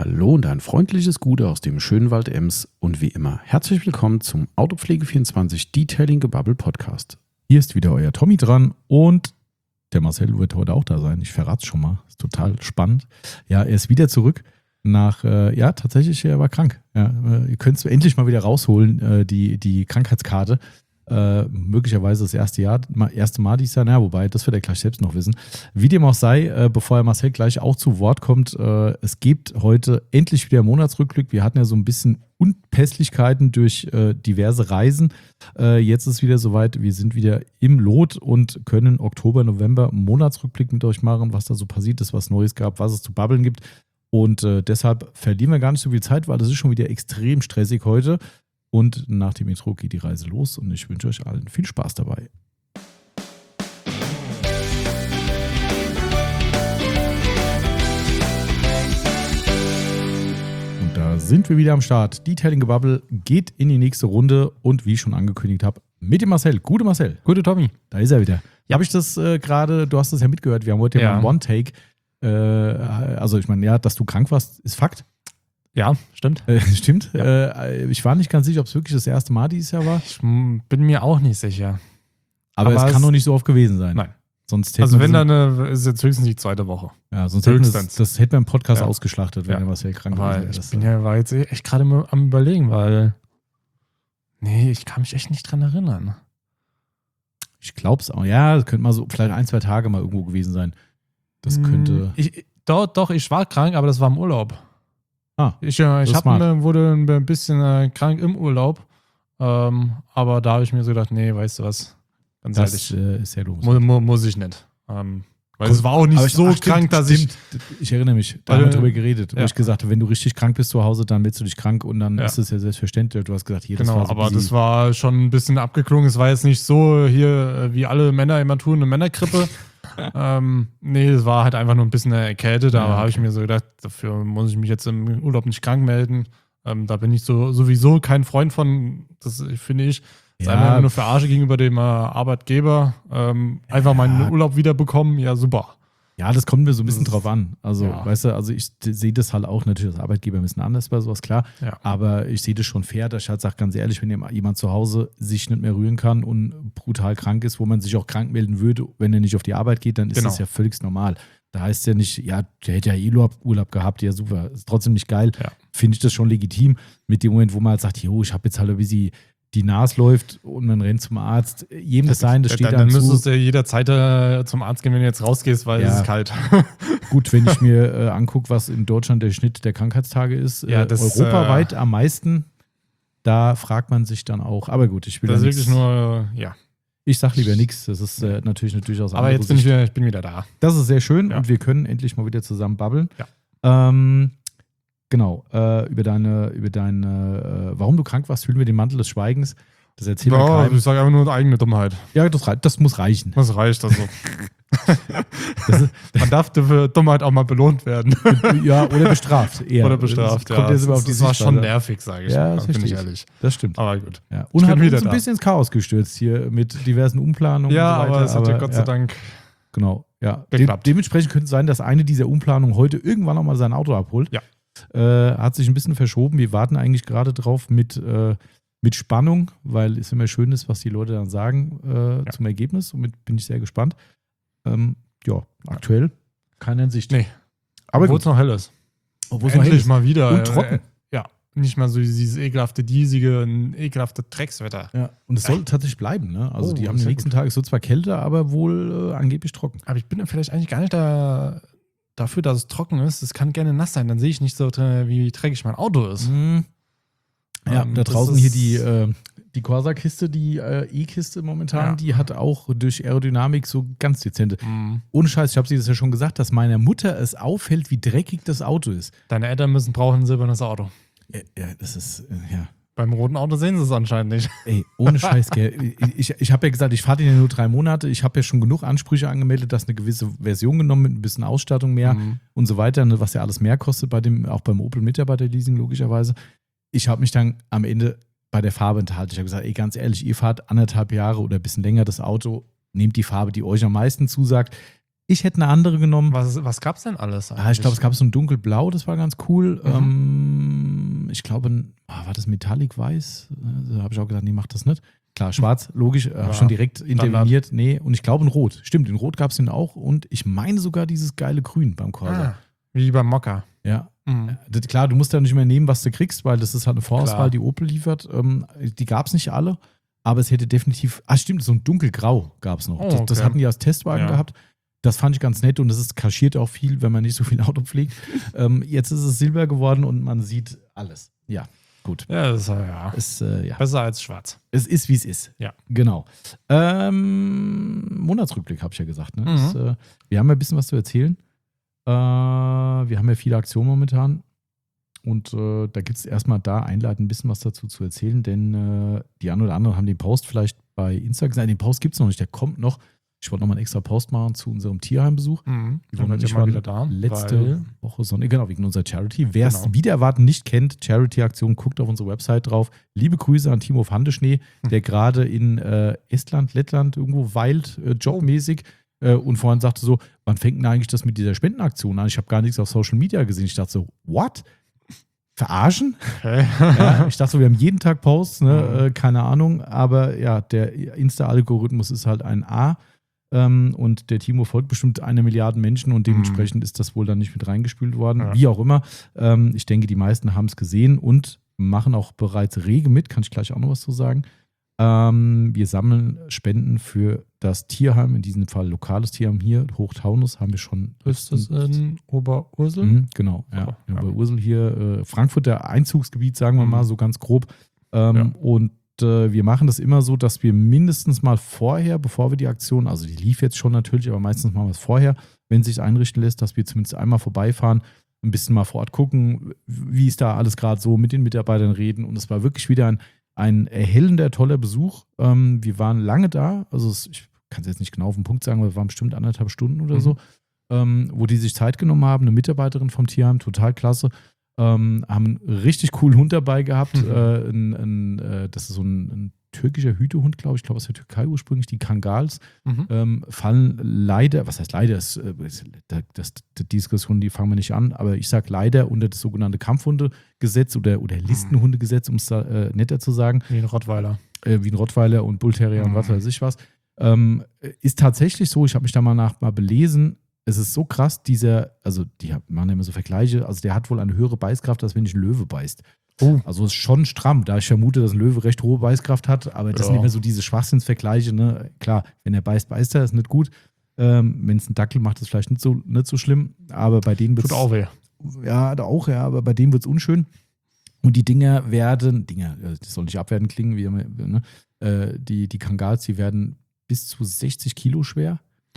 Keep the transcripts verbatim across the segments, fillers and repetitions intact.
Hallo und ein freundliches Gute aus dem schönen Wald Ems und wie immer herzlich willkommen zum Autopflege vierundzwanzig Detailing Gebubble Podcast. Hier ist wieder euer Tommy dran und der Marcel wird heute auch da sein. Ich verrate es schon mal, ist total spannend. Ja, er ist wieder zurück nach, äh, ja tatsächlich, er war krank. Ja, äh, ihr könnt es endlich mal wieder rausholen, äh, die, die Krankheitskarte. Äh, möglicherweise das erste Jahr, erste Mal dieses Jahr, naja, wobei, das wird er gleich selbst noch wissen. Wie dem auch sei, äh, bevor er Marcel gleich auch zu Wort kommt, äh, es gibt heute endlich wieder Monatsrückblick. Wir hatten ja so ein bisschen Unpässlichkeiten durch äh, diverse Reisen. Äh, jetzt ist wieder soweit, wir sind wieder im Lot und können Oktober, November Monatsrückblick mit euch machen, was da so passiert ist, was Neues gab, was es zu babbeln gibt. Und äh, deshalb verlieren wir gar nicht so viel Zeit, weil es ist schon wieder extrem stressig heute. Und nach dem Intro geht die Reise los und ich wünsche euch allen viel Spaß dabei. Und da sind wir wieder am Start. Detailing Gebubble geht in die nächste Runde und wie ich schon angekündigt habe, mit dem Marcel. Gute Marcel. Gute Tommy. Da ist er wieder. Ja. Habe ich das äh, gerade, du hast das ja mitgehört, wir haben heute ja, ja mal einen One-Take. Äh, also ich meine, ja, dass du krank warst, ist Fakt. Ja, stimmt. Äh, stimmt. Ja. Äh, ich war nicht ganz sicher, ob es wirklich das erste Mal dieses Jahr war. Ich bin mir auch nicht sicher. Aber, Aber es kann doch nicht so oft gewesen sein. Nein. Sonst also wenn, dann äh, ist es jetzt höchstens die zweite Woche. Ja, sonst hätten das, das hätten wir im Podcast ja. ausgeschlachtet, wenn ja. er was sehr krank war. ist. Ich bin ja, war jetzt echt gerade am Überlegen, weil nee, ich kann mich echt nicht dran erinnern. Ich glaube es auch. Ja, das könnte mal so vielleicht ein, zwei Tage mal irgendwo gewesen sein. Das könnte... Ich, doch, doch, ich war krank, aber das war im Urlaub. Ah, ich äh, ich hab, wurde ein bisschen äh, krank im Urlaub, ähm, aber da habe ich mir so gedacht, nee, weißt du was, ganz das ehrlich, äh, ist ja doof. Mu mu muss ich nicht. Ähm, weil Gut, es war auch nicht so ach, krank, stimmt, dass stimmt. ich... Ich erinnere mich, da haben wir drüber geredet, wo ja. ich gesagt habe, wenn du richtig krank bist zu Hause, dann bist du dich krank und dann ja. ist es ja selbstverständlich. Du hast gesagt, hier, das genau, war so aber busy. Das war schon ein bisschen abgeklungen. Es war jetzt nicht so hier, wie alle Männer immer tun, eine Männergrippe. ähm, nee, es war halt einfach nur ein bisschen eine Erkälte. Da ja, okay. habe ich mir so gedacht, dafür muss ich mich jetzt im Urlaub nicht krank melden. Ähm, da bin ich so sowieso kein Freund von, das finde ich. Das ja. ist einfach nur Verarsche gegenüber dem äh, Arbeitgeber. Ähm, einfach ja. meinen Urlaub wiederbekommen, ja super. Ja, das kommt mir so ein bisschen drauf an. Also, ja. weißt du, also ich sehe das halt auch natürlich als Arbeitgeber ein bisschen anders bei sowas, klar. Ja. Aber ich sehe das schon fair, dass ich halt sage, ganz ehrlich, wenn jemand zu Hause sich nicht mehr rühren kann und brutal krank ist, wo man sich auch krank melden würde, wenn er nicht auf die Arbeit geht, dann ist genau. das ja völlig normal. Da heißt es ja nicht, ja, der hätte ja eh Urlaub, Urlaub gehabt, ja super, ist trotzdem nicht geil. Ja. Finde ich das schon legitim. Mit dem Moment, wo man halt sagt, jo, ich habe jetzt halt ein bisschen die Nase läuft und man rennt zum Arzt. Jedem das sein, das steht dann, dann Dann zu. müsstest du jederzeit äh, zum Arzt gehen, wenn du jetzt rausgehst, weil ja. es ist kalt. Gut, wenn ich mir äh, angucke, was in Deutschland der Schnitt der Krankheitstage ist, ja, das, äh, europaweit äh, am meisten, da fragt man sich dann auch. Aber gut, ich will das ja ist wirklich nur, ja. Ich sag lieber nichts, das ist äh, natürlich eine durchaus Aber jetzt bin ich, wieder, ich bin wieder da. Das ist sehr schön ja. und wir können endlich mal wieder zusammen babbeln. Ja. Ähm, Genau, äh, über deine, über deine, äh, warum du krank warst, fühlen wir den Mantel des Schweigens. Das erzählt ja, keinem. Ich sage einfach nur eine eigene Dummheit. Ja, das, das muss reichen. Das reicht also. das ist, Man darf für Dummheit auch mal belohnt werden. Ja, oder bestraft. Eher. Oder bestraft, das ja. Das, das, das war schon nervig, sage ich. Ja, das bin ich ehrlich. Das stimmt. Aber gut. Ja. Und hat uns ein bisschen ins Chaos gestürzt hier mit diversen Umplanungen ja, und so weiter. aber es hat ja Gott sei ja. Dank genau, ja. geklappt. De- dementsprechend könnte es sein, dass eine dieser Umplanungen heute irgendwann nochmal sein Auto abholt. Ja. Äh, hat sich ein bisschen verschoben. Wir warten eigentlich gerade drauf mit, äh, mit Spannung, weil es immer schön ist, was die Leute dann sagen äh, ja. zum Ergebnis. Somit bin ich sehr gespannt. Ähm, ja, aktuell keine Hinsicht. Nee. Aber obwohl es noch hell ist. Obwohl es noch hell ist. Mal wieder. Und trocken. Äh, ja, nicht mal so dieses ekelhafte, diesige, ekelhafte Dreckswetter. Ja, und es soll äh. tatsächlich bleiben. Ne? Also oh, die haben den nächsten Tag, es wird zwar kälter, aber wohl äh, angeblich trocken. Aber ich bin dann vielleicht eigentlich gar nicht da... Dafür, dass es trocken ist, es kann gerne nass sein, dann sehe ich nicht so, wie dreckig mein Auto ist. Mhm. Ja, ähm, da draußen hier die, äh, die Corsa-Kiste, die äh, E-Kiste momentan, ja. die hat auch durch Aerodynamik so ganz dezente. Mhm. Ohne Scheiß, ich habe sie das ja schon gesagt, dass meiner Mutter es auffällt, wie dreckig das Auto ist. Deine Eltern müssen brauchen ein silbernes Auto. Ja, ja das ist, äh, ja. Beim roten Auto sehen sie es anscheinend nicht. Ey, ohne Scheiß, gell. Ich, ich habe ja gesagt, ich fahre den ja nur drei Monate. Ich habe ja schon genug Ansprüche angemeldet, dass eine gewisse Version genommen mit ein bisschen Ausstattung mehr mhm. und so weiter, ne, was ja alles mehr kostet, bei dem, auch beim Opel Mitarbeiterleasing logischerweise. Ich habe mich dann am Ende bei der Farbe enthalten. Ich habe gesagt, ey, ganz ehrlich, ihr fahrt anderthalb Jahre oder ein bisschen länger das Auto, nehmt die Farbe, die euch am meisten zusagt. Ich hätte eine andere genommen. Was, was gab es denn alles eigentlich? Ah, ich glaube, es gab so ein dunkelblau, das war ganz cool. Mhm. Ähm, ich glaube, ah, war das Metallic Weiß? Da habe ich auch gesagt, nee, macht das nicht. Klar, schwarz, logisch, äh, Ja, habe schon direkt interveniert. Nee, und ich glaube in Rot. Stimmt, in Rot gab es den auch. Und ich meine sogar dieses geile Grün beim Corsa. Ah, wie beim Mokka. Ja. Mhm. Das, klar, du musst ja nicht mehr nehmen, was du kriegst, weil das ist halt eine Vorauswahl, Klar. die Opel liefert. Ähm, die gab es nicht alle, aber es hätte definitiv. Ah, stimmt, so ein dunkelgrau gab es noch. Oh, das, das okay. hatten die als Testwagen Ja. gehabt. Das fand ich ganz nett und das ist kaschiert auch viel, wenn man nicht so viel Auto pflegt. ähm, jetzt ist es Silber geworden und man sieht alles. Ja, gut. Ja, das ist ja Es, äh, ja. besser als schwarz. es ist, wie es ist. Ja. Genau. Ähm, Monatsrückblick habe ich ja gesagt. Ne? Mhm. Das, äh, wir haben ja ein bisschen was zu erzählen. Äh, wir haben ja viele Aktionen momentan. Und äh, da gibt es erstmal da einleitend ein bisschen was dazu zu erzählen, denn äh, die einen oder anderen haben den Post vielleicht bei Insta gesehen. Den Post gibt es noch nicht, der kommt noch. Ich wollte nochmal einen extra Post machen zu unserem Tierheimbesuch. Mhm. Die Dann waren seid ihr ich mal waren wieder da. letzte weil- Woche Sonntag, genau, wegen unserer Charity. Wer es Genau. wieder erwarten nicht kennt, Charity-Aktion, guckt auf unsere Website drauf. Liebe Grüße an Timo Handeschnee, der gerade in äh, Estland, Lettland irgendwo weilt, äh, jobmäßig. Äh, und vorhin sagte so, wann fängt denn eigentlich das mit dieser Spendenaktion an? Ich habe gar nichts auf Social Media gesehen. Ich dachte so, what? Verarschen? Okay. Ja, ich dachte so, wir haben jeden Tag Posts, ne? Mhm. äh, keine Ahnung. Aber ja, der Insta-Algorithmus ist halt ein A. Ähm, und der Timo folgt bestimmt eine Milliarde Menschen und dementsprechend ist das wohl dann nicht mit reingespült worden. Ja. Wie auch immer. Ähm, ich denke, die meisten haben es gesehen und machen auch bereits rege mit. Kann ich gleich auch noch was zu sagen. Ähm, wir sammeln Spenden für das Tierheim, in diesem Fall lokales Tierheim hier, Hochtaunus, haben wir schon. Ist das in Oberursel? Mhm, genau, ja. Oh, ja. ja. Bei Ursel hier, äh, Frankfurter Einzugsgebiet, sagen wir Mhm. mal, so ganz grob. Ähm, Ja. Und äh, wir machen das immer so, dass wir mindestens mal vorher, bevor wir die Aktion, also die lief jetzt schon natürlich, aber meistens machen wir es vorher, wenn es sich einrichten lässt, dass wir zumindest einmal vorbeifahren, ein bisschen mal vor Ort gucken, wie ist da alles gerade so, mit den Mitarbeitern reden. Und es war wirklich wieder ein, ein erhellender, toller Besuch. Ähm, wir waren lange da, also es, ich kann es jetzt nicht genau auf den Punkt sagen, aber wir waren bestimmt anderthalb Stunden oder Mhm. so, ähm, wo die sich Zeit genommen haben, eine Mitarbeiterin vom Tierheim, total klasse. Ähm, haben einen richtig coolen Hund dabei gehabt. Mhm. Äh, ein, ein, äh, das ist so ein, ein türkischer Hütehund, glaube ich. Ich glaube, aus der Türkei ursprünglich, die Kangals. Mhm. Ähm, fallen leider, was heißt leider, das, äh, das, das, die Diskussion, die fangen wir nicht an, aber ich sage leider unter das sogenannte Kampfhundegesetz oder, oder Listenhundegesetz, um es äh, netter zu sagen, Wie ein Rottweiler. äh, wie ein Rottweiler und Bullterrier und Mhm. was weiß ich was. Ähm, ist tatsächlich so, ich habe mich da mal nach mal belesen, es ist so krass, dieser, also die machen ja immer so Vergleiche, also der hat wohl eine höhere Beißkraft, als wenn dich ein Löwe beißt. Oh. Also ist schon stramm, da ich vermute, dass ein Löwe recht hohe Beißkraft hat, aber das Ja. sind immer so diese Schwachsinnsvergleiche, ne? Klar, wenn er beißt, beißt er, ist nicht gut. Ähm, wenn es ein Dackel macht, ist vielleicht nicht so, nicht so schlimm, aber bei denen wird Tut auch weh. ja, da auch, ja, aber bei dem wird es unschön. Und die Dinger werden, Dinger, äh, das soll nicht abwertend klingen, wie immer, ne? äh, die, die Kangals, die werden bis zu sechzig Kilo schwer.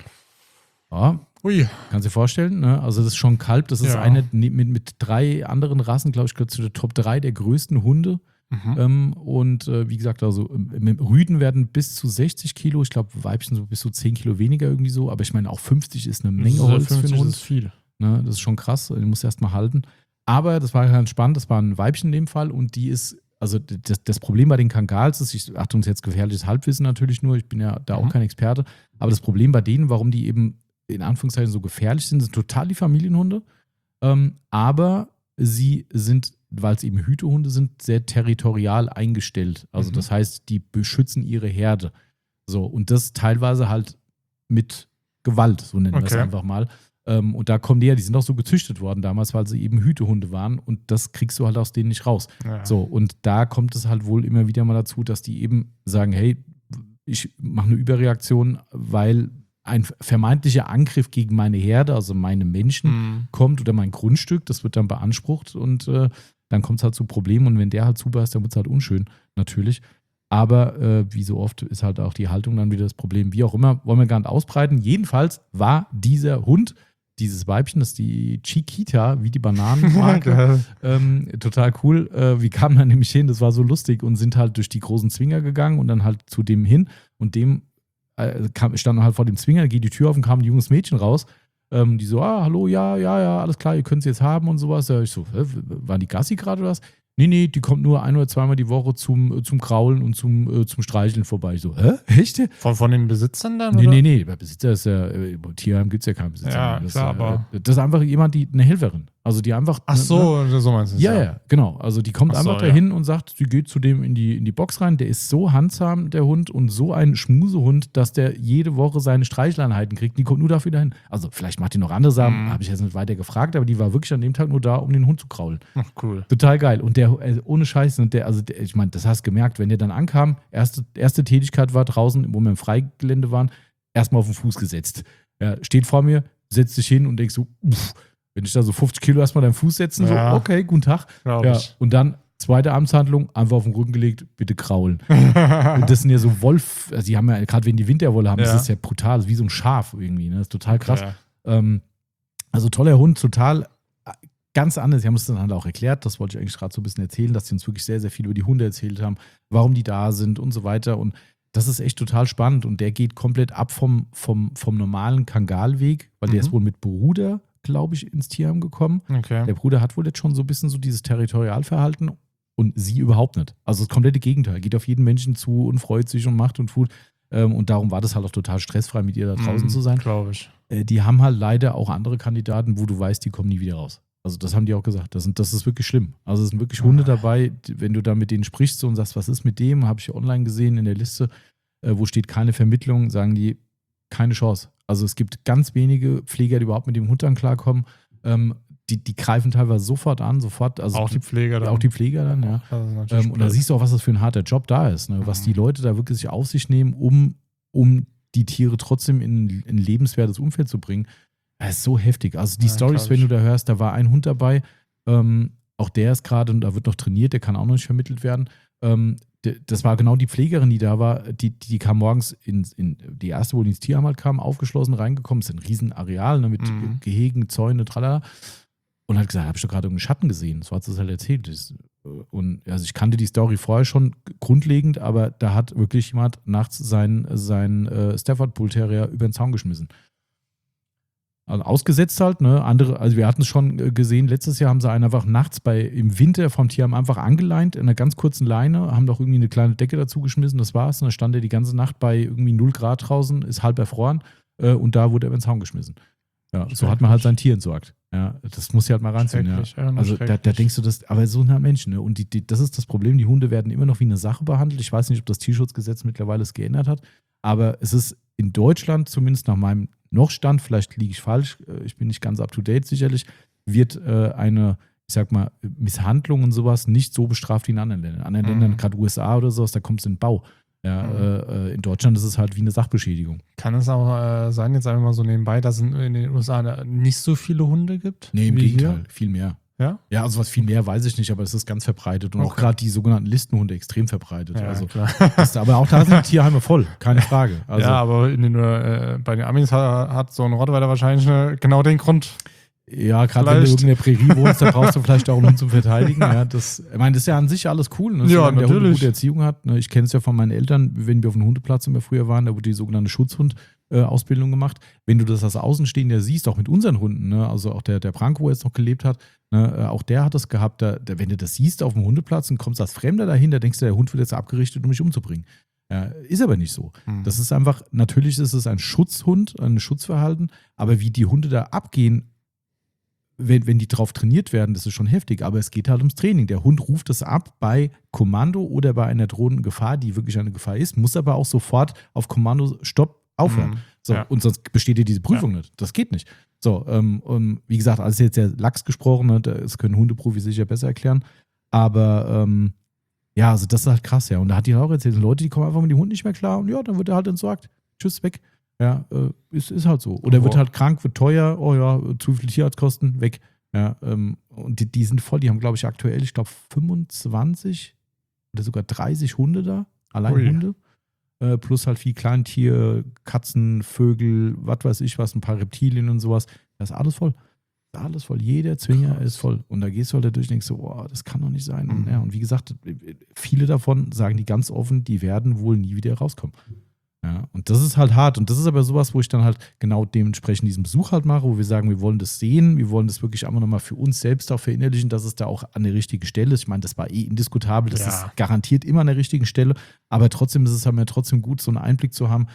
Ja, Ui. kannst du dir vorstellen, ne? Also das ist schon Kalb, das ist Ja. eine mit, mit drei anderen Rassen, glaube ich, gehört zu der Top drei der größten Hunde. Mhm. Ähm, und äh, wie gesagt, also ähm, Rüden werden bis zu sechzig Kilo, ich glaube Weibchen so bis zu zehn Kilo weniger irgendwie so, aber ich meine auch fünfzig ist eine Menge Holz für einen fünfzig Hund. ist viel. Ne, das ist schon krass, den musst du erst mal halten. Aber das war ganz spannend, das war ein Weibchen in dem Fall und die ist, also das, das Problem bei den Kangals ist, ich achte uns jetzt gefährliches Halbwissen natürlich nur, ich bin ja da auch Mhm. kein Experte, aber das Problem bei denen, warum die eben in Anführungszeichen so gefährlich sind, sind total die Familienhunde, ähm, aber sie sind, weil es eben Hütehunde sind, sehr territorial eingestellt. Also Mhm. das heißt, die beschützen ihre Herde. So, und das teilweise halt mit Gewalt, so nennen wir es Okay. einfach mal. Ähm, und da kommen die ja, die sind auch so gezüchtet worden damals, weil sie eben Hütehunde waren und das kriegst du halt aus denen nicht raus. Ja. So, und da kommt es halt wohl immer wieder mal dazu, dass die eben sagen, hey, ich mache eine Überreaktion, weil ein vermeintlicher Angriff gegen meine Herde, also meine Menschen, Mhm. kommt oder mein Grundstück, das wird dann beansprucht und äh, dann kommt es halt zu Problemen und wenn der halt zubeißt, dann wird es halt unschön, natürlich. Aber äh, wie so oft ist halt auch die Haltung dann wieder das Problem. Wie auch immer, wollen wir gar nicht ausbreiten. Jedenfalls war dieser Hund, dieses Weibchen, das ist die Chiquita, wie die Bananenmarke, Geil. ähm, total cool. Äh, wir kamen dann nämlich hin, das war so lustig und sind halt durch die großen Zwinger gegangen und dann halt zu dem hin und dem äh, kam, standen halt vor dem Zwinger, geht die Tür auf und kam ein junges Mädchen raus. Ähm, die so, ah, hallo, ja, ja, ja, alles klar, ihr könnt sie jetzt haben und sowas. Ja, ich so, hä, waren die Gassi gerade oder was? Nee, nee, die kommt nur ein oder zweimal die Woche zum, zum Kraulen und zum, äh, zum Streicheln vorbei. Ich so, hä? Echt? Von, von den Besitzern dann? Nee, oder? nee, nee. Bei Besitzer ist ja, äh, im Tierheim gibt es ja keinen Besitzer. Ja, das, klar, ist, aber- äh, das ist einfach jemand, die eine Helferin. Also die einfach. Ach so, so meinst du es. Ja, ja, genau. Also die kommt Ach so, einfach ja. dahin und sagt, sie geht zu dem in die, in die Box rein. Der ist so handsam, der Hund, und so ein Schmusehund, dass der jede Woche seine Streicheleinheiten kriegt. Die kommt nur dafür dahin. Also vielleicht macht die noch andere Sachen, Mhm. habe ich jetzt nicht weiter gefragt, aber die war wirklich an dem Tag nur da, um den Hund zu kraulen. Ach, cool. Total geil. Und der, äh, ohne Scheiß, und der, also der, ich meine, das hast du gemerkt, wenn der dann ankam, erste, erste Tätigkeit war draußen, wo wir im Freigelände waren, erstmal auf den Fuß gesetzt. Ja, steht vor mir, setzt sich hin und denkst so, uff, wenn ich da so fünfzig Kilo erstmal deinen Fuß setzen, Ja. so, okay, guten Tag. Glaub Ja, ich. und dann zweite Amtshandlung, einfach auf den Rücken gelegt, bitte kraulen. Und das sind ja so Wolf, also die haben ja, gerade wenn die Winterwolle haben, Ja. das ist ja brutal, das ist wie so ein Schaf irgendwie, ne? Das ist total krass. Ja. Ähm, also toller Hund, total äh, ganz anders. Sie haben es dann halt auch erklärt, das wollte ich eigentlich gerade so ein bisschen erzählen, dass sie uns wirklich sehr, sehr viel über die Hunde erzählt haben, warum die da sind und so weiter. Und das ist echt total spannend. Und der geht komplett ab vom, vom, vom normalen Kangalweg, weil der Mhm. ist wohl mit Bruder, glaube ich, ins Tierheim gekommen. Okay. Der Bruder hat wohl jetzt schon so ein bisschen so dieses Territorialverhalten und sie überhaupt nicht. Also das komplette Gegenteil. Geht auf jeden Menschen zu und freut sich und macht und tut. Ähm, Und darum war das halt auch total stressfrei, mit ihr da draußen zu sein. Glaube ich. Äh, Die haben halt leider auch andere Kandidaten, wo du weißt, die kommen nie wieder raus. Also das haben die auch gesagt. Das, sind, das ist wirklich schlimm. Also es sind wirklich Hunde dabei, die- wenn du da mit denen sprichst und sagst, was ist mit dem, habe ich online gesehen in der Liste, äh, wo steht keine Vermittlung, sagen die, keine Chance. Also es gibt ganz wenige Pfleger, die überhaupt mit dem Hund dann klarkommen. Ähm, die, die greifen teilweise sofort an, sofort. Also Auch die Pfleger dann. auch die Pfleger dann, ja. Das ist natürlich Ähm, und da blöd. siehst du auch, was das für ein harter Job da ist, ne? Was Mhm. die Leute da wirklich sich auf sich nehmen, um, um die Tiere trotzdem in ein lebenswertes Umfeld zu bringen. Das ist so heftig. Also die Ja, Storys, glaub wenn ich. du da hörst, da war ein Hund dabei, ähm, auch der ist gerade, und da wird noch trainiert, der kann auch noch nicht vermittelt werden. Ähm, d- das war genau die Pflegerin, die da war, die, die kam morgens in, in die erste, wo die ins Tierheim halt kam, aufgeschlossen reingekommen. Das ist ein Riesenareal, ne, mit Mhm. Gehegen, Zäune, tralala. Und hat gesagt, habe ich doch gerade irgendeinen Schatten gesehen. So hat sie es halt erzählt. Das, und also ich kannte die Story vorher schon grundlegend, aber da hat wirklich jemand nachts seinen, seinen äh, Stafford Bull Terrier über den Zaun geschmissen. Also ausgesetzt halt, ne? Andere, also wir hatten es schon äh, gesehen, letztes Jahr haben sie einen einfach nachts bei im Winter vom Tierheim einfach angeleint in einer ganz kurzen Leine, haben doch irgendwie eine kleine Decke dazu geschmissen, das war's. Und dann stand er die ganze Nacht bei irgendwie null Grad draußen, ist halb erfroren äh, und da wurde er über den Zaun geschmissen. Ja, so hat man halt sein Tier entsorgt. Ja, das muss ja halt mal ranziehen. Ja. Schrecklich, ja, nur Also da, da schrecklich. denkst du, das, aber so sind halt Menschen. Ne? Und die, die, das ist das Problem, die Hunde werden immer noch wie eine Sache behandelt. Ich weiß nicht, ob das Tierschutzgesetz mittlerweile es geändert hat, aber es ist in Deutschland, zumindest nach meinem Noch-Stand, vielleicht liege ich falsch, äh, ich bin nicht ganz up-to-date sicherlich, wird äh, eine, ich sag mal, Misshandlung und sowas nicht so bestraft wie in anderen Ländern. In anderen Mhm. Ländern, gerade U S A oder sowas, da kommt es in den Bau. Ja, Mhm. äh, in Deutschland ist es halt wie eine Sachbeschädigung. Kann es auch äh, sein, jetzt einfach mal so nebenbei, dass es in den U S A nicht so viele Hunde gibt? Nee, im wie Gegenteil, hier? viel mehr. Ja? Ja, also was viel mehr weiß ich nicht, aber es ist ganz verbreitet und auch Okay. gerade die sogenannten Listenhunde extrem verbreitet. Ja, also, klar. das, aber auch da sind die Tierheime voll, keine Frage. Also, ja, aber in den, äh, bei den Amis hat, hat so ein Rottweiler wahrscheinlich äh, genau den Grund. ja, gerade wenn du vielleicht- in der Prärie wohnst, da brauchst du vielleicht auch einen Hund zum Verteidigen. Ja, das, ich meine, das ist ja an sich alles cool, ne? Ja, Solange der Hund eine natürlich. gute Erziehung hat. Ne? Ich kenne es ja von meinen Eltern, wenn wir auf dem Hundeplatz immer früher waren, da wurde die sogenannte Schutzhund-Ausbildung gemacht. Wenn du das als Außenstehender siehst, auch mit unseren Hunden, ne? Also auch der, der Branko, wo er jetzt noch gelebt hat, ne? äh, auch der hat das gehabt, da, da, wenn du das siehst auf dem Hundeplatz und kommst als Fremder dahin, da denkst du, der Hund wird jetzt abgerichtet, um mich umzubringen. Ja, ist aber nicht so. Hm. Das ist einfach, natürlich ist es ein Schutzhund, ein Schutzverhalten, aber wie die Hunde da abgehen, wenn, wenn die drauf trainiert werden, das ist schon heftig, aber es geht halt ums Training. Der Hund ruft es ab bei Kommando oder bei einer drohenden Gefahr, die wirklich eine Gefahr ist, muss aber auch sofort auf Kommando Stopp aufhören. Mhm. So, Ja. und sonst besteht dir diese Prüfung nicht. Das geht nicht. So, ähm, und wie gesagt, alles jetzt sehr lax gesprochen, ne? Das können Hundeprofis sicher besser erklären. Aber ähm, ja, also das ist halt krass, ja. Und da hat die auch erzählt, Leute, die kommen einfach mit dem Hund nicht mehr klar und ja, dann wird er halt entsorgt. Tschüss, weg. Ja, äh, ist, ist halt so. Oder Oh. wird halt krank, wird teuer, oh ja, zu viel Tierarztkosten, weg. Ja, ähm, und die, die sind voll, die haben, glaube ich, aktuell, ich glaube, fünfundzwanzig oder sogar dreißig Hunde da, allein Ui. Hunde. Äh, plus halt viel Kleintier, Katzen, Vögel, was weiß ich was, ein paar Reptilien und sowas. Das ist alles voll. Das ist alles voll. Jeder Zwinger Krass. ist voll. Und da gehst du halt da durch und denkst so, boah, das kann doch nicht sein. Und, Mhm. ja, und wie gesagt, viele davon sagen die ganz offen, die werden wohl nie wieder rauskommen. Ja, und das ist halt hart. Und das ist aber sowas, wo ich dann halt genau dementsprechend diesen Besuch halt mache, wo wir sagen, wir wollen das sehen, wir wollen das wirklich einfach nochmal für uns selbst auch verinnerlichen, dass es da auch an der richtigen Stelle ist. Ich meine, das war eh indiskutabel, das Ja. ist garantiert immer an der richtigen Stelle, aber trotzdem ist es halt mir trotzdem gut, so einen Einblick zu haben,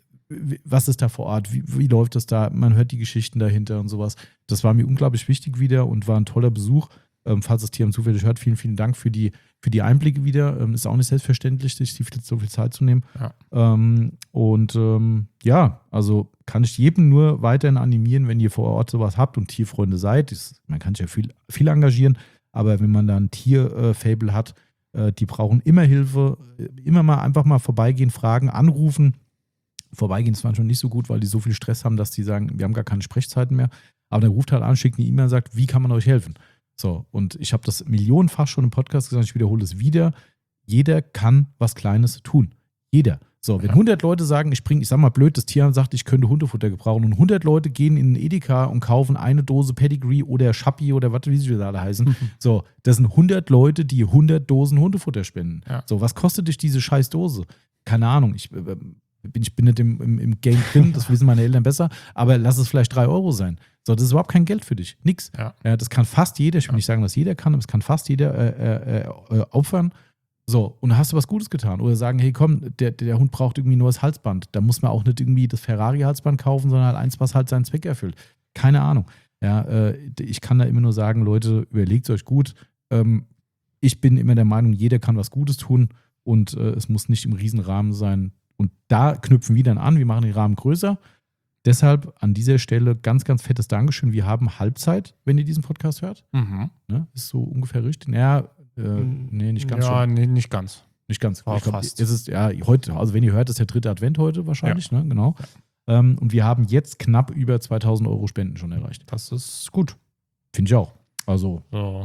was ist da vor Ort, wie, wie läuft das da, man hört die Geschichten dahinter und sowas. Das war mir unglaublich wichtig wieder und war ein toller Besuch. Ähm, falls das Tier zufällig hört, vielen, vielen Dank für die, für die Einblicke wieder. Ähm, ist auch nicht selbstverständlich, sich so viel Zeit zu nehmen. Ja. Ähm, und ähm, ja, also kann ich jedem nur weiterhin animieren, wenn ihr vor Ort sowas habt und Tierfreunde seid. Das, man kann sich ja viel, viel engagieren, aber wenn man da ein Tier-Fable äh, hat, äh, die brauchen immer Hilfe, immer mal einfach mal vorbeigehen, fragen, anrufen. Vorbeigehen ist manchmal nicht so gut, weil die so viel Stress haben, dass die sagen, wir haben gar keine Sprechzeiten mehr. Aber dann ruft halt an, schickt eine E-Mail und sagt, wie kann man euch helfen? So, und ich habe das millionenfach schon im Podcast gesagt, ich wiederhole es wieder. Jeder kann was Kleines tun. Jeder. So, wenn Ja. hundert Leute sagen, ich bringe, ich sag mal blöd, das Tier sagt, ich könnte Hundefutter gebrauchen und hundert Leute gehen in den Edeka und kaufen eine Dose Pedigree oder Schappi oder was, wie sie alle heißen. Mhm. So, das sind hundert Leute, die hundert Dosen Hundefutter spenden. Ja. So, was kostet dich diese scheiß Dose? Keine Ahnung, ich äh, bin, ich bin nicht im, im, im Game drin, das wissen meine Eltern besser, aber lass es vielleicht drei Euro sein. So, das ist überhaupt kein Geld für dich. Nix. Ja. Ja, das kann fast jeder, ich will Ja. nicht sagen, dass jeder kann, aber es kann fast jeder äh, äh, äh, opfern. So, und dann hast du was Gutes getan. Oder sagen, hey komm, der, der Hund braucht irgendwie nur das Halsband. Da muss man auch nicht irgendwie das Ferrari-Halsband kaufen, sondern halt eins, was halt seinen Zweck erfüllt. Keine Ahnung. Ja, äh, ich kann da immer nur sagen, Leute, überlegt euch gut. Ähm, ich bin immer der Meinung, jeder kann was Gutes tun und äh, es muss nicht im Riesenrahmen sein. Und da knüpfen wir dann an, wir machen den Rahmen größer. Deshalb an dieser Stelle ganz, ganz fettes Dankeschön. Wir haben Halbzeit, wenn ihr diesen Podcast hört. Mhm. Ne? Ist so ungefähr richtig. Ja, äh, nee, nicht ganz Ja, schon. nee, nicht ganz. Nicht ganz. War Ich glaub, fast. es ist ja heute, also wenn ihr hört, ist der dritte Advent heute wahrscheinlich, ne? Genau. Ähm, und wir haben jetzt knapp über zweitausend Euro Spenden schon erreicht. Das ist gut. Finde ich auch. Also, So,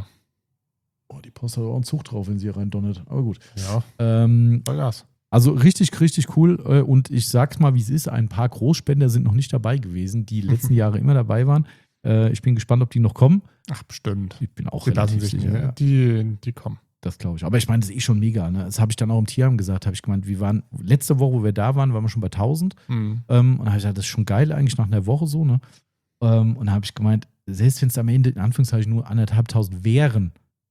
oh, die Post hat auch einen Zug drauf, wenn sie hier rein donnert. Aber gut. ja, Ähm, Vollgas. Also richtig, richtig cool. äh, Und ich sag's mal, wie es ist, ein paar Großspender sind noch nicht dabei gewesen, die letzten Jahre immer dabei waren. Äh, Ich bin gespannt, ob die noch kommen. Ach, bestimmt. Ich bin auch Die lassen relativ sich sicher. nicht. Ja. Die, die kommen. Das glaube ich. Aber ich meine, das ist eh schon mega. Ne? Das habe ich dann auch im Tierheim gesagt. Habe ich gemeint, wir waren letzte Woche, wo wir da waren, waren wir schon bei tausend. Mhm. Ähm, und da habe ich gesagt, das ist schon geil eigentlich nach einer Woche so. Ne? Ähm, und da habe ich gemeint, selbst wenn es am Ende in Anführungszeichen nur anderthalbtausend wären,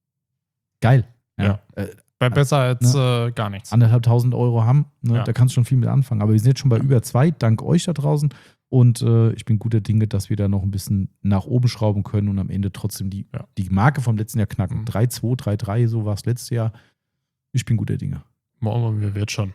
geil. Ja. Äh, Wäre besser als äh, gar nichts. anderthalbtausend Euro haben, ne? Ja. Da kannst du schon viel mit anfangen. Aber wir sind jetzt schon bei über zwei, dank euch da draußen. Und äh, ich bin guter Dinge, dass wir da noch ein bisschen nach oben schrauben können und am Ende trotzdem die, Ja. die Marke vom letzten Jahr knacken. Mhm. drei zwei, drei drei, so war es letztes Jahr. Ich bin guter Dinge. Morgen wird schon.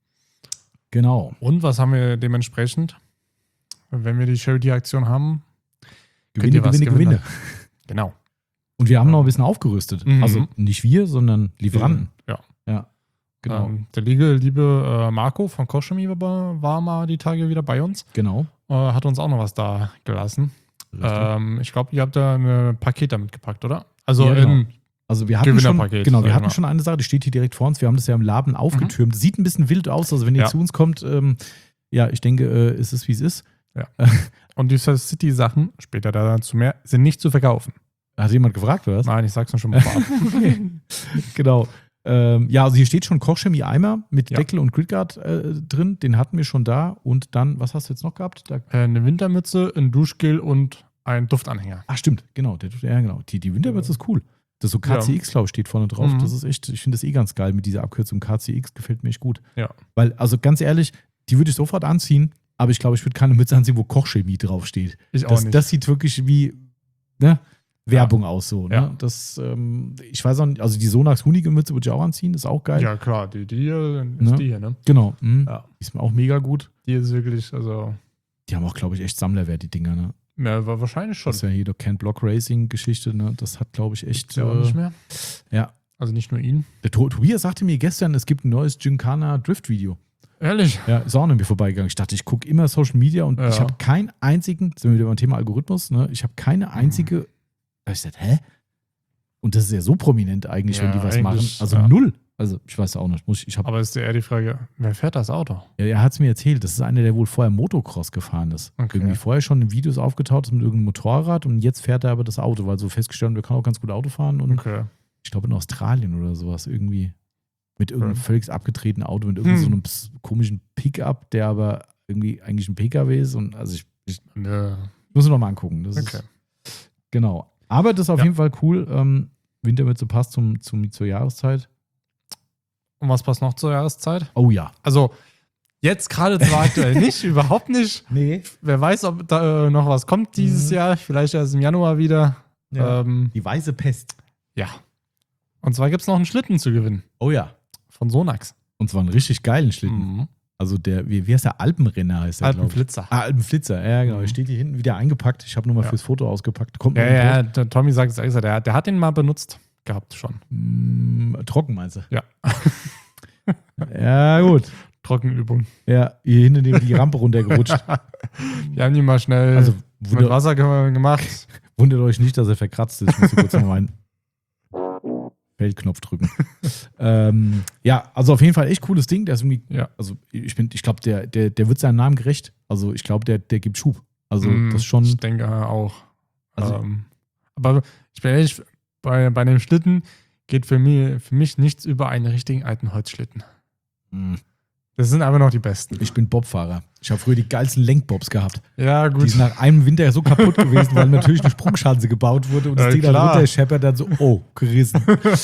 Genau. Und was haben wir dementsprechend? Wenn wir die Charity-Aktion haben, Könnt Gewinne, ihr was Gewinne, gewinnen? Gewinne. genau. Und wir haben noch ein bisschen aufgerüstet. Mhm. Also nicht wir, sondern Lieferanten. Ja. Ja, genau. Ähm, der liebe, liebe äh, Marco von Koschemi war, war mal die Tage wieder bei uns. Genau. Äh, hat uns auch noch was da gelassen. Richtig. Ähm, ich glaube, ihr habt da ein Paket damit gepackt, oder? Also Ja, genau. in, Also wir hatten schon, Gewinnerpaket, genau, wir sag hatten mal. schon eine Sache, die steht hier direkt vor uns. Wir haben das ja im Laden aufgetürmt. Sieht ein bisschen wild aus. Also wenn ihr Ja. zu uns kommt, ähm, ja, ich denke, äh, es ist, wie es ist. und die City-Sachen, später dazu mehr, sind nicht zu verkaufen. Hat jemand gefragt, oder was? Nein, ich sag's nur schon mal vorab. Okay. Genau. Ähm, ja, also hier steht schon Kochchemie-Eimer mit Ja. Deckel und Gridguard äh, drin. Den hatten wir schon da. Und dann, was hast du jetzt noch gehabt? Da, äh, eine Wintermütze, ein Duschgel und ein Duftanhänger. ach, stimmt. Genau. Der, ja, genau. Die, die Wintermütze ist cool. Das ist so K C X, glaube ich, steht vorne drauf. Mhm. Das ist echt, ich finde das eh ganz geil mit dieser Abkürzung K C X. Gefällt mir echt gut. Ja. Weil, also ganz ehrlich, die würde ich sofort anziehen. Aber ich glaube, ich würde keine Mütze anziehen, wo Kochchemie draufsteht. Ich auch Das, nicht. das sieht wirklich wie ne, Werbung aus so. Ne? Ja. Das, ähm, ich weiß auch nicht, also die Sonax Hunige Mütze würde ich auch anziehen, ist auch geil. ja, klar, die, die hier ist Ne? die hier, ne? Genau. Mhm. Ja. Die ist mir auch mega gut. Die ist wirklich, also, Die haben auch, glaube ich, echt Sammlerwert, die Dinger. Ne? ja, war wahrscheinlich schon. Das ist ja hier die Can't Block Racing Geschichte. Ne? Das hat, glaube ich, echt. Gibt's ja auch nicht mehr. ja. Also nicht nur ihn. Der To- Tobias sagte mir gestern, es gibt ein neues Gincana Drift Video. Ehrlich? Ja, ist auch an mir vorbeigegangen. Ich dachte, ich gucke immer Social Media und Ja. ich habe keinen einzigen, sind wir wieder beim Thema Algorithmus, ne? Ich habe keine einzige. Da hab ich gesagt, hä? Und das ist ja so prominent eigentlich, Ja, wenn die was machen. eigentlich, Also ja. null. Also ich weiß auch nicht. Muss ich, ich hab, Aber ist ja eher die Frage, wer fährt das Auto? ja, er hat es mir erzählt, das ist einer, der wohl vorher Motocross gefahren ist. Okay. Irgendwie vorher schon in Videos aufgetaucht ist mit irgendeinem Motorrad und jetzt fährt er aber das Auto, weil so festgestellt, wir können auch ganz gut Auto fahren und Okay. ich glaube in Australien oder sowas irgendwie. Mit irgendeinem Ja. völlig abgetretenen Auto, mit irgendeinem Hm. so einem ps- komischen Pickup, der aber irgendwie eigentlich ein P K W ist. Und also ich, ich Ja. muss noch mal angucken. Das Okay. ist, genau. Aber das ist auf Ja. jeden Fall cool. Ähm, Wintermütze passt zum, zum, zur Jahreszeit. Und was passt noch zur Jahreszeit? Oh ja. Also, jetzt gerade zwar aktuell nicht, überhaupt nicht. Nee. Wer weiß, ob da äh, noch was kommt dieses Mhm. Jahr. Vielleicht erst im Januar wieder. Ja. Ähm, Die weiße Pest. ja. Und zwar gibt es noch einen Schlitten zu gewinnen. Oh ja. Von Sonax. Und zwar einen richtig geilen Schlitten. Mhm. Also der, wie, wie heißt der? Alpenrenner heißt der, glaube ich. Alpenflitzer. Ah, Alpenflitzer, ja genau. Mhm. Der steht hier hinten wieder eingepackt. Ich habe nur mal Ja. fürs Foto ausgepackt. Kommt Ja, noch ein ja, der Tommy sagt es extra. Der, der hat den mal benutzt gehabt schon. Foto. Mm, trocken meinst du? Ja. Ja, gut. Trockenübung. Ja, hier hinten neben die Rampe runtergerutscht. Wir haben die mal schnell Also mit wundert, Wasser ge- gemacht. wundert euch nicht, dass er verkratzt ist. Ich muss kurz noch meinen Feldknopf drücken. ähm, ja, also auf jeden Fall echt cooles Ding. Der ist irgendwie, Ja. also ich bin, ich glaube, der, der, der wird seinem Namen gerecht. Also ich glaube, der, der gibt Schub. Also Mm, das schon. Ich denke auch. Also- ähm, aber ich bin ehrlich, bei, bei dem Schlitten geht für mich, für mich nichts über einen richtigen alten Holzschlitten. Mm, Das sind einfach noch die besten. Ich bin Bobfahrer. Ich habe früher die geilsten Lenkbobs gehabt. Ja, Die gut. sind nach einem Winter so kaputt gewesen, weil natürlich eine Sprungschanze gebaut wurde und das Ja, Ding dann klar. runterscheppert, dann so, oh, gerissen.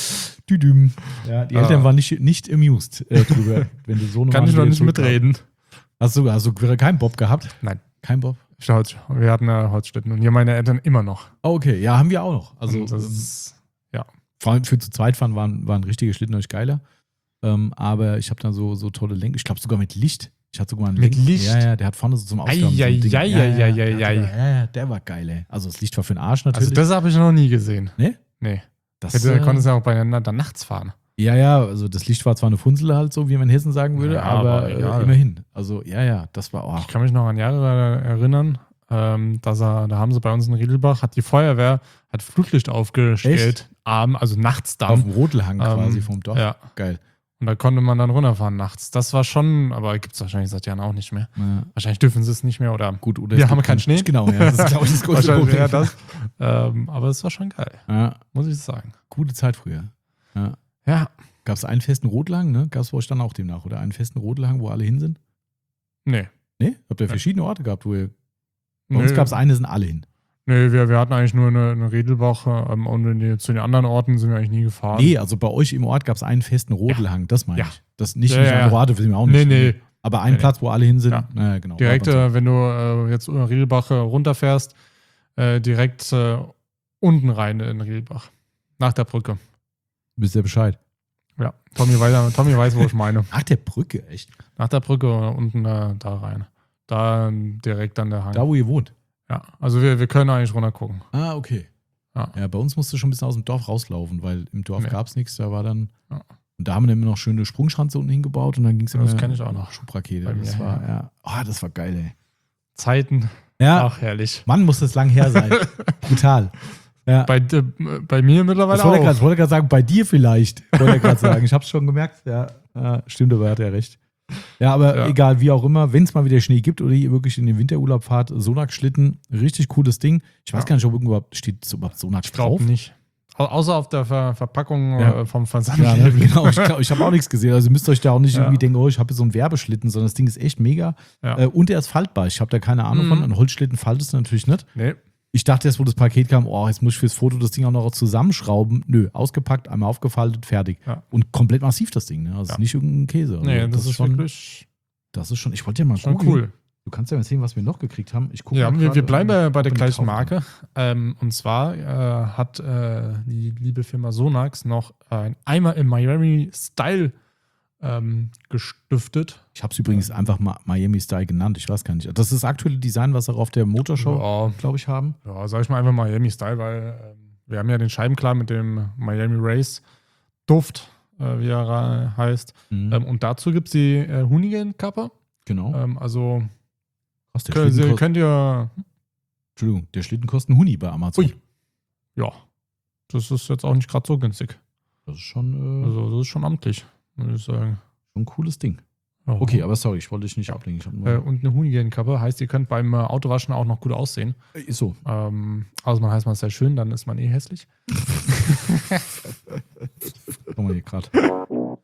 Düdüm. Ja, die Ah. Eltern waren nicht, nicht amused äh, drüber, wenn du so eine Kann ich noch Manuelle nicht Schuld mitreden. Hast du, hast du keinen Bob gehabt? Nein. Kein Bob? Ich Holz, wir hatten ja Holzschlitten und hier meine Eltern immer noch. Oh, okay. Ja, haben wir auch noch. Also, Und das ähm, ist, ja. vor allem für zu zweit fahren waren, waren richtige Schlitten euch geiler. Ähm, aber ich habe da so, so tolle Lenk. Ich glaube sogar mit Licht. Ich hatte sogar einen Mit Lenk- Licht? Ja, ja, der hat vorne so zum Ausgaben. so ein Ding. Eieieiei, ja, ja, ja, eieiei. der hat sogar- ja, ja, der war geil, ey. Also das Licht war für den Arsch natürlich. Also das habe ich noch nie gesehen. Nee? Nee. das, Hätte, äh, konntest ja auch beieinander nachts fahren. Ja, ja, also das Licht war zwar eine Funzel halt, so wie man in Hessen sagen würde, Ja, aber, aber äh, egal. immerhin. Also ja, ja, das war, oh, Ich kann mich noch an Jahre erinnern, ähm, dass er, da haben sie bei uns in Riedelbach, hat die Feuerwehr, hat Flutlicht aufgestellt, abends, also nachts auf dann. dem Rotelhang quasi Ähm, vom Dorf. Ja. Geil. Und da konnte man dann runterfahren nachts. Das war schon, aber gibt es wahrscheinlich seit Jahren auch nicht mehr. Ja, Wahrscheinlich dürfen sie es nicht mehr oder gut, oder Wir es haben gibt keinen Schnee. Genau, ja, das ist, glaube ich, das größte wahrscheinlich Problem. eher das. Ähm, aber es war schon geil, Ja, muss ich sagen. gute Zeit früher. Ja. Ja, Gab es einen festen Rotlhang, ne? Gab es bei euch dann auch demnach, oder einen festen Rotlhang, wo alle hin sind? nee. Nee? Habt ihr verschiedene Orte gehabt, wo ihr. Bei uns Nö. gab es eine, sind alle hin. Nee, wir, wir hatten eigentlich nur eine, eine Riedelbach ähm, und in die, zu den anderen Orten sind wir eigentlich nie gefahren. Nee, also bei euch im Ort gab es einen festen Rotelhang, das meine Ja. ich. Das nicht, Ja, nicht ja, andere ja. Orte, wissen wir auch Nee, nicht. nee. Aber einen Nee, Platz, wo alle hin sind. Ja. Ja, genau. Direkt, war bei uns äh, wenn du äh, jetzt über Riedelbach äh, runterfährst, äh, direkt äh, unten rein in Riedelbach. Nach der Brücke. so. Wisst ihr Bescheid? Ja, Tommy weiß, Tommy weiß, wo ich meine. Ach, der Brücke, echt. Nach der Brücke unten äh, da rein. Da ähm, direkt an der Hang. Da, wo ihr wohnt. Ja, also wir, wir können eigentlich runter gucken. Ah, okay. Ja. Ja, bei uns musst du schon ein bisschen aus dem Dorf rauslaufen, weil im Dorf Nee. gab es nichts. Da war dann. Ja. Und da haben wir dann immer noch schöne Sprungschanze unten hingebaut und dann ging es immer. Das kenn ich auch noch. Schubrakete. Bei Das mir, war, ja. ja. Oh, das war geil, ey. Zeiten. Ja, Ach, herrlich. Mann, muss das lang her sein. Brutal. Ja. Bei, äh, bei mir mittlerweile Das wollte ich auch. grad- wollte gerade sagen, bei dir vielleicht. Wollte ich gerade sagen. Ich habe es schon gemerkt. Ja, ja, stimmt, aber er hat ja recht. Ja, aber Ja. egal, wie auch immer, wenn es mal wieder Schnee gibt oder ihr wirklich in den Winterurlaub fahrt, Sonax-Schlitten, richtig cooles Ding. Ich weiß Ja. gar nicht, ob irgendwo steht so überhaupt Sonax Ich glaube drauf. nicht. Au außer auf der Ver Verpackung Ja. äh, vom Ja, Versandlabel. ne, genau. Ich, glaub, ich habe auch nichts gesehen. Also ihr müsst euch da auch nicht Ja. irgendwie denken, oh, ich habe so einen Werbeschlitten, sondern das Ding ist echt mega. Ja. Äh, und er ist faltbar. Ich habe da keine Ahnung Mhm. von. Ein Holzschlitten faltest du natürlich nicht. Nee. Ich dachte erst, wo das Paket kam, oh, jetzt muss ich fürs Foto das Ding auch noch zusammenschrauben. Nö, ausgepackt, einmal aufgefaltet, fertig. Ja. Und komplett massiv das Ding. Ne? Also Ja. ist nicht irgendein Käse. Also Nee, das, ist schon, wirklich Das ist schon, ich wollte ja mal schon googeln. cool. Du kannst ja mal sehen, was wir noch gekriegt haben. Ich guck Ja, mal wir, grad, wir bleiben äh, bei, bei ob der wir gleichen gekauft haben. Marke. Ähm, und zwar äh, hat äh, die liebe Firma Sonax noch ein Eimer im Miami-Style ähm, gestiftet. Ich habe es übrigens einfach mal Miami Style genannt. Ich weiß gar nicht. Das ist das aktuelle Design, was wir auf der Motorshow, Ja, glaube ich, haben. ja, sag ich mal einfach Miami-Style, weil ähm, wir haben ja den Scheibenklar mit dem Miami Race Duft, äh, wie er ra- heißt. Mhm. Ähm, und dazu gibt es die äh, Hoonigan-Kappe. genau. Ähm, also Was, der, könnt, Schlitten ihr- kostet, könnt ihr, Entschuldigung, der Schlitten kostet einen Huni bei Amazon. Ui. ja, das ist jetzt auch nicht gerade so günstig. Das ist schon, äh, Also das ist schon amtlich, muss ich sagen. schon ein cooles Ding. Ja. Okay, aber sorry, ich wollte dich nicht ablenken. Ich hab nur, Äh, und eine Hoonigan-Kappe heißt, ihr könnt beim äh, Autowaschen auch noch gut aussehen. ist so. Ähm, also man heißt man sehr schön, dann ist man eh hässlich. Guck mal hier gerade.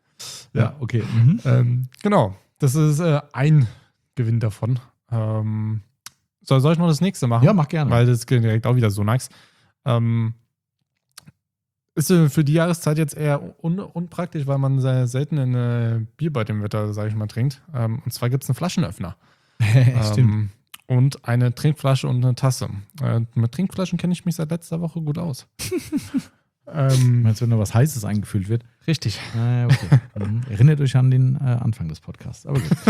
Ja, okay. Mhm. Ähm, genau, das ist äh, ein Gewinn davon. Ähm, soll, soll ich noch das nächste machen? Ja, mach gerne. Weil das geht direkt auch wieder so nice. Ähm, ist äh, für die Jahreszeit jetzt eher un unpraktisch, weil man sehr selten ein äh, Bier bei dem Wetter, sage ich mal, trinkt. Ähm, und zwar gibt es einen Flaschenöffner. Stimmt. Ähm, und eine Trinkflasche und eine Tasse. Äh, mit Trinkflaschen kenne ich mich seit letzter Woche gut aus. ähm, Meinst du, wenn da was Heißes eingefüllt wird? richtig. Ah, okay. Mhm. Erinnert euch an den äh, Anfang des Podcasts. Aber gut.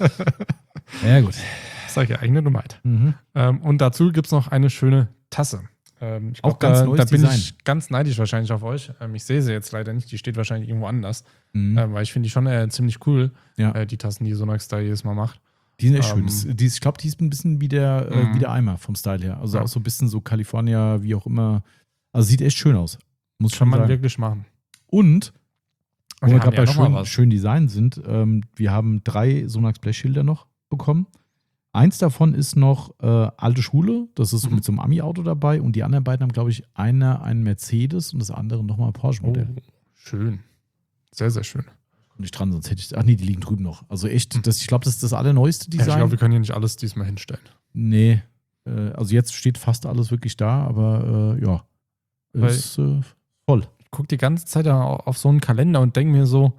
Ja, gut. Sag ich ja, eigene Dummheit. Mhm. Ähm, und dazu gibt es noch eine schöne Tasse. Ähm, ich glaub, Auch ganz da, neues da bin Design. ich ganz neidisch wahrscheinlich auf euch. Ähm, ich sehe sie jetzt leider nicht, die steht wahrscheinlich irgendwo anders. Mhm. Ähm, weil ich finde die schon äh, ziemlich cool, Ja. äh, die Tassen, die Sonax da jedes Mal macht. Die sind echt Ähm, schön. Das, die, ist- ich glaube, die ist ein bisschen wie der, äh, Mhm. wie der Eimer vom Style her. Also Ja. auch so ein bisschen so California, wie auch immer. Also sieht echt schön aus. Muss Kann schon man sagen. wirklich machen. Und, wo Und wir wir gerade haben bei ja noch mal schön, was. schön Design sind, ähm, wir haben drei Sonax Blechschilder noch bekommen. Eins davon ist noch äh, alte Schule, das ist Mhm. mit so einem Ami-Auto dabei und die anderen beiden haben, glaube ich, einer einen Mercedes und das andere nochmal ein Oh, Porsche-Modell. schön. Sehr, sehr schön. Nicht dran, sonst hätte ich. Ach nee, die liegen drüben noch. Also echt, das, ich glaube, das ist das allerneueste Ja, ich Design. glaube, wir können hier nicht alles diesmal hinstellen. Nee, äh, also jetzt steht fast alles wirklich da, aber äh, ja, Weil- ist äh, voll. Ich gucke die ganze Zeit auf so einen Kalender und denke mir so,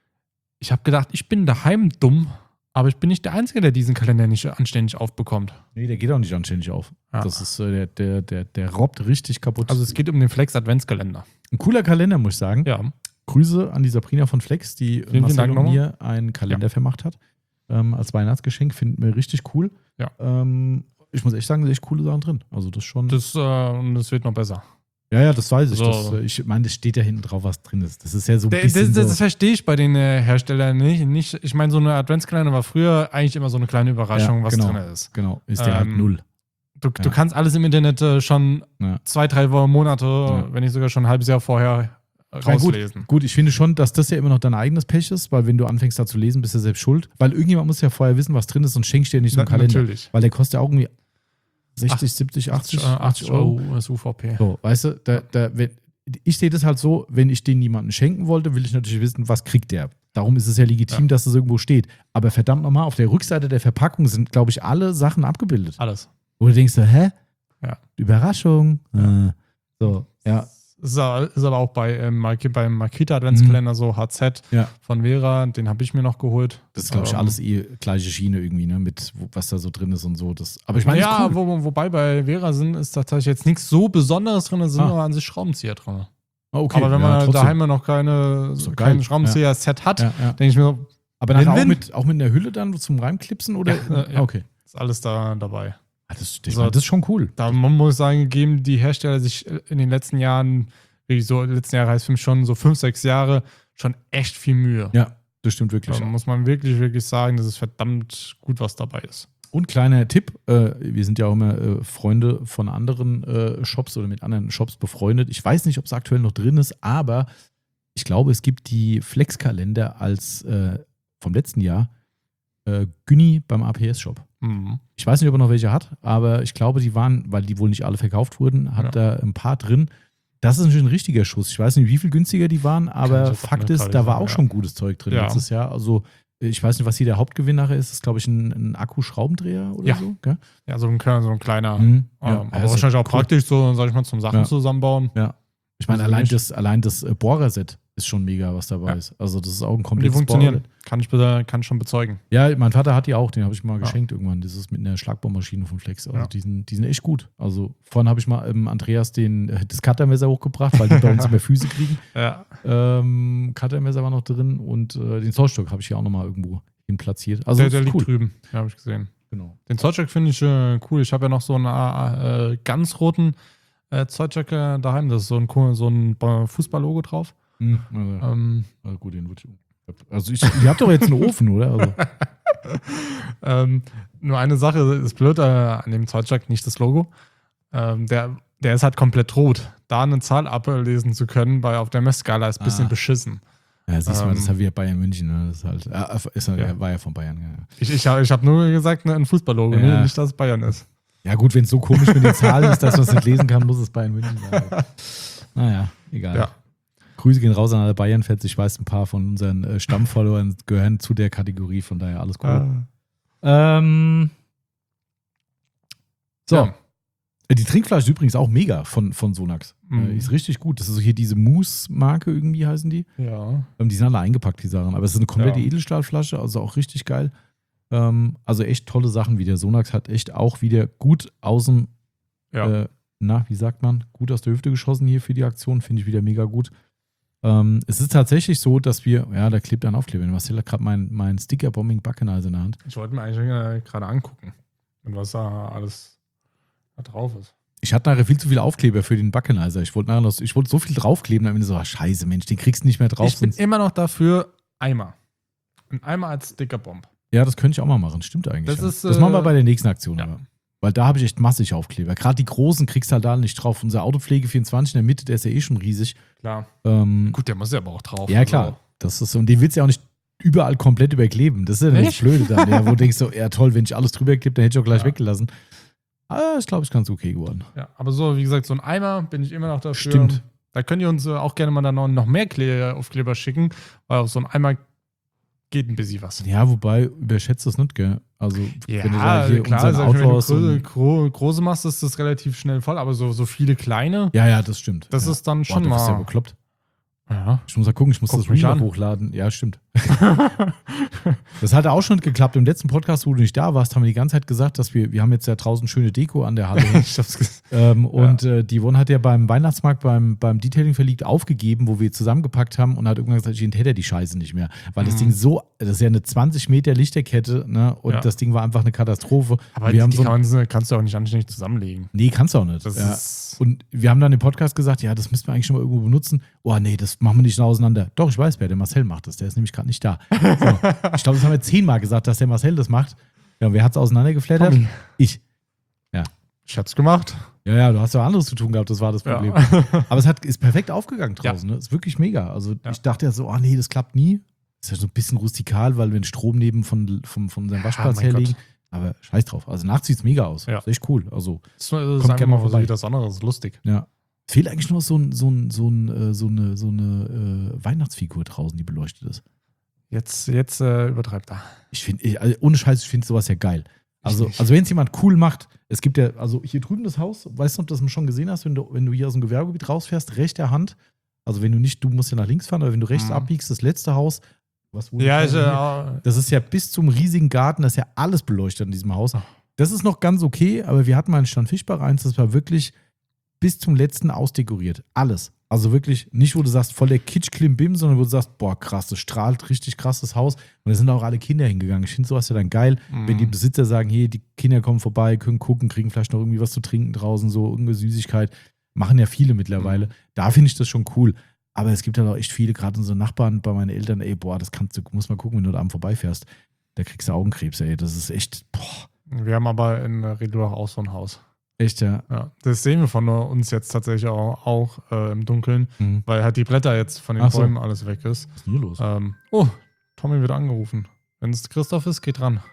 ich habe gedacht, ich bin daheim dumm, aber ich bin nicht der Einzige, der diesen Kalender nicht anständig aufbekommt. Nee, der geht auch nicht anständig auf. Ja. Das ist, äh, der, der, der, der robbt richtig kaputt. Also es geht um den Flex Adventskalender. ein cooler Kalender, muss ich sagen. Ja. Grüße an die Sabrina von Flex, die vielen Marcel Dank und nochmal. mir einen Kalender vermacht hat. Ähm, als Weihnachtsgeschenk. Finden wir richtig cool. Ja. Ähm, ich muss echt sagen, da sind echt coole Sachen drin. Also das schon. Das, äh, und das wird noch besser. ja, ja, das weiß ich. So. Das, äh, ich meine, das steht ja hinten drauf, was drin ist. Das ist ja so ein Das, bisschen das, das so. verstehe ich bei den äh, Herstellern nicht. nicht. Ich meine, so eine Adventskalender war früher eigentlich immer so eine kleine Überraschung, Ja, was genau. drin ist. Genau, ist der halt Ähm, null. Du, Ja. du kannst alles im Internet äh, schon Ja. zwei, drei Monate, Ja. wenn nicht sogar schon ein halbes Jahr vorher Na rauslesen. Gut, gut, ich finde schon, dass das ja immer noch dein eigenes Pech ist, weil wenn du anfängst da zu lesen, bist du selbst schuld. Weil irgendjemand muss ja vorher wissen, was drin ist und schenkst dir nicht so einen Na, Kalender. natürlich. Weil der kostet ja auch irgendwie sechzig, siebzig, achtzig, äh, achtzig Euro ist U V P. So, weißt du, da, da, wenn, ich sehe das halt so, wenn ich den jemanden schenken wollte, will ich natürlich wissen, was kriegt der. Darum ist es ja legitim, Ja. dass das irgendwo steht. Aber verdammt nochmal, auf der Rückseite der Verpackung sind, glaube ich, alle Sachen abgebildet. Alles. Wo du denkst, so, hä? Ja. Überraschung. Ja. Äh, so, ja. Ist aber, ist aber auch bei, ähm, Marki- beim Makita Adventskalender so H Z Ja. von Vera, den habe ich mir noch geholt. Das ist, glaube ich, Ähm, alles eh gleiche Schiene irgendwie, ne? Mit wo, was da so drin ist und so. Das, aber ich meine, ja, das ist cool. wo, wobei bei Vera sind, ist tatsächlich jetzt nichts so Besonderes drin, da sind Ah. aber an sich Schraubenzieher drin. Ah, okay. Aber wenn ja, man trotzdem. daheim noch keine, Ist doch kein geil. Schraubenzieher-Set hat, Ja, ja. denke ich mir, so, Aber nachher auch Win-win. mit, auch mit einer Hülle dann zum Reimklipsen oder? Ja, äh, ja. Ah, okay. ist alles da dabei. Ah, das, ich So. meine, das ist schon cool. Da man muss sagen, geben die Hersteller sich in den letzten Jahren, wirklich so, letzten Jahre heißt für mich schon so fünf, sechs Jahre, schon echt viel Mühe. Ja, das stimmt wirklich. Da muss man wirklich, wirklich sagen, dass es verdammt gut was dabei ist. Und kleiner Tipp, äh, wir sind ja auch immer äh, Freunde von anderen äh, Shops oder mit anderen Shops befreundet. Ich weiß nicht, ob es aktuell noch drin ist, aber ich glaube, es gibt die Flex-Kalender als äh, vom letzten Jahr äh, Günni beim A P S-Shop. Mhm. Ich weiß nicht, ob er noch welche hat, aber ich glaube, die waren, weil die wohl nicht alle verkauft wurden, hat Ja. da ein paar drin. Das ist natürlich ein richtiger Schuss. Ich weiß nicht, wie viel günstiger die waren, Kann aber ich jetzt auch Fakt nicht ist, gerade da war sagen, auch ja. schon gutes Zeug drin Ja. letztes Jahr. Also ich weiß nicht, was hier der Hauptgewinn nachher ist. Das ist, glaube ich, ein, ein Akkuschraubendreher oder Ja. so. Gell? Ja, so ein, kleiner- so ein kleiner. Mhm. Ähm, Ja, aber also wahrscheinlich auch cool. praktisch, so, sag ich mal, zum Sachen Ja. zusammenbauen. Ja. Ich meine, Also allein nicht- das, allein das äh, Bohrerset ist schon mega, was dabei Ja. ist. Also das ist auch ein Und die komplettes funktionieren. Bohrerset. Kann ich, be- kann ich schon bezeugen. Ja, mein Vater hat die auch, den habe ich mal Ja. geschenkt irgendwann. Das ist mit einer Schlagbohrmaschine von Flex. Also Ja. die, sind, die sind echt gut. Also vorhin habe ich mal ähm, Andreas den, äh, das Cuttermesser hochgebracht, weil die bei uns immer Füße kriegen. Ja. Ähm, Cuttermesser war noch drin und äh, den Zollstock habe ich hier auch nochmal irgendwo hin platziert. Also der das der ist liegt cool. drüben. Ja, habe ich gesehen. Genau. Den Zollstock finde ich äh, cool. Ich habe ja noch so einen äh, ganz roten äh, Zollstock äh, daheim. Das ist so ein, cool- so ein Ba- Fußballlogo drauf. Hm, also, Ähm, also gut, den würde ich. Also ich, ihr habt doch jetzt einen Ofen, oder? Also, ähm, nur eine Sache ist blöd äh, an dem Zollstock, nicht das Logo. Ähm, der, der ist halt komplett rot. Da eine Zahl ablesen zu können bei, auf der Messskala ist ein bisschen Ah. beschissen. ja, siehst du mal, Ähm, das ist halt wieder Bayern München. Ne? Das ist halt, ja, ist, halt- Ja. war ja von Bayern. Ja. Ich, ich habe ich hab nur gesagt, ne, ein Fußballlogo, Ja. ne? Nicht, dass es Bayern ist. Ja, gut, wenn es so komisch mit den Zahlen ist, dass man es nicht lesen kann, muss es Bayern München sein. Naja, egal. Ja. Grüße gehen raus an alle Bayern-Fans. Ich weiß, ein paar von unseren äh, Stammfollowern gehören zu der Kategorie, von daher alles cool. Ah. Ähm, so. Ja. Die Trinkflasche ist übrigens auch mega von, von Sonax. Mhm. Äh, ist richtig gut. Das ist so hier diese Mousse-Marke irgendwie, heißen die. Ja. Ähm, die sind alle eingepackt, die Sachen. Aber es ist eine komplette ja. Edelstahlflasche, also auch richtig geil. Ähm, also echt tolle Sachen wieder. Sonax hat echt auch wieder gut aus dem, ja. äh, na, wie sagt man, gut aus der Hüfte geschossen hier für die Aktion. Finde ich wieder mega gut. Ähm, es ist tatsächlich so, dass wir, ja, da klebt ein Aufkleber. Marcel hat gerade mein, mein Sticker-Bombing-Backenizer in der Hand. Ich wollte mir eigentlich gerade angucken, was da alles da drauf ist. Ich hatte nachher viel zu viele Aufkleber für den Backenizer. Ich wollte nachher noch, ich wollte so viel draufkleben, dann bin ich so, ah, scheiße, Mensch, den kriegst du nicht mehr drauf. Ich bin immer noch dafür Eimer. Ein Eimer als Stickerbomb. Ja, das könnte ich auch mal machen. Stimmt eigentlich. Das, ja. ist, das machen wir bei der nächsten Aktion. Ja. Aber. Weil da habe ich echt massig Aufkleber. Gerade die großen kriegst du halt da nicht drauf. Unser Autopflege vierundzwanzig in der Mitte, der ist ja eh schon riesig. Klar. Ähm, Gut, der muss ja aber auch drauf. Ja, klar. Also. Das ist, und den willst du ja auch nicht überall komplett überkleben. Das ist ja das Blöde da. Ja, wo du denkst so, ja toll, wenn ich alles drüber klebe, dann hätte ich auch gleich ja. weggelassen. Aber ich glaube, ich ganz okay geworden. Ja, aber so, wie gesagt, so ein Eimer bin ich immer noch dafür. Stimmt. Da könnt ihr uns auch gerne mal dann noch mehr Kle- Aufkleber schicken, weil auf so ein Eimer geht ein bisschen was. Ja, wobei, überschätzt das nicht, gell? Also, ja, wenn du da hier klar, unseren also, wenn du Outlaws große, gro- große machst, ist das relativ schnell voll, aber so, so viele kleine. Ja, ja, das stimmt. Das ja. ist dann schon Boah, mal. Du bist ja bekloppt. Ja. Ich muss mal gucken, ich muss Guck das Reel an. hochladen. Ja, stimmt. Das hat auch schon geklappt. Im letzten Podcast, wo du nicht da warst, haben wir die ganze Zeit gesagt, dass wir, wir haben jetzt ja draußen schöne Deko an der Halle. Ich hab's gesagt. ähm, und ja. äh, die Yvonne hat ja beim Weihnachtsmarkt, beim, beim Detailing verlegt, aufgegeben, wo wir zusammengepackt haben und hat irgendwann gesagt, ich hätte die Scheiße nicht mehr. Weil mhm. das Ding so, das ist ja eine zwanzig Meter Lichterkette, ne? Und ja. das Ding war einfach eine Katastrophe. Aber wir die, haben die so kann man, kannst du auch nicht anständig zusammenlegen. Nee, kannst du auch nicht. Das ja. ist Und wir haben dann im Podcast gesagt, ja, das müssten wir eigentlich schon mal irgendwo benutzen. Oh nee, das machen wir nicht schon auseinander. Doch, ich weiß wer, der Marcel macht das. Der ist nämlich gerade nicht da. So. Ich glaube, das haben wir zehnmal gesagt, dass der Marcel das macht. Ja, und wer hat es auseinandergeflattert? Tommy. Ich. Ja. Ich hab's gemacht. Ja, ja, du hast ja anderes zu tun gehabt, das war das Problem. Ja. Aber es hat, ist perfekt aufgegangen draußen. Ja. Ne? Ist wirklich mega. Also ja. ich dachte ja so, oh nee, das klappt nie. Ist ja so ein bisschen rustikal, weil wir den Strom neben von, von, von seinem Waschplatz oh herlegen. Gott. Aber scheiß drauf. Also nachts sieht es mega aus. Ja. Ist echt cool. Also, das ist einfach mal so wie das andere, das ist lustig. Ja. Fehlt eigentlich nur so, ein, so, ein, so, ein, so eine, so eine äh, Weihnachtsfigur draußen, die beleuchtet ist. Jetzt, jetzt äh, übertreibt er. Ich finde, also ohne Scheiß, ich finde sowas ja geil. Also, also wenn es jemand cool macht, es gibt ja, also hier drüben das Haus, weißt du, ob du das schon gesehen hast, wenn du, wenn du hier aus dem Gewerbegebiet rausfährst, rechter Hand, also wenn du nicht, du musst ja nach links fahren, aber wenn du rechts mhm. abbiegst, das letzte Haus, was wohl ja, ich, äh, das ist ja bis zum riesigen Garten, das ist ja alles beleuchtet in diesem Haus. Das ist noch ganz okay, aber wir hatten mal einen Stand Fischbach eins, das war wirklich bis zum letzten ausdekoriert. Alles. Also wirklich nicht, wo du sagst, voll der Kitsch-Klimbim, sondern wo du sagst, boah, krass, das strahlt richtig krasses Haus. Und da sind auch alle Kinder hingegangen. Ich finde sowas ja dann geil, mhm. wenn die Besitzer sagen, hey, die Kinder kommen vorbei, können gucken, kriegen vielleicht noch irgendwie was zu trinken draußen, so irgendeine Süßigkeit. Machen ja viele mittlerweile. Mhm. Da finde ich das schon cool. Aber es gibt halt auch echt viele, gerade unsere Nachbarn bei meinen Eltern, ey, boah, das kannst du, musst mal gucken, wenn du da abends vorbeifährst. Da kriegst du Augenkrebs, ey. Das ist echt, boah. Wir haben aber in Redlach auch so ein Haus. Echt, ja. ja. Das sehen wir von uns jetzt tatsächlich auch, auch äh, im Dunkeln, mhm. weil halt die Blätter jetzt von den Ach so. Bäumen alles weg ist. Was ist denn hier los? Ähm, oh, Tommy wird angerufen. Wenn es Christoph ist, geht ran.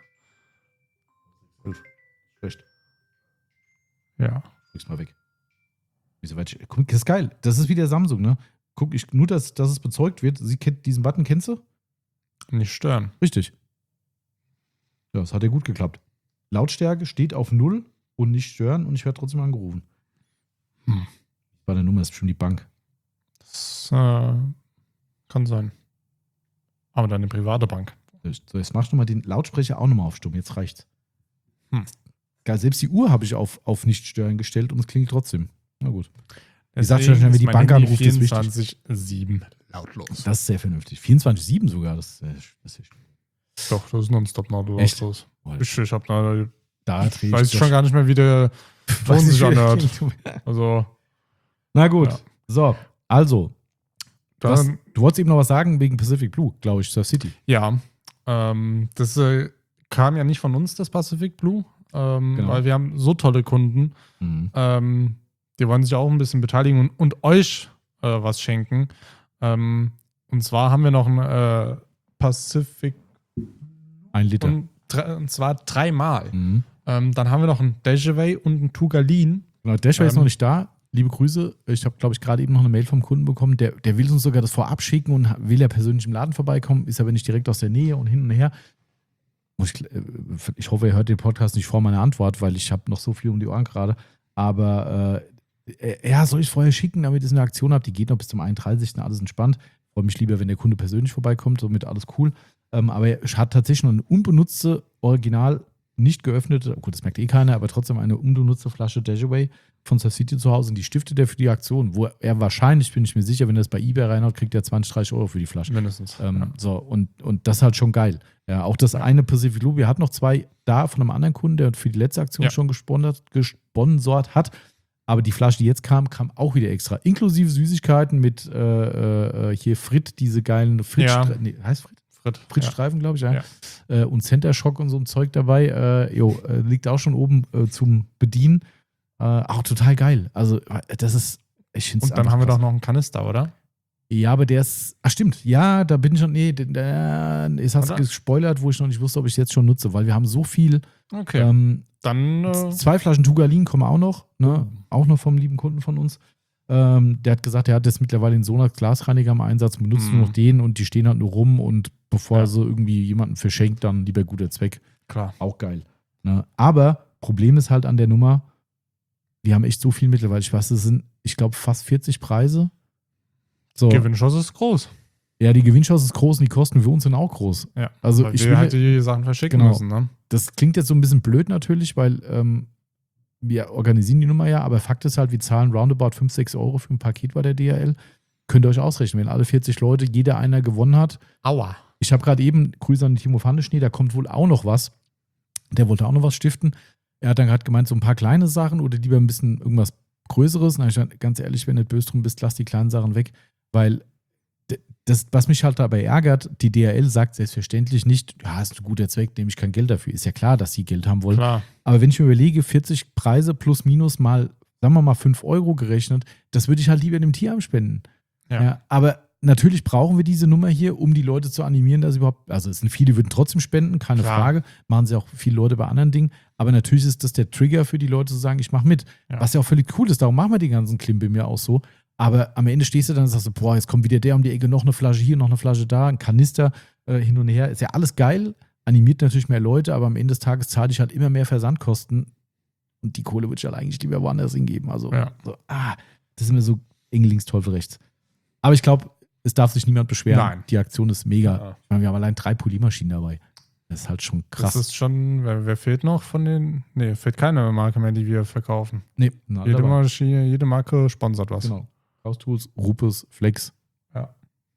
Schlecht. Ja. Leg's mal weg. Wieso weit ich, guck, das ist geil. Das ist wie der Samsung, ne? Guck, ich, nur, dass, dass es bezeugt wird. Sie kennt diesen Button, kennst du? Nicht stören. Richtig. Ja, das hat ja gut geklappt. Lautstärke steht auf null und nicht stören und ich werde trotzdem angerufen. Hm. Bei der Nummer ist bestimmt die Bank. Das äh, kann sein. Aber deine private Bank. So, jetzt machst du mal den Lautsprecher auch nochmal auf Stumm. Jetzt reicht's. Hm. Geil, selbst die Uhr habe ich auf, auf nicht stören gestellt und es klingt trotzdem. Na gut. Ich sag schon, wenn wir die Bank anruft, ist wichtig. vierundzwanzig sieben lautlos. Das ist sehr vernünftig. vierundzwanzig sieben sogar. Das, das ist Doch, das ist nonstop lautlos. Ich, ich hab eine, da ich weiß schon gar nicht mehr, wie der Ton sich anhört. Also. Na gut. Ja. So, also. Du, Dann, hast, du wolltest eben noch was sagen wegen Pacific Blue, glaube ich, Surf City. Ja. Ähm, das äh, kam ja nicht von uns, das Pacific Blue. Ähm, genau. Weil wir haben so tolle Kunden. Mhm. Ähm, die wollen sich auch ein bisschen beteiligen und, und euch äh, was schenken. Ähm, und zwar haben wir noch ein äh, Pacific. Ein Liter. Und, und zwar dreimal. Mhm. Ähm, dann haben wir noch ein Dejavey und ein Tugalin. Genau, Dejavey ähm, ist noch nicht da. liebe Grüße. Ich habe, glaube ich, gerade eben noch eine Mail vom Kunden bekommen. Der, der will uns sogar das vorab schicken und will ja persönlich im Laden vorbeikommen, ist aber nicht direkt aus der Nähe und hin und her. Ich, ich hoffe, er hört den Podcast nicht vor meiner Antwort, weil ich habe noch so viel um die Ohren gerade. Aber äh, ja, soll ich es vorher schicken, damit ich eine Aktion habe? Die geht noch bis zum einunddreißigsten Alles entspannt. Freue mich lieber, wenn der Kunde persönlich vorbeikommt, somit alles cool. Ähm, aber er hat tatsächlich noch eine unbenutzte, original nicht geöffnete, gut, das merkt eh keiner, aber trotzdem eine unbenutzte Flasche Dejaway von Surf City zu Hause und die stiftet er für die Aktion, wo er wahrscheinlich, bin ich mir sicher, wenn er das bei eBay reinhaut, kriegt er zwanzig, dreißig Euro für die Flasche. Mindestens. Ähm, ja. So, und, und das ist halt schon geil. Ja, auch das ja. eine Pacific Blue, wir hatten noch zwei da von einem anderen Kunden, der für die letzte Aktion ja. schon gesponsert, gesponsert hat. Aber die Flasche, die jetzt kam, kam auch wieder extra. Inklusive Süßigkeiten mit äh, äh, hier Frit, diese geilen Frit, ja. nee, heißt Frit? Frit. Frit-Streifen, ja. glaube ich, ja. ja. Äh, und Center Shock und so ein Zeug dabei. Äh, jo, äh, liegt auch schon oben äh, zum Bedienen. Äh, auch total geil. Also, das ist. Ich und dann haben wir krass. doch noch einen Kanister, oder? Ja, aber der ist. Ach, stimmt. Ja, da bin ich schon. Nee, der, jetzt hast du gespoilert, wo ich noch nicht wusste, ob ich es jetzt schon nutze, weil wir haben so viel. Okay. Ähm, dann. Äh zwei Flaschen Tugalin kommen auch noch. Ne? Auch noch vom lieben Kunden von uns. Ähm, der hat gesagt, er hat jetzt mittlerweile den Sonax Glasreiniger im Einsatz, benutzt mm. nur noch den und die stehen halt nur rum und bevor ja. er so irgendwie jemanden verschenkt, dann lieber guter Zweck. Klar. Auch geil. Ne? Aber Problem ist halt an der Nummer, wir haben echt so viel mittlerweile. Ich weiß, es sind, ich glaube, fast vierzig Preise. So. Gewinnchance ist groß. Ja, die Gewinnchance ist groß und die Kosten für uns sind auch groß. Ja, also weil ich wir will halt die Sachen verschicken genau, müssen. Ne? Das klingt jetzt so ein bisschen blöd natürlich, weil ähm, wir organisieren die Nummer ja, aber Fakt ist halt, wir zahlen roundabout fünf, sechs Euro für ein Paket bei der D H L. Könnt ihr euch ausrechnen, wenn alle vierzig Leute, jeder einer gewonnen hat. Aua. Ich habe gerade eben, Grüße an Timo Pfandeschnee, da kommt wohl auch noch was. Der wollte auch noch was stiften. Er hat dann gerade gemeint, so ein paar kleine Sachen oder lieber ein bisschen irgendwas Größeres. Und dann habe ich gesagt, ganz ehrlich, wenn du nicht böse drum bist, lass die kleinen Sachen weg. Weil das, was mich halt dabei ärgert, die D H L sagt selbstverständlich nicht, ja, ist ein guter Zweck, nehme ich kein Geld dafür. Ist ja klar, dass sie Geld haben wollen. Klar. Aber wenn ich mir überlege, vierzig Preise plus minus mal, sagen wir mal, fünf Euro gerechnet, das würde ich halt lieber dem Tierheim spenden. Ja. Ja, aber natürlich brauchen wir diese Nummer hier, um die Leute zu animieren, dass sie überhaupt, also es sind viele, die würden trotzdem spenden, keine Klar. Frage, machen sie auch viele Leute bei anderen Dingen, aber natürlich ist das der Trigger für die Leute zu sagen, ich mache mit, ja. was ja auch völlig cool ist, darum machen wir die ganzen Klimbim ja auch so, aber am Ende stehst du dann und sagst, boah, jetzt kommt wieder der um die Ecke, noch eine Flasche hier, noch eine Flasche da, ein Kanister äh, hin und her, ist ja alles geil, animiert natürlich mehr Leute, aber am Ende des Tages zahle ich halt immer mehr Versandkosten und die Kohle würde ich halt eigentlich lieber woanders hingeben, also ja. so, ah, das ist immer so Engelings Teufel rechts. Aber ich glaube, es darf sich niemand beschweren. Nein. Die Aktion ist mega. Ja. Ich meine, wir haben allein drei Polymaschinen dabei. Das ist halt schon krass. Das ist schon, wer, wer fehlt noch von den, nee, fehlt keine Marke mehr, die wir verkaufen. Nee, jede, Maschine, jede Marke sponsert was. Genau. Haustools, Rupes, Flex. Ja.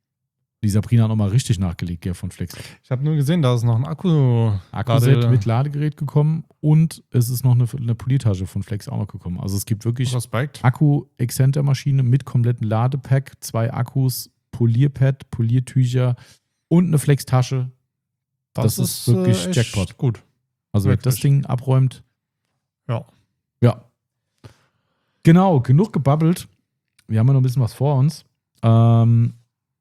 Die Sabrina hat nochmal richtig nachgelegt, ja, von Flex. Ich habe nur gesehen, da ist noch ein Akku. Akkuset mit Ladegerät gekommen und es ist noch eine, eine Poliertasche von Flex auch noch gekommen. Also es gibt wirklich Respekt. Akku-Exzenter-Maschine mit kompletten Ladepack, zwei Akkus, Polierpad, Poliertücher und eine Flex-Tasche. Das, das ist, ist wirklich äh, Jackpot. Gut. Also wer das Ding abräumt. Ja. Ja. Genau, genug gebabbelt. Wir haben ja noch ein bisschen was vor uns. Ähm,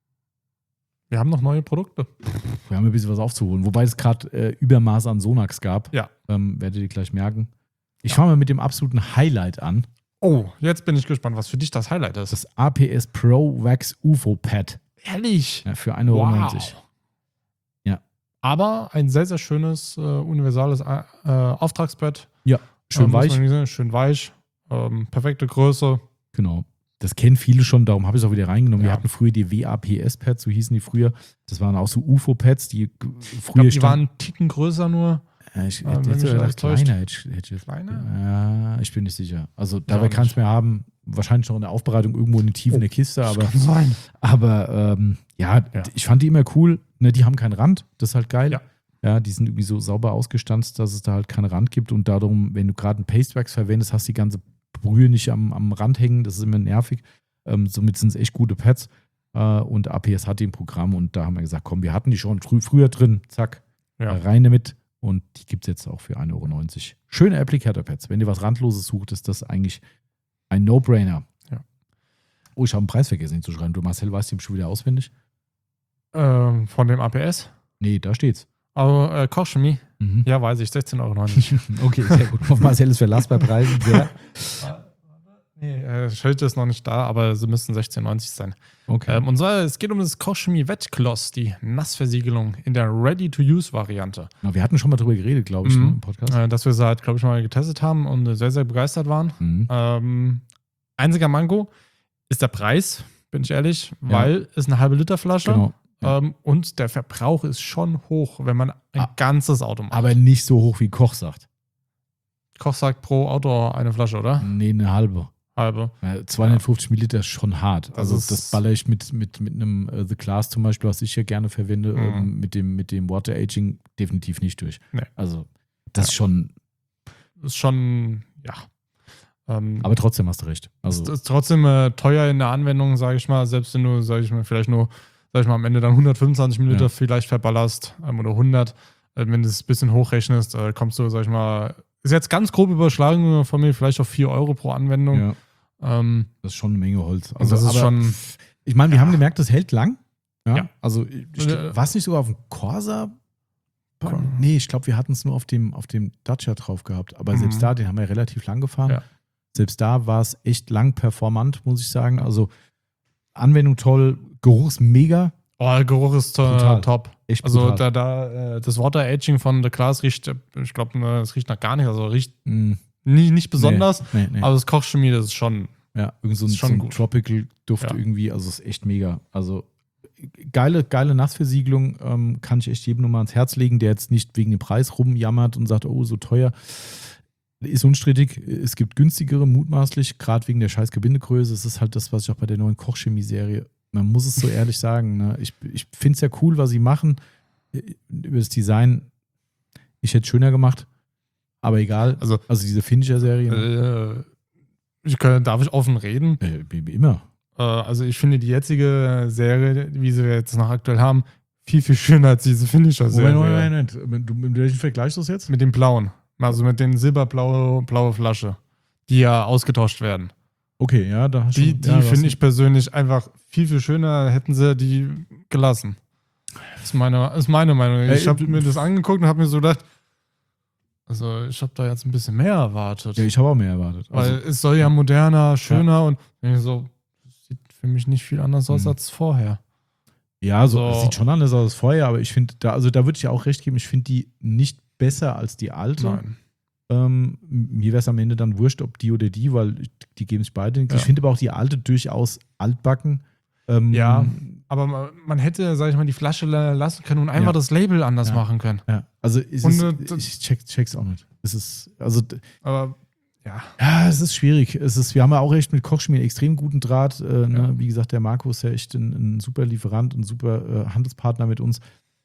wir haben noch neue Produkte. Wir haben ein bisschen was aufzuholen. Wobei es gerade äh, Übermaß an Sonax gab. Ja. Ähm, werdet ihr gleich merken. Ich ja. fange mal mit dem absoluten Highlight an. Oh, jetzt bin ich gespannt, was für dich das Highlight ist. Das A P S Pro Wax U F O Pad. Ehrlich? Ja, für ein Euro neunzig. Wow. Ja. Aber ein sehr, sehr schönes, äh, universales äh, Auftragspad. Ja, schön ähm, weich. Sagen, schön weich. Ähm, perfekte Größe. Genau. Das kennen viele schon, darum habe ich es auch wieder reingenommen. Ja. Wir hatten früher die W A P S-Pads, so hießen die früher. Das waren auch so U F O-Pads, die früher ich glaub, die stand, waren einen Ticken größer nur. Ja, ich, ähm, hätte jetzt kleiner. Ich, hätte, kleiner? Ja, ich bin nicht sicher. Also dabei kann es mehr haben. Wahrscheinlich noch in der Aufbereitung irgendwo in den Tiefen oh, der Kiste. Aber, das kann sein. aber ähm, ja, ja, ich fand die immer cool. Ne, die haben keinen Rand. Das ist halt geil. Ja. Ja, die sind irgendwie so sauber ausgestanzt, dass es da halt keinen Rand gibt. Und darum, wenn du gerade ein Pastewax verwendest, hast du die ganze Brühe nicht am, am Rand hängen. Das ist immer nervig. Ähm, somit sind es echt gute Pads. Äh, und A P S hat die im Programm. Und da haben wir gesagt, komm, wir hatten die schon frü- früher drin. Zack, ja. rein damit. Und die gibt es jetzt auch für ein Euro neunzig. Schöne Applicator-Pads. Wenn ihr was Randloses sucht, ist das eigentlich ein No-Brainer. Ja. Oh, ich habe einen Preis vergessen ihn zu schreiben. Du, Marcel, weißt du schon wieder auswendig? Ähm, von dem A P S? Nee, da steht's. Aber äh, Kochchemie? Mhm. Ja, weiß ich. sechzehn Euro neunzig. Okay, sehr gut. Auf Marcel ist Verlass bei Preisen. Sehr. Nee, äh, Schild ist noch nicht da, aber sie müssten sechzehn neunzig sein. Okay. Ähm, und zwar, es geht um das Kochchemie Wettkloss, die Nassversiegelung in der Ready-to-Use-Variante. Na, wir hatten schon mal drüber geredet, glaube ich, Mhm. ne, im Podcast. Äh, dass wir sie halt, glaube ich, mal getestet haben und sehr, sehr begeistert waren. Mhm. Ähm, einziger Manko ist der Preis, bin ich ehrlich, weil es eine halbe Liter Flasche Genau. Ja. ähm, und der Verbrauch ist schon hoch, wenn man ein Ah, ganzes Auto macht. Aber nicht so hoch wie Koch sagt. Koch sagt pro Auto eine Flasche, oder? Nee, eine halbe. Halbe. Ja, zweihundertfünfzig Milliliter ist schon hart. Das Also ist- das baller ich mit, mit, mit einem äh, The Class zum Beispiel, was ich ja gerne verwende, Mhm. ähm, mit, dem, mit dem Water Aging definitiv nicht durch. Nee. Also das ist schon, Ist schon, ja. Ähm, aber trotzdem hast du recht. Also, Also ist, ist trotzdem äh, teuer in der Anwendung, sage ich mal, selbst wenn du, sage ich mal, vielleicht nur, sag ich mal, am Ende dann hundertfünfundzwanzig Milliliter Ja. vielleicht verballerst ähm, oder hundert. Äh, wenn du es ein bisschen hochrechnest, äh, kommst du, sag ich mal, ist jetzt ganz grob überschlagen von mir, vielleicht auf vier Euro pro Anwendung. ja, Ähm, das ist schon eine Menge Holz. also das ist aber schon, ich meine, wir ja. haben gemerkt, das hält lang. Ja. Ja. Also ich, Äh, war es nicht sogar auf dem Corsa? Cor- Nee, ich glaube, wir hatten es nur auf dem, auf dem Dacia drauf gehabt. Aber Mhm. selbst da, den haben wir relativ lang gefahren. Ja. Selbst da war es echt lang performant, muss ich sagen. Also Anwendung toll, Geruch ist mega. oh, der Geruch ist äh, Brutal. top. Echt Also brutal. da, da äh, das Water Aging von The Class riecht, äh, ich glaube, es riecht nach gar nicht, also riecht Mm, nie, nicht besonders, Nee, nee, nee. aber das Kochchemie, das ist schon, ja, irgend so ein, ist schon so ein gut. Tropical-Duft Ja. irgendwie. Also ist echt mega. Also geile, geile Nassversiegelung ähm, kann ich echt jedem nur mal ans Herz legen, der jetzt nicht wegen dem Preis rumjammert und sagt, oh, so teuer. Ist unstrittig. Es gibt günstigere, mutmaßlich, gerade wegen der scheiß Gebindegröße. Es ist halt das, was ich auch bei der neuen Kochchemie-Serie, man muss es so ehrlich sagen. Ne? Ich, ich finde es ja cool, was sie machen. Über das Design, ich hätte es schöner gemacht, aber egal. also Also diese Finisher-Serie, Äh, ich kann, darf ich offen reden? äh, wie, wie immer. Äh, also ich finde die jetzige Serie, wie sie wir jetzt noch aktuell haben, viel, viel schöner als diese Finisher-Serie. Moment, Moment, Moment. Du, mit welchem vergleichst du das jetzt? Mit dem blauen. Also mit den silberblaue blaue Flasche, die ja ausgetauscht werden. Okay, ja, da hast du Die, die ja, du hast- finde ich persönlich einfach viel, viel schöner, hätten sie die gelassen. Das ist meine, ist meine Meinung. Ich Ey, habe du- mir das angeguckt und habe mir so gedacht, also ich habe da jetzt ein bisschen mehr erwartet. Ja, ich habe auch mehr erwartet. Weil Also, es soll ja moderner, schöner und ich so, das sieht für mich nicht viel anders aus Mhm. als vorher. ja, so, so- es sieht schon anders aus als vorher, aber ich finde, da, also da würde ich ja auch recht geben, ich finde die nicht besser als die alte. Nein. Ähm, mir wäre es am Ende dann wurscht, ob die oder die, weil ich- die geben sich beide nichts. Ja. Ich finde aber auch die alte durchaus altbacken. Ähm, Ja. Aber man, man hätte, sag ich mal, die Flasche la- lassen können und einfach Ja. das Label anders Ja. machen können. ja. Also ist Und, es, äh, das- ich check, check's auch nicht. Es ist, also d- Aber ja, ja, es ist schwierig. Es ist, wir haben ja auch echt mit Kochchemie einen extrem guten Draht. Äh, ne? Ja. Wie gesagt, der Marco ist ja echt ein, ein super Lieferant, ein super äh, Handelspartner mit uns.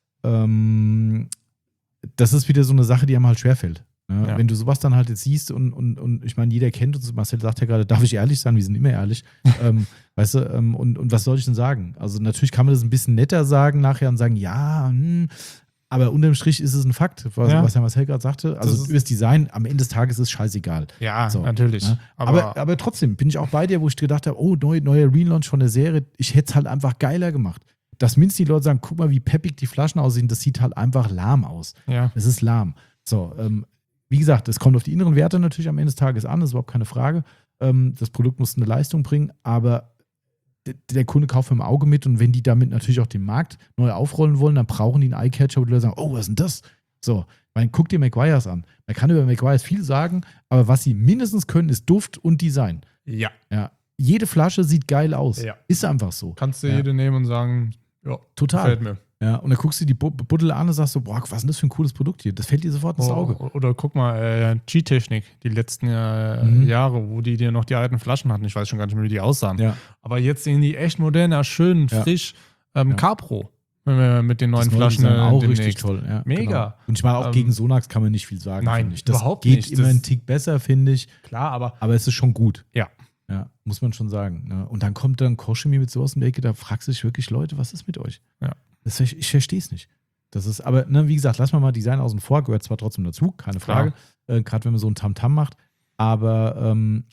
Ähm, das ist wieder so eine Sache, die einem halt schwerfällt. Ne? Ja. Wenn du sowas dann halt jetzt siehst und, und, und ich meine, jeder kennt uns, Marcel sagt ja gerade, darf ich ehrlich sein, wir sind immer ehrlich. ähm, weißt du, ähm, und, und was soll ich denn sagen? Also natürlich kann man das ein bisschen netter sagen nachher und sagen, ja, hm, aber unterm Strich ist es ein Fakt, was, Ja. was Herr Marcel gerade sagte. Also Das ist- über das Design, am Ende des Tages ist es scheißegal. ja, So, natürlich. ne? Aber, Aber, aber trotzdem bin ich auch bei dir, wo ich gedacht habe, oh, neu, neuer Relaunch von der Serie, ich hätte es halt einfach geiler gemacht. Dass mindestens die Leute sagen, guck mal, wie peppig die Flaschen aussehen, das sieht halt einfach lahm aus. ja. Es ist lahm. So, ähm, wie gesagt, es kommt auf die inneren Werte natürlich am Ende des Tages an, das ist überhaupt keine Frage. Ähm, das Produkt muss eine Leistung bringen, aber d- der Kunde kauft im Auge mit und wenn die damit natürlich auch den Markt neu aufrollen wollen, dann brauchen die einen Eyecatcher, wo die Leute sagen, oh, was ist denn das? So, man guck dir McGuire's an. Man kann über McGuire's viel sagen, aber was sie mindestens können, ist Duft und Design. Ja. Ja. Jede Flasche sieht geil aus. Ja. Ist einfach so. Kannst du Ja. jede nehmen und sagen, ja, Total. gefällt mir. Ja, und dann guckst du die Bu- Buddel an und sagst so, boah, was ist denn das für ein cooles Produkt hier? Das fällt dir sofort ins Auge. Oder, oder guck mal, äh, G-Technik, die letzten äh, Mhm. Jahre, wo die dir noch die alten Flaschen hatten. Ich weiß schon gar nicht mehr, wie die aussahen. Ja. Aber jetzt sehen die echt modern, schön, Ja. frisch. Ähm, Ja. Capro, wenn wir mit den neuen Das neue Flaschen Design äh, auch demnächst. richtig toll. Ja, Mega. Genau. Und ich meine, auch Ähm, gegen Sonax kann man nicht viel sagen, nein, finde ich. Das überhaupt geht nicht. immer Das- einen Tick besser, finde ich. Klar, aber Aber es ist schon gut. Ja. Ja, muss man schon sagen. Ne? Und dann kommt dann Kochchemie mit sowas um die Ecke, da fragst du dich wirklich, Leute, was ist mit euch? Ja. Das, ich ich verstehe es nicht. Das ist, aber ne, wie gesagt, lass mal mal Design außen vor, gehört zwar trotzdem dazu, keine Frage. Äh, Gerade wenn man so ein Tamtam macht. Aber ähm,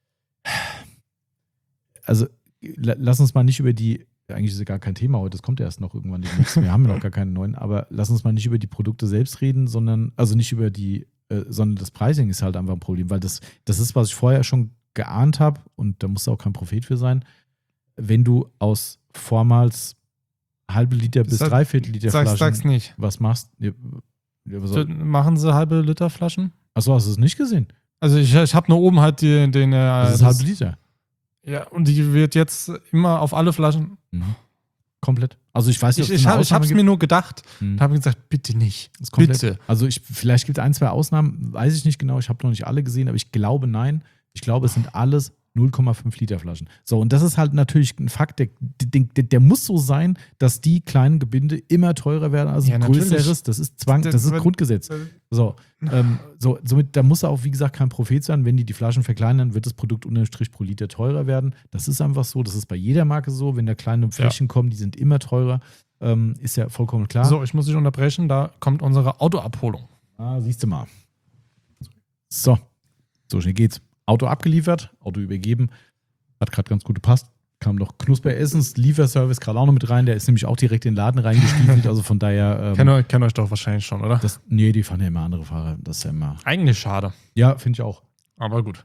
also la- lass uns mal nicht über die, eigentlich ist ja gar kein Thema heute, das kommt ja erst noch irgendwann demnächst. Wir haben ja noch gar keine neuen, aber lass uns mal nicht über die Produkte selbst reden, sondern, also nicht über die, äh, sondern das Pricing ist halt einfach ein Problem, weil das, das ist, was ich vorher schon geahnt habe, und da musst du auch kein Prophet für sein, wenn du aus vormals halbe Liter bis Sag- dreiviertel Liter Sag's, Flaschen sag's nicht. was machst. Ja, was soll- Machen sie halbe Liter Flaschen? Achso, hast du es nicht gesehen? Also ich, ich habe nur oben halt die, den... Äh, Das ist das- halbe Liter. Ja, und die wird jetzt immer auf alle Flaschen... Mhm. Komplett. Also ich weiß nicht, Ich, ob es ich, eine hab, ich Ausnahme hab's gibt. mir nur gedacht Mhm. und habe gesagt, bitte nicht. Das ist komplett. Bitte. Also ich, vielleicht gibt es ein, zwei Ausnahmen, weiß ich nicht genau, ich habe noch nicht alle gesehen, aber ich glaube nein. Ich glaube, es sind alles null Komma fünf Liter Flaschen. So, und das ist halt natürlich ein Fakt, der, der, der muss so sein, dass die kleinen Gebinde immer teurer werden als Ja, ein natürlich. größeres. Das ist Zwang, das ist Wenn- Grundgesetz. So, ähm, so, somit, da muss er auch, wie gesagt, kein Prophet sein. Wenn die die Flaschen verkleinern, wird das Produkt unterm Strich pro Liter teurer werden. Das ist einfach so. Das ist bei jeder Marke so. Wenn da kleine Fläschchen kommen, die sind immer teurer. Ähm, ist ja vollkommen klar. So, ich muss dich unterbrechen, da kommt unsere Autoabholung. Ah, siehst du mal. So, so schnell geht's. Auto abgeliefert, Auto übergeben. Hat gerade ganz gut gepasst. Kam noch Knusper-Essens, Lieferservice gerade auch noch mit rein. Der ist nämlich auch direkt in den Laden reingestiefelt. Also von daher. Ähm, Kennt, euch, kennt euch doch wahrscheinlich schon, oder? das, nee, die fahren ja immer andere Fahrer. Das ist ja immer. Eigentlich schade, Ja, finde ich auch. aber gut.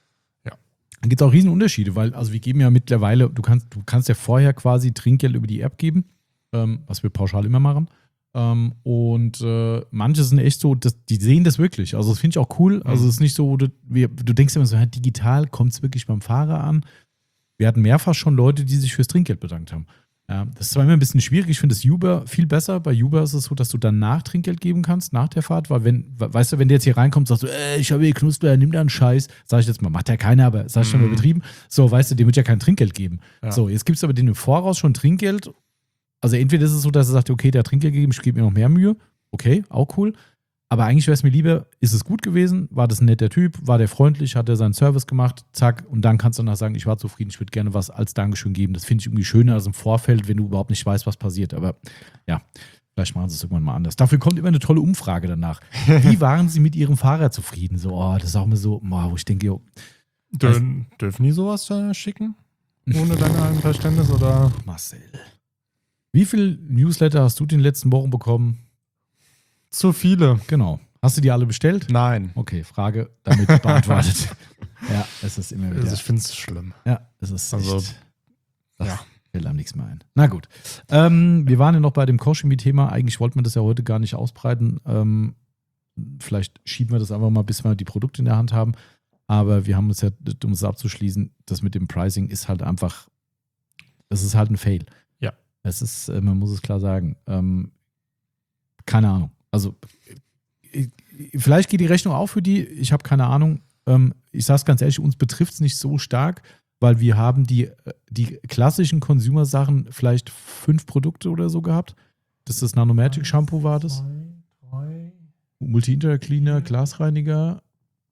Dann gibt es auch riesen Unterschiede, weil, also wir geben ja mittlerweile, du kannst, du kannst ja vorher quasi Trinkgeld über die App geben, ähm, was wir pauschal immer machen. Ähm, und äh, manche sind echt so, das, die sehen das wirklich. Also das finde ich auch cool. Also es ist nicht so, du, wir, du denkst immer so, ja, digital kommt es wirklich beim Fahrer an. Wir hatten mehrfach schon Leute, die sich fürs Trinkgeld bedankt haben. Ja, das ist zwar immer ein bisschen schwierig, ich finde das Uber viel besser. Bei Uber ist es so, dass du danach Trinkgeld geben kannst, nach der Fahrt, weil wenn, weißt du, wenn der jetzt hier reinkommt, sagst du, äh, ich habe hier Knusper, nimm da einen Scheiß, sag ich jetzt mal, macht ja keiner, aber sag ich schon mal Mhm. übertrieben, so, weißt du, dem wird ja kein Trinkgeld geben. Ja. So, jetzt gibt es aber denen im Voraus schon Trinkgeld. Also entweder ist es so, dass er sagt, okay, der hat Trinkgeld gegeben, ich gebe mir noch mehr Mühe, okay, auch cool. Aber eigentlich wäre es mir lieber, ist es gut gewesen, war das ein netter Typ, war der freundlich, hat er seinen Service gemacht, zack, und dann kannst du danach sagen, ich war zufrieden, ich würde gerne was als Dankeschön geben. Das finde ich irgendwie schöner als im Vorfeld, wenn du überhaupt nicht weißt, was passiert. Aber ja, vielleicht machen sie es irgendwann mal anders. Dafür kommt immer eine tolle Umfrage danach. Wie waren sie mit ihrem Fahrer zufrieden? So, oh, das ist auch immer so, oh, wo ich denke, jo, Dür dürfen die sowas äh, schicken? Ohne dein Einverständnis oder? Marcel. Wie viel Newsletter hast du in den letzten Wochen bekommen? Zu viele. Genau. Hast du die alle bestellt? Nein. Okay, Frage damit beantwortet. Ja, es ist immer wieder. Also ich finde es schlimm. Ja, es ist Also, echt. Das ja. fällt einem nichts mehr ein. Na gut. Ähm, wir waren ja noch bei dem Kochchemie-Thema. Eigentlich wollten wir das ja heute gar nicht ausbreiten. Ähm, vielleicht schieben wir das einfach mal, bis wir die Produkte in der Hand haben. Aber wir haben uns ja, um es abzuschließen, das mit dem Pricing ist halt einfach, es ist halt ein Fail. Ja. Es ist, äh, man muss es klar sagen. Ähm, keine Ahnung. Also, ich, vielleicht geht die Rechnung auch für die. Ich habe keine Ahnung. Ähm, ich sage es ganz ehrlich, uns betrifft es nicht so stark, weil wir haben die, die klassischen Consumer-Sachen vielleicht fünf Produkte oder so gehabt. Das ist das Nanomatic Shampoo war das. Zwei, drei, Multi-Inter-Cleaner, Glasreiniger.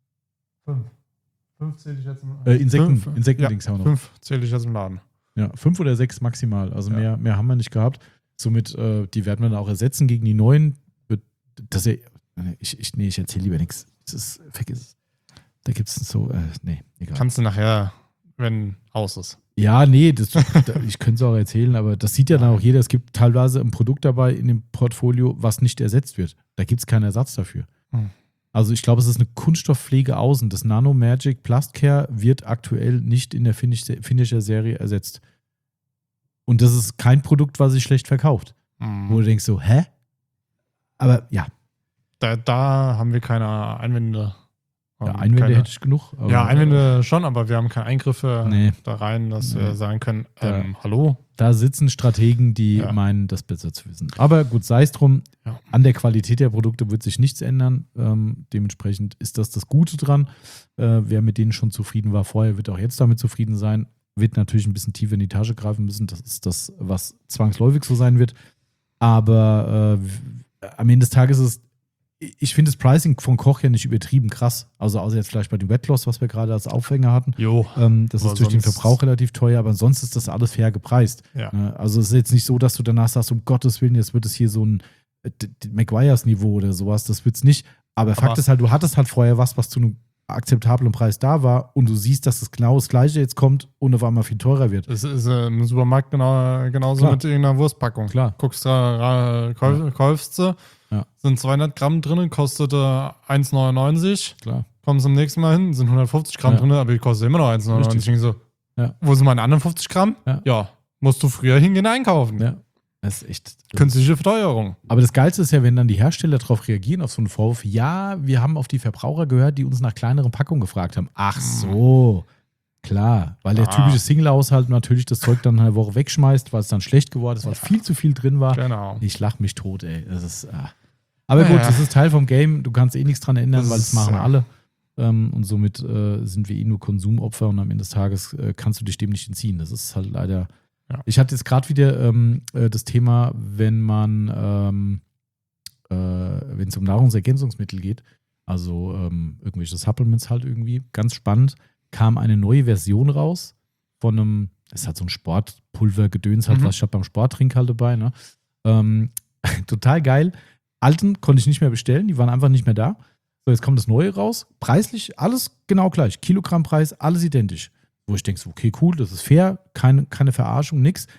fünf. Fünf zähle ich jetzt im Äh, Insekten, Fünf. Insektendings ja, haben wir noch. Fünf zähle ich jetzt im Laden. Ja, fünf oder sechs maximal. Also Ja. mehr, mehr haben wir nicht gehabt. Somit, äh, die werden wir dann auch ersetzen gegen die neuen. Wird- Das ja, ich, ich, nee, ich erzähle lieber nichts. Es ist, vergiss es. Da gibt es so, äh, nee, egal. Kannst du nachher, wenn aus ist. Ja, nee, das, da, ich könnte es auch erzählen, aber das sieht ja dann auch jeder. Es gibt teilweise ein Produkt dabei in dem Portfolio, was nicht ersetzt wird. Da gibt es keinen Ersatz dafür. Hm. Also ich glaube, es ist eine Kunststoffpflege außen. Das Nano Magic Plastcare wird aktuell nicht in der Finisher-Serie ersetzt. Und das ist kein Produkt, was sich schlecht verkauft. Mhm. Wo du denkst so, hä? Aber ja, Da, da haben wir keine Einwände. ja Ähm, Einwände keine, hätte ich genug. Aber ja, Einwände schon, aber wir haben keine Eingriffe Nee. da rein, dass Nee. wir sagen können, Da- ähm, hallo? Da sitzen Strategen, die Ja. meinen, das besser zu wissen. Aber gut, sei es drum. Ja. An der Qualität der Produkte wird sich nichts ändern. Ähm, dementsprechend ist das das Gute dran. Äh, wer mit denen schon zufrieden war vorher, wird auch jetzt damit zufrieden sein. Wird natürlich ein bisschen tiefer in die Tasche greifen müssen. Das ist das, was zwangsläufig so sein wird. Aber äh, am Ende des Tages ist es, ich finde das Pricing von Koch ja nicht übertrieben krass. Also außer jetzt vielleicht bei dem Wetloss, was wir gerade als Aufhänger hatten. Jo. Ähm, das Aber ist durch den sonst- Verbrauch relativ teuer, aber sonst ist das alles fair gepreist. Ja. Ne? Also es ist jetzt nicht so, dass du danach sagst, um Gottes Willen, jetzt wird es hier so ein äh, D- D- Maguires-Niveau oder sowas. Das wird es nicht. Aber, Aber- Fakt ist halt, du hattest halt vorher was, was zu einem akzeptablen Preis da war und du siehst, dass das genau das Gleiche jetzt kommt und auf einmal viel teurer wird. Es ist äh, im Supermarkt genau, genauso Klar. mit irgendeiner Wurstpackung. Klar. Guckst da, äh, kauf, kaufst du, Ja. sind zweihundert Gramm drin, kostet äh, eins neunundneunzig. Klar. Kommen zum nächsten Mal hin, sind hundertfünfzig Gramm Ja. drin, aber die kostet immer noch eins neunundneunzig. Ich denke so, Ja. wo sind meine anderen fünfzig Gramm? Ja. Ja, musst du früher hingehen einkaufen. Ja. Das ist echt. Künstliche Verteuerung. Aber das Geilste ist ja, wenn dann die Hersteller darauf reagieren, auf so einen Vorwurf. Ja, wir haben auf die Verbraucher gehört, die uns nach kleineren Packungen gefragt haben. Ach so, klar. Weil der Ah. typische Single-Haushalt natürlich das Zeug dann eine Woche wegschmeißt, weil es dann schlecht geworden ist, weil viel zu viel drin war. Genau. Ich lach mich tot, ey. Das ist, ah. Aber Ja, gut, ja. das ist Teil vom Game. Du kannst eh nichts dran ändern, Das weil das ist, machen ja. alle. Ähm, und somit äh, sind wir eh nur Konsumopfer und am Ende des Tages äh, kannst du dich dem nicht entziehen. Das ist halt leider. Ja. Ich hatte jetzt gerade wieder ähm, äh, das Thema, wenn man, ähm, äh, wenn es um Nahrungsergänzungsmittel geht, also ähm, irgendwelche Supplements halt irgendwie, ganz spannend, kam eine neue Version raus von einem, es hat so ein Sportpulver-Gedöns halt, Mhm. was ich habe beim Sporttrink halt dabei, ne? Ähm, total geil. Alten konnte ich nicht mehr bestellen, die waren einfach nicht mehr da. So, jetzt kommt das Neue raus. Preislich alles genau gleich. Kilogrammpreis, alles identisch. Wo ich denke, so, okay, cool, das ist fair, keine, keine Verarschung, nix.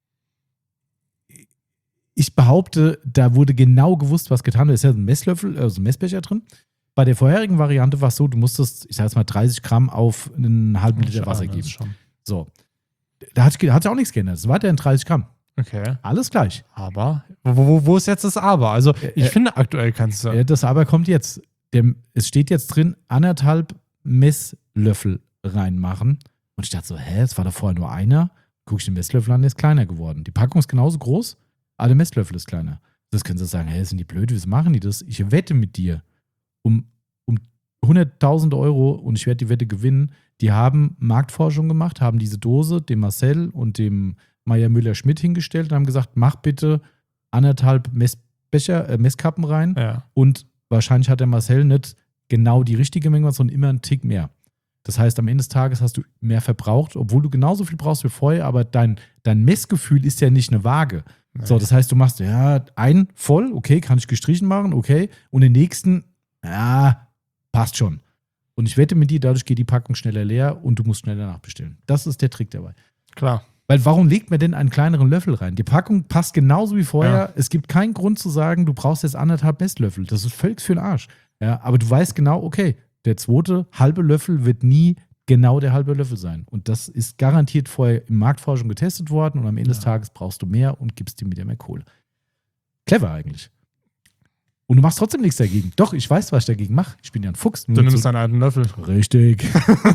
Ich behaupte, da wurde genau gewusst, was getan wird. Da ist ja ein Messlöffel, also ein Messbecher drin. Bei der vorherigen Variante war es so, du musstest, ich sag jetzt mal, dreißig Gramm auf einen halben Liter Wasser Das geben. schon. So. Da hat sich auch nichts geändert. Es war weiterhin dreißig Gramm. Okay. Alles gleich. Aber, wo, wo, wo ist jetzt das Aber? Also, ich Äh, finde, aktuell kannst du. Äh, Das aber kommt jetzt. Der, es steht jetzt drin, anderthalb Messlöffel reinmachen. Und ich dachte so, hä, es war da vorher nur einer. Guck ich den Messlöffel an, der ist kleiner geworden. Die Packung ist genauso groß, aber der Messlöffel ist kleiner. Das können sie sagen, hä, sind die blöd, wie machen die das? Ich wette mit dir um, um hunderttausend Euro und ich werde die Wette gewinnen. Die haben Marktforschung gemacht, haben diese Dose dem Marcel und dem Meier Müller-Schmidt hingestellt und haben gesagt, mach bitte anderthalb Messbecher, äh, Messkappen rein. Ja. Und wahrscheinlich hat der Marcel nicht genau die richtige Menge, sondern immer einen Tick mehr. Das heißt, am Ende des Tages hast du mehr verbraucht, obwohl du genauso viel brauchst wie vorher, aber dein, dein Messgefühl ist ja nicht eine Waage. Nee. So, das heißt, du machst ja einen voll, okay, kann ich gestrichen machen, okay, und den nächsten, ja, passt schon. Und ich wette mit dir, dadurch geht die Packung schneller leer und du musst schneller nachbestellen. Das ist der Trick dabei. Klar. Weil warum legt man denn einen kleineren Löffel rein? Die Packung passt genauso wie vorher. Ja. Es gibt keinen Grund zu sagen, du brauchst jetzt anderthalb Messlöffel. Das ist völlig für den Arsch. Ja, aber du weißt genau, okay, der zweite halbe Löffel wird nie genau der halbe Löffel sein. Und das ist garantiert vorher in Marktforschung getestet worden und am Ende des Ja. Tages brauchst du mehr und gibst dir wieder mehr Kohle. Clever eigentlich. Und du machst trotzdem nichts dagegen. Doch, ich weiß, was ich dagegen mache. Ich bin ja ein Fuchs. Du nimmst deinen alten Löffel. Richtig.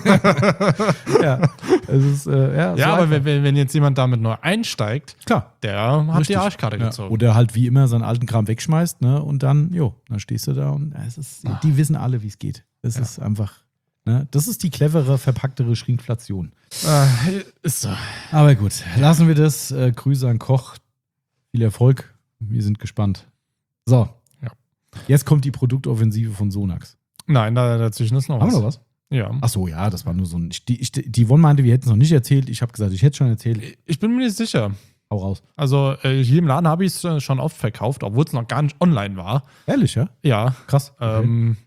ja, es ist, äh, ja, so Ja, aber einfach. wenn, wenn jetzt jemand damit neu einsteigt, Klar. der hat Richtig. die Arschkarte Ja. gezogen. Oder halt wie immer seinen alten Kram wegschmeißt, ne? Und dann, jo, dann stehst du da und es ist, Ah. die wissen alle, wie es geht. Das Ja. ist einfach, ne? Das ist die clevere, verpacktere Schrinkflation. Äh, ist so. Aber gut, lassen wir das. Äh, Grüße an Koch. Viel Erfolg. Wir sind gespannt. So. Ja. Jetzt kommt die Produktoffensive von Sonax. Nein, da, dazwischen ist noch Haben was. wir noch was? Ja. Ach so, ja, das war nur so ein. Ich, die, ich, die Yvonne meinte, wir hätten es noch nicht erzählt. Ich habe gesagt, ich hätte es schon erzählt. Ich bin mir nicht sicher. Hau raus. Also äh, hier im Laden habe ich es äh, schon oft verkauft, obwohl es noch gar nicht online war. Ehrlich, ja? Ja. Krass. Okay. Ähm,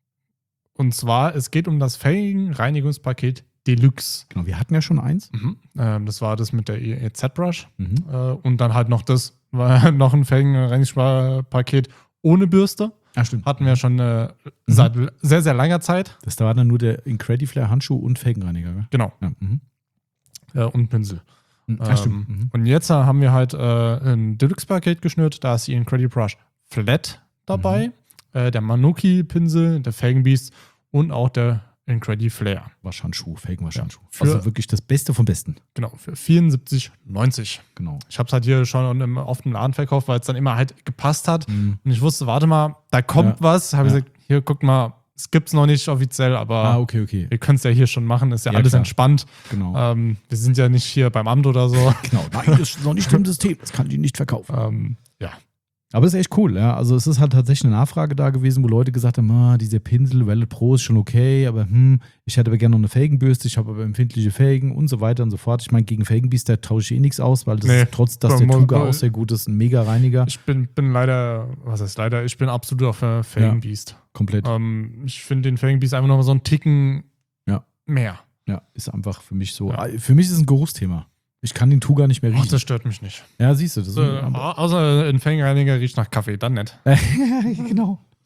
und zwar, es geht um das Felgenreinigungspaket Deluxe. Genau, wir hatten ja schon eins. Mhm. Ähm, das war das mit der E Z-Brush. Mhm. Äh, und dann halt noch das, war noch ein Felgenreinigungspaket ohne Bürste. Ah, stimmt. Hatten wir schon äh, seit sehr, sehr langer Zeit. Das da war dann nur der Incrediflare Handschuh und Felgenreiniger, gell? Genau. Ja. Mhm. Äh, und Pinsel. Ah, Ähm, stimmt. Mhm. Und jetzt äh, haben wir halt äh, ein Deluxe-Paket geschnürt. Da ist die Incredibrush Flat dabei, Mhm. äh, der Manuki-Pinsel, der Felgenbeast und auch der Incrediflare. Waschhandschuh, Felgenwaschhandschuh. Für- Also wirklich das Beste vom Besten. Genau, für vierundsiebzig neunzig. Genau. Ich habe es halt hier schon im, auf dem Laden verkauft, weil es dann immer halt gepasst hat. Mhm. Und ich wusste, warte mal, da kommt Ja. was. Habe ich Ja. gesagt, hier, guck mal, es gibt es noch nicht offiziell, aber Ah, okay, okay. wir können es ja hier schon machen. Ist ja, Ja, alles klar. entspannt. Genau. Ähm, wir sind ja nicht hier beim Amt oder so. Genau. Nein, das ist noch nicht im System. Das kann ich nicht verkaufen. ähm, ja. Aber es ist echt cool, ja. Also es ist halt tatsächlich eine Nachfrage da gewesen, wo Leute gesagt haben, ah, dieser Pinsel, Velvet Pro ist schon okay, aber hm, ich hätte aber gerne noch eine Felgenbürste, ich habe aber empfindliche Felgen und so weiter und so fort. Ich meine, gegen Felgenbiester tausche ich eh nichts aus, weil das Nee. ist, trotz, dass der Mo- Tuga mo- auch sehr gut ist, ein mega Reiniger. Ich bin, bin leider, was heißt leider, ich bin absolut auf der Felgenbeast. Komplett. Ähm, ich finde den Felgenbeast einfach noch mal so einen Ticken Ja. mehr. Ja, ist einfach für mich so. Ja. Für mich ist es ein Geruchsthema. Ich kann den Tuga nicht mehr Ach, riechen. das stört mich nicht. Ja, siehst du. Das So, ist, aber, außer ein Felgenreiniger riecht nach Kaffee, dann nicht. genau.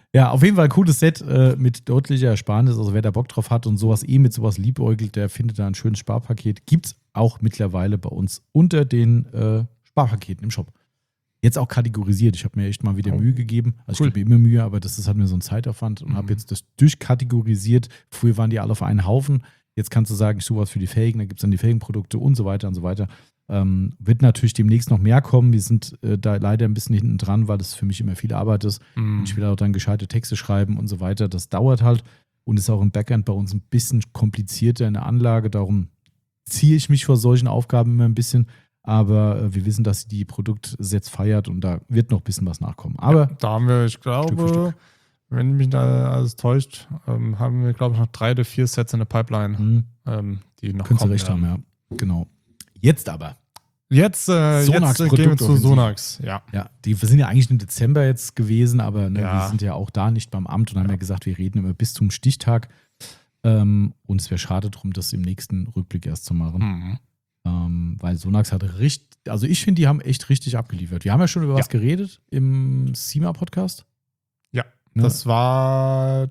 Ja, auf jeden Fall ein cooles Set äh, mit deutlicher Ersparnis. Also wer da Bock drauf hat und sowas eh mit sowas liebäugelt, der findet da ein schönes Sparpaket. Gibt's auch mittlerweile bei uns unter den äh, Sparpaketen im Shop. Jetzt auch kategorisiert. Ich habe mir echt mal wieder Oh. Mühe gegeben. Also Cool. ich gebe mir immer Mühe, aber das ist halt mir so ein Zeitaufwand und Mhm. habe jetzt das durchkategorisiert. Früher waren die alle auf einen Haufen. Jetzt kannst du sagen, ich suche was für die Felgen, da gibt es dann die Felgenprodukte und so weiter und so weiter. Ähm, wird natürlich demnächst noch mehr kommen. Wir sind äh, da leider ein bisschen hinten dran, weil das für mich immer viel Arbeit ist. Mhm. Und ich will auch dann gescheite Texte schreiben und so weiter. Das dauert halt und ist auch im Backend bei uns ein bisschen komplizierter in der Anlage. Darum ziehe ich mich vor solchen Aufgaben immer ein bisschen. Aber äh, wir wissen, dass die Produktsets feiert und da wird noch ein bisschen was nachkommen. Aber Da haben wir, ich Stück für glaube, Stück. wenn mich da alles täuscht, ähm, haben wir, glaube ich, noch drei oder vier Sets in der Pipeline, hm, ähm, die noch könntest du kommen recht werden. haben, ja. Genau. Jetzt aber. Jetzt, äh, Sonax jetzt äh, gehen wir zu Produktoffensive. Sonax. Ja. Ja, die sind ja eigentlich im Dezember jetzt gewesen, aber ne, Ja. wir sind ja auch da nicht beim Amt und haben Ja. ja gesagt, wir reden immer bis zum Stichtag. Ähm, und es wäre schade drum, das im nächsten Rückblick erst zu machen. Mhm. Ähm, weil Sonax hat richtig, also ich finde, die haben echt richtig abgeliefert. Wir haben ja schon über Ja. was geredet im SEMA-Podcast. Ja, Ne? das war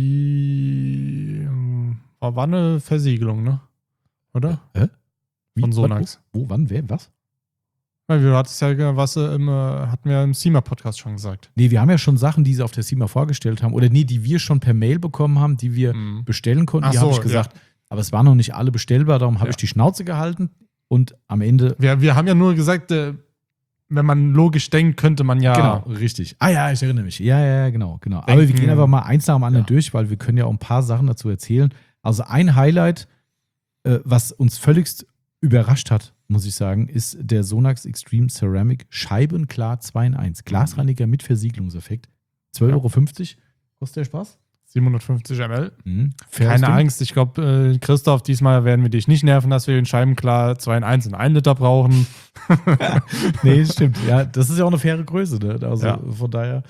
die, ähm, war, war eine Versiegelung, ne? Oder? Hä? Wie? Von Sonax. Wo, wo, wann, wer, was? Weil wir hatten ja was äh, im, äh, hatten wir im SEMA-Podcast schon gesagt. Nee, wir haben ja schon Sachen, die sie auf der SEMA vorgestellt haben. Oder nee, die wir schon per Mail bekommen haben, die wir Mhm. bestellen konnten. Ach Die so, habe ich gesagt. ja. Aber es waren noch nicht alle bestellbar, darum habe Ja. ich die Schnauze gehalten. Und am Ende. Wir, wir haben ja nur gesagt, äh, wenn man logisch denkt, könnte man ja. Genau, richtig. Ah ja, ich erinnere mich. Ja, ja, ja, genau, genau. Aber Denken- wir gehen einfach mal eins nach dem anderen Ja. durch, weil wir können ja auch ein paar Sachen dazu erzählen. Also ein Highlight, äh, was uns völligst überrascht hat, muss ich sagen, ist der Sonax Extreme Ceramic Scheibenklar zwei in eins. Glasreiniger mit Versiegelungseffekt. zwölf Euro fünfzig. Kostet der Spaß? siebenhundertfünfzig Milliliter. Mhm. Faires Keine Ding. Angst, ich glaube, äh, Christoph, diesmal werden wir dich nicht nerven, dass wir den Scheibenklar zwei in eins in ein Liter brauchen. Nee, das stimmt. Ja, das ist ja auch eine faire Größe. Ne? Also Ja. von daher.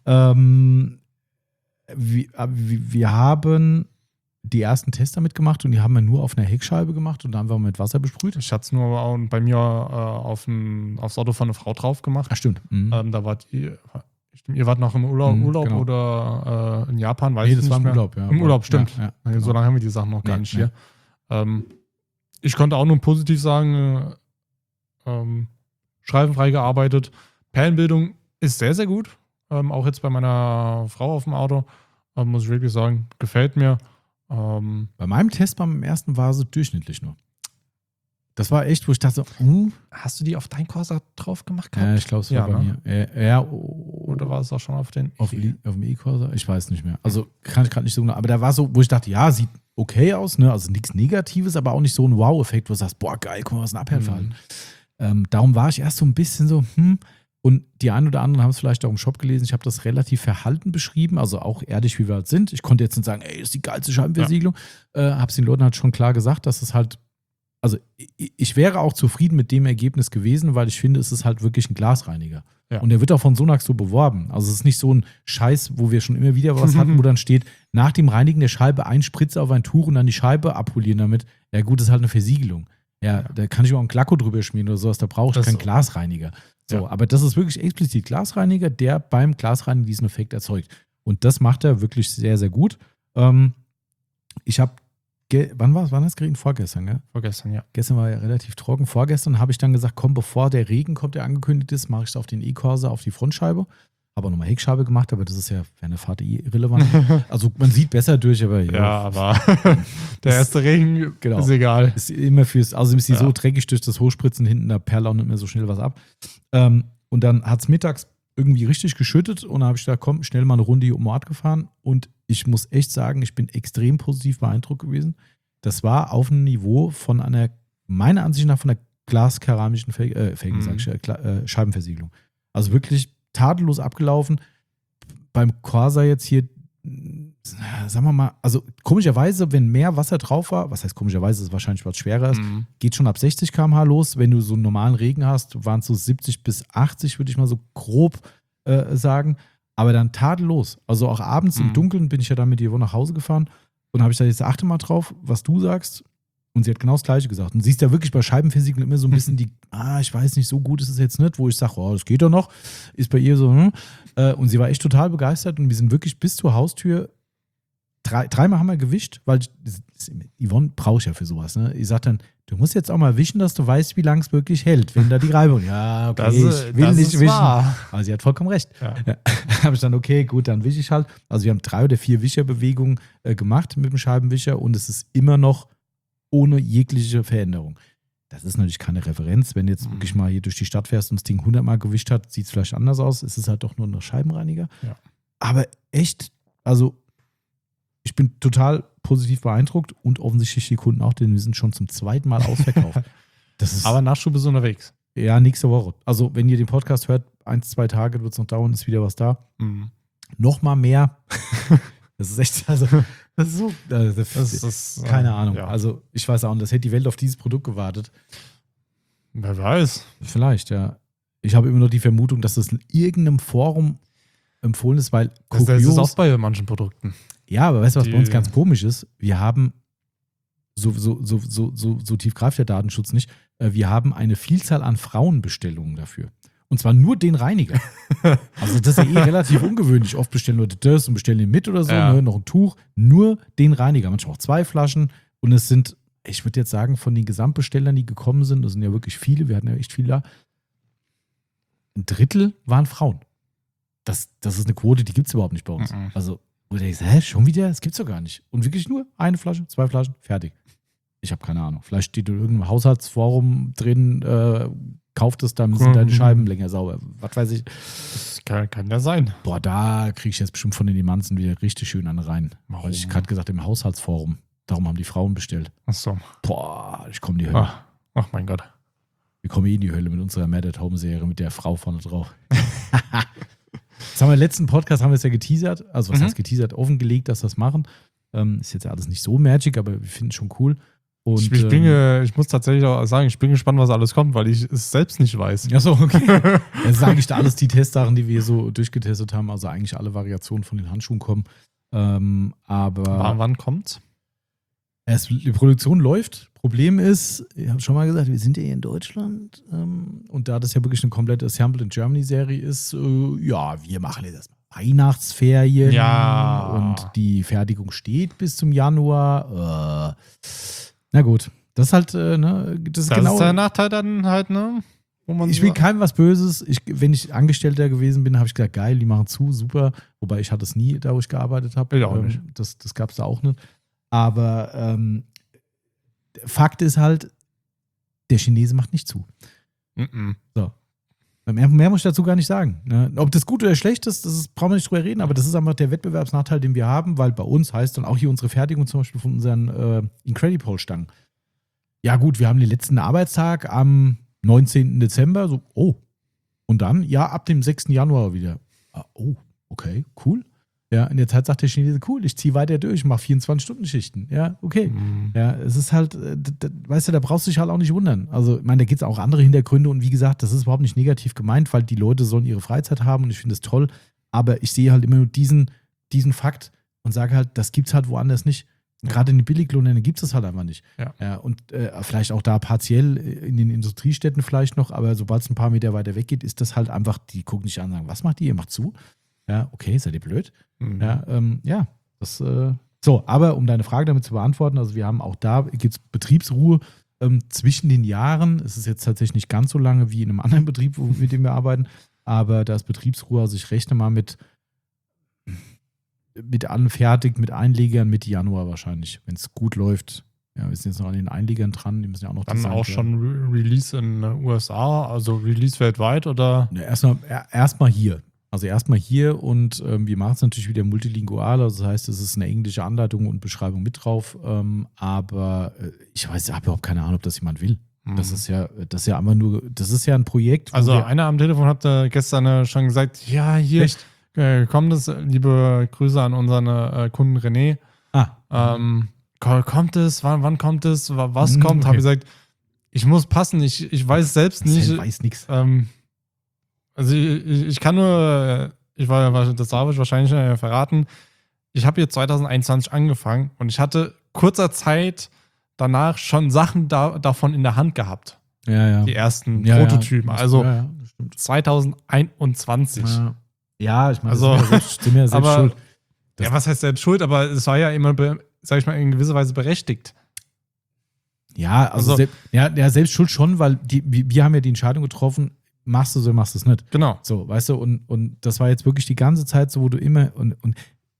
Ähm, wir, wir wir haben die ersten Tests damit gemacht und die haben wir nur auf einer Heckscheibe gemacht und da haben wir mit Wasser besprüht. Ich hatte es nur auch bei mir äh, auf ein, aufs Auto von einer Frau drauf gemacht. Ach, stimmt. Mhm. Ähm, da wart ihr, stimmt, ihr wart noch im Urlaub, Mhm, Urlaub genau. oder äh, in Japan, weiß nee, ich das nicht war im mehr. Urlaub. Ja. Im Urlaub, stimmt. Ja, ja, Also, so genau. lange haben wir die Sachen noch gar Nee, nicht nee. hier. Ähm, ich konnte auch nur positiv sagen, äh, ähm, schreibfrei gearbeitet. Perlenbildung ist sehr, sehr gut. Ähm, auch jetzt bei meiner Frau auf dem Auto, ähm, muss ich wirklich sagen, gefällt mir. Ähm, Bei meinem Test beim ersten war sie durchschnittlich nur. Das war echt, wo ich dachte, uh, hast du die auf dein Corsa drauf gemacht ja, ich glaube, es war Ja, bei ne? mir. Äh, ja, oh, Oder war es auch schon auf den? Auf, I- auf dem E-Corsa? Ich weiß nicht mehr. Also kann ich gerade nicht so genau. Aber da war so, wo ich dachte, ja, sieht okay aus, ne? Also nichts Negatives, aber auch nicht so ein Wow-Effekt, wo du sagst, boah, geil, guck mal, was ein Abhellverhalten. Mhm. Ähm, darum war ich erst so ein bisschen so, hm. Und die einen oder anderen haben es vielleicht auch im Shop gelesen. Ich habe das relativ verhalten beschrieben, also auch ehrlich, wie wir halt sind. Ich konnte jetzt nicht sagen, ey, das ist die geilste Scheibenversiegelung. Äh, habe es den Leuten halt schon klar gesagt, dass es halt, also ich, ich wäre auch zufrieden mit dem Ergebnis gewesen, weil ich finde, es ist halt wirklich ein Glasreiniger. Ja. Und der wird auch von Sonax so beworben. Also es ist nicht so ein Scheiß, wo wir schon immer wieder was hatten, wo dann steht, nach dem Reinigen der Scheibe ein Spritzer auf ein Tuch und dann die Scheibe abpolieren damit. Ja gut, das ist halt eine Versiegelung. Ja, Ja. da kann ich auch einen Glacko drüber schmieren oder sowas, da brauche ich Das keinen so. Glasreiniger. So, Ja. aber das ist wirklich explizit Glasreiniger, der beim Glasreinigen diesen Effekt erzeugt. Und das macht er wirklich sehr, sehr gut. Ähm, ich habe, wann war es? Wann das geregnet? Vorgestern, gell? Vorgestern, ja. Gestern war ja relativ trocken. Vorgestern habe ich dann gesagt, komm, bevor der Regen kommt, der angekündigt ist, mache ich es auf den E-Corsa, auf die Frontscheibe. Habe auch nochmal Heckscheibe gemacht, aber das ist ja für eine Fahrt eh irrelevant. Also man sieht besser durch, aber ja. Ja, aber der erste Regen Genau. ist egal. Ist immer fürs, außerdem ist die Ja. so dreckig durch das Hochspritzen hinten, da perlt auch nicht mehr so schnell was ab. Ähm, und dann hat es mittags irgendwie richtig geschüttet und dann habe ich gedacht, komm, schnell mal eine Runde hier um den Ort gefahren und ich muss echt sagen, ich bin extrem positiv beeindruckt gewesen. Das war auf einem Niveau von einer, meiner Ansicht nach, von einer glaskeramischen Fel äh, Felgen, Mhm. sag ich, äh, Kla- äh, Scheibenversiegelung. Also wirklich tadellos abgelaufen. Beim Corsa jetzt hier, äh, sagen wir mal, also komischerweise, wenn mehr Wasser drauf war, was heißt komischerweise, ist es wahrscheinlich was schwerer ist, Mhm. geht schon ab sechzig Kilometer pro Stunde los. Wenn du so einen normalen Regen hast, waren es so siebzig bis achtzig, würde ich mal so grob äh, sagen. Aber dann tadellos. Also auch abends im Mhm. Dunkeln bin ich ja dann mit Yvonne nach Hause gefahren und habe ich da jetzt achte mal drauf, was du sagst. Und sie hat genau das Gleiche gesagt. Und siehst ja wirklich bei Scheibenversiegeln immer so ein bisschen die, ah, ich weiß nicht, so gut ist es jetzt nicht, wo ich sage, oh, das geht doch noch. Ist bei ihr so, hm. Äh, und sie war echt total begeistert und wir sind wirklich bis zur Haustür. Drei, dreimal haben wir gewischt, weil ich, Yvonne brauche ich ja für sowas. Ne? Ich sag dann, du musst jetzt auch mal wischen, dass du weißt, wie lange es wirklich hält, wenn da die Reibung. Ja, okay, das, ich will das nicht ist wischen. Wahr. Aber sie hat vollkommen recht. Ja. Ja. Habe ich dann, okay, gut, dann wische ich halt. Also wir haben drei oder vier Wischerbewegungen äh, gemacht mit dem Scheibenwischer und es ist immer noch ohne jegliche Veränderung. Das ist natürlich keine Referenz. Wenn du jetzt mhm. wirklich mal hier durch die Stadt fährst und das Ding hundertmal gewischt hat, sieht es vielleicht anders aus. Es ist halt doch nur ein Scheibenreiniger. Ja. Aber echt, also ich bin total positiv beeindruckt und offensichtlich die Kunden auch, denn wir sind schon zum zweiten Mal ausverkauft. Das ist, aber Nachschub ist unterwegs. Ja, nächste Woche. Also wenn ihr den Podcast hört, eins, zwei Tage wird es noch dauern, ist wieder was da. Mhm. Nochmal mehr. Das ist echt, also das ist so, also, das das ist, keine äh, Ahnung. Ja. Also ich weiß auch nicht, das hätte die Welt auf dieses Produkt gewartet. Wer weiß. Vielleicht, ja. Ich habe immer noch die Vermutung, dass das in irgendeinem Forum empfohlen ist, weil das, das ist auch bei manchen Produkten. Ja, aber weißt du, was die, bei uns ganz komisch ist? Wir haben, so, so, so, so, so, so tief greift der Datenschutz nicht, wir haben eine Vielzahl an Frauenbestellungen dafür. Und zwar nur den Reiniger. Also das ist ja eh relativ ungewöhnlich. Oft bestellen Leute das und bestellen den mit oder so, ja. ne, noch ein Tuch. Nur den Reiniger. Manchmal auch zwei Flaschen. Und es sind, ich würde jetzt sagen, von den Gesamtbestellern, die gekommen sind, das sind ja wirklich viele, wir hatten ja echt viele da, ein Drittel waren Frauen. Das, das ist eine Quote, die gibt es überhaupt nicht bei uns. Mhm. Also, wo der sagt, hä, schon wieder? Das gibt's doch gar nicht. Und wirklich nur eine Flasche, zwei Flaschen, fertig. Ich habe keine Ahnung. Vielleicht steht in irgendeinem Haushaltsforum drin, äh, kauft es, dann sind mhm. deine Scheiben länger sauber. Was weiß ich. Das kann, kann ja sein. Boah, da kriege ich jetzt bestimmt von den Emanzen wieder richtig schön an rein. Warum? Weil ich gerade gesagt im Haushaltsforum. Darum haben die Frauen bestellt. Ach so. Boah, ich komme in die Hölle. Ach, ach mein Gott. Wir kommen eh in die Hölle mit unserer Mad at Home Serie mit der Frau vorne drauf. Das haben wir im letzten Podcast haben wir es ja geteasert. Also was mhm. heißt geteasert? Offengelegt, dass wir das machen. Ähm, ist jetzt ja alles nicht so magic, aber wir finden es schon cool. Und, ich, ich, bin, ähm, ich muss tatsächlich auch sagen, ich bin gespannt, was alles kommt, weil ich es selbst nicht weiß. Achso, okay. Das ist eigentlich da alles die Testsachen, die wir so durchgetestet haben. Also eigentlich alle Variationen von den Handschuhen kommen. Ähm, aber wann, wann kommt's? Es, die Produktion läuft. Problem ist, ich habe schon mal gesagt, wir sind ja hier in Deutschland. Ähm, und da das ja wirklich eine komplette Assembled in Germany Serie ist, äh, ja, wir machen jetzt erstmal Weihnachtsferien. Ja. Und die Fertigung steht bis zum Januar. Äh, na gut, das ist halt, äh, ne, das ist Das genau. ist der Nachteil dann halt, ne? Wo man Ich will keinem was Böses. Ich, wenn ich Angestellter gewesen bin, habe ich gesagt, geil, die machen zu, super. Wobei ich hatte es nie, da wo ich gearbeitet habe. Ich auch ähm, nicht. Das, das gab es da auch nicht. Aber ähm, Fakt ist halt, der Chinese macht nicht zu. Mm-mm. So. Mehr, mehr muss ich dazu gar nicht sagen. Ne? Ob das gut oder schlecht ist, das ist, brauchen wir nicht drüber reden, aber das ist einfach der Wettbewerbsnachteil, den wir haben, weil bei uns heißt dann auch hier unsere Fertigung zum Beispiel von unseren äh, Incredipole-Stangen. Ja gut, wir haben den letzten Arbeitstag am neunzehnten Dezember, so, oh. Und dann, ja, ab dem sechsten Januar wieder. Ah, oh, okay, cool. Ja, in der Zeit sagt der Chinese, cool, ich ziehe weiter durch, mache vierundzwanzig-Stunden-Schichten. Ja, okay. Mm. Ja, es ist halt, äh, d- d- weißt du, da brauchst du dich halt auch nicht wundern. Also, ich meine, da gibt es auch andere Hintergründe und wie gesagt, das ist überhaupt nicht negativ gemeint, weil die Leute sollen ihre Freizeit haben und ich finde das toll. Aber ich sehe halt immer nur diesen, diesen Fakt und sage halt, das gibt es halt woanders nicht. Und gerade in den Billiglohnländern gibt es das halt einfach nicht. Ja. Ja, und äh, vielleicht auch da partiell in den Industriestädten vielleicht noch, aber sobald es ein paar Meter weiter weg geht, ist das halt einfach, die gucken nicht an und sagen, was macht ihr? Ihr macht zu. Ja, okay, seid ihr blöd? Mhm. Ja, ähm, ja, das, äh, so, aber um deine Frage damit zu beantworten, also wir haben auch da, gibt es Betriebsruhe ähm, zwischen den Jahren. Es ist jetzt tatsächlich nicht ganz so lange wie in einem anderen Betrieb, wo, mit dem wir arbeiten, aber da ist Betriebsruhe, also ich rechne mal mit, mit allem fertig, mit Einlegern Mitte Januar wahrscheinlich, wenn es gut läuft. Ja, wir sind jetzt noch an den Einlegern dran, die müssen ja auch noch Dann designt auch werden. schon Re- Release in den U S A, also Release weltweit oder? Ja, erstmal erstmal hier. Also erstmal hier und ähm, wir machen es natürlich wieder multilingual, also das heißt, es ist eine englische Anleitung und Beschreibung mit drauf, ähm, aber äh, ich weiß, ich habe überhaupt keine Ahnung, ob das jemand will. Mhm. Das ist ja, das ist ja einfach nur, das ist ja ein Projekt. wo Also wir, einer am Telefon hat äh, gestern äh, schon gesagt, ja, hier Echt? äh, kommt es, liebe Grüße an unseren äh, Kunden René. Ah, Ähm, ko- kommt es, wann, wann kommt es, wa- was Mhm, kommt? okay. Habe ich gesagt, ich muss passen, ich, ich weiß selbst nicht. Marcel weiß nichts. Ähm, also ich, ich ich kann nur, ich war, das darf ich wahrscheinlich äh, verraten, ich habe hier zwanzig einundzwanzig angefangen und ich hatte kurzer Zeit danach schon Sachen da, davon in der Hand gehabt. Ja, ja. Die ersten Ja, Prototypen. ja. Also ja, ja, das stimmt. zwanzig einundzwanzig. Ja. Ja, ich meine, Also, das sind wir selbst, sind wir ja selbst aber, schuld. Das ja, was heißt denn schuld? Aber es war ja immer, be, sag ich mal, in gewisser Weise berechtigt. Ja, also, Also- selbst, ja, ja, selbst schuld schon, weil die, wir wir haben ja die Entscheidung getroffen, machst du so, machst du es nicht. Genau. So, weißt du, und, und das war jetzt wirklich die ganze Zeit so, wo du immer, und, und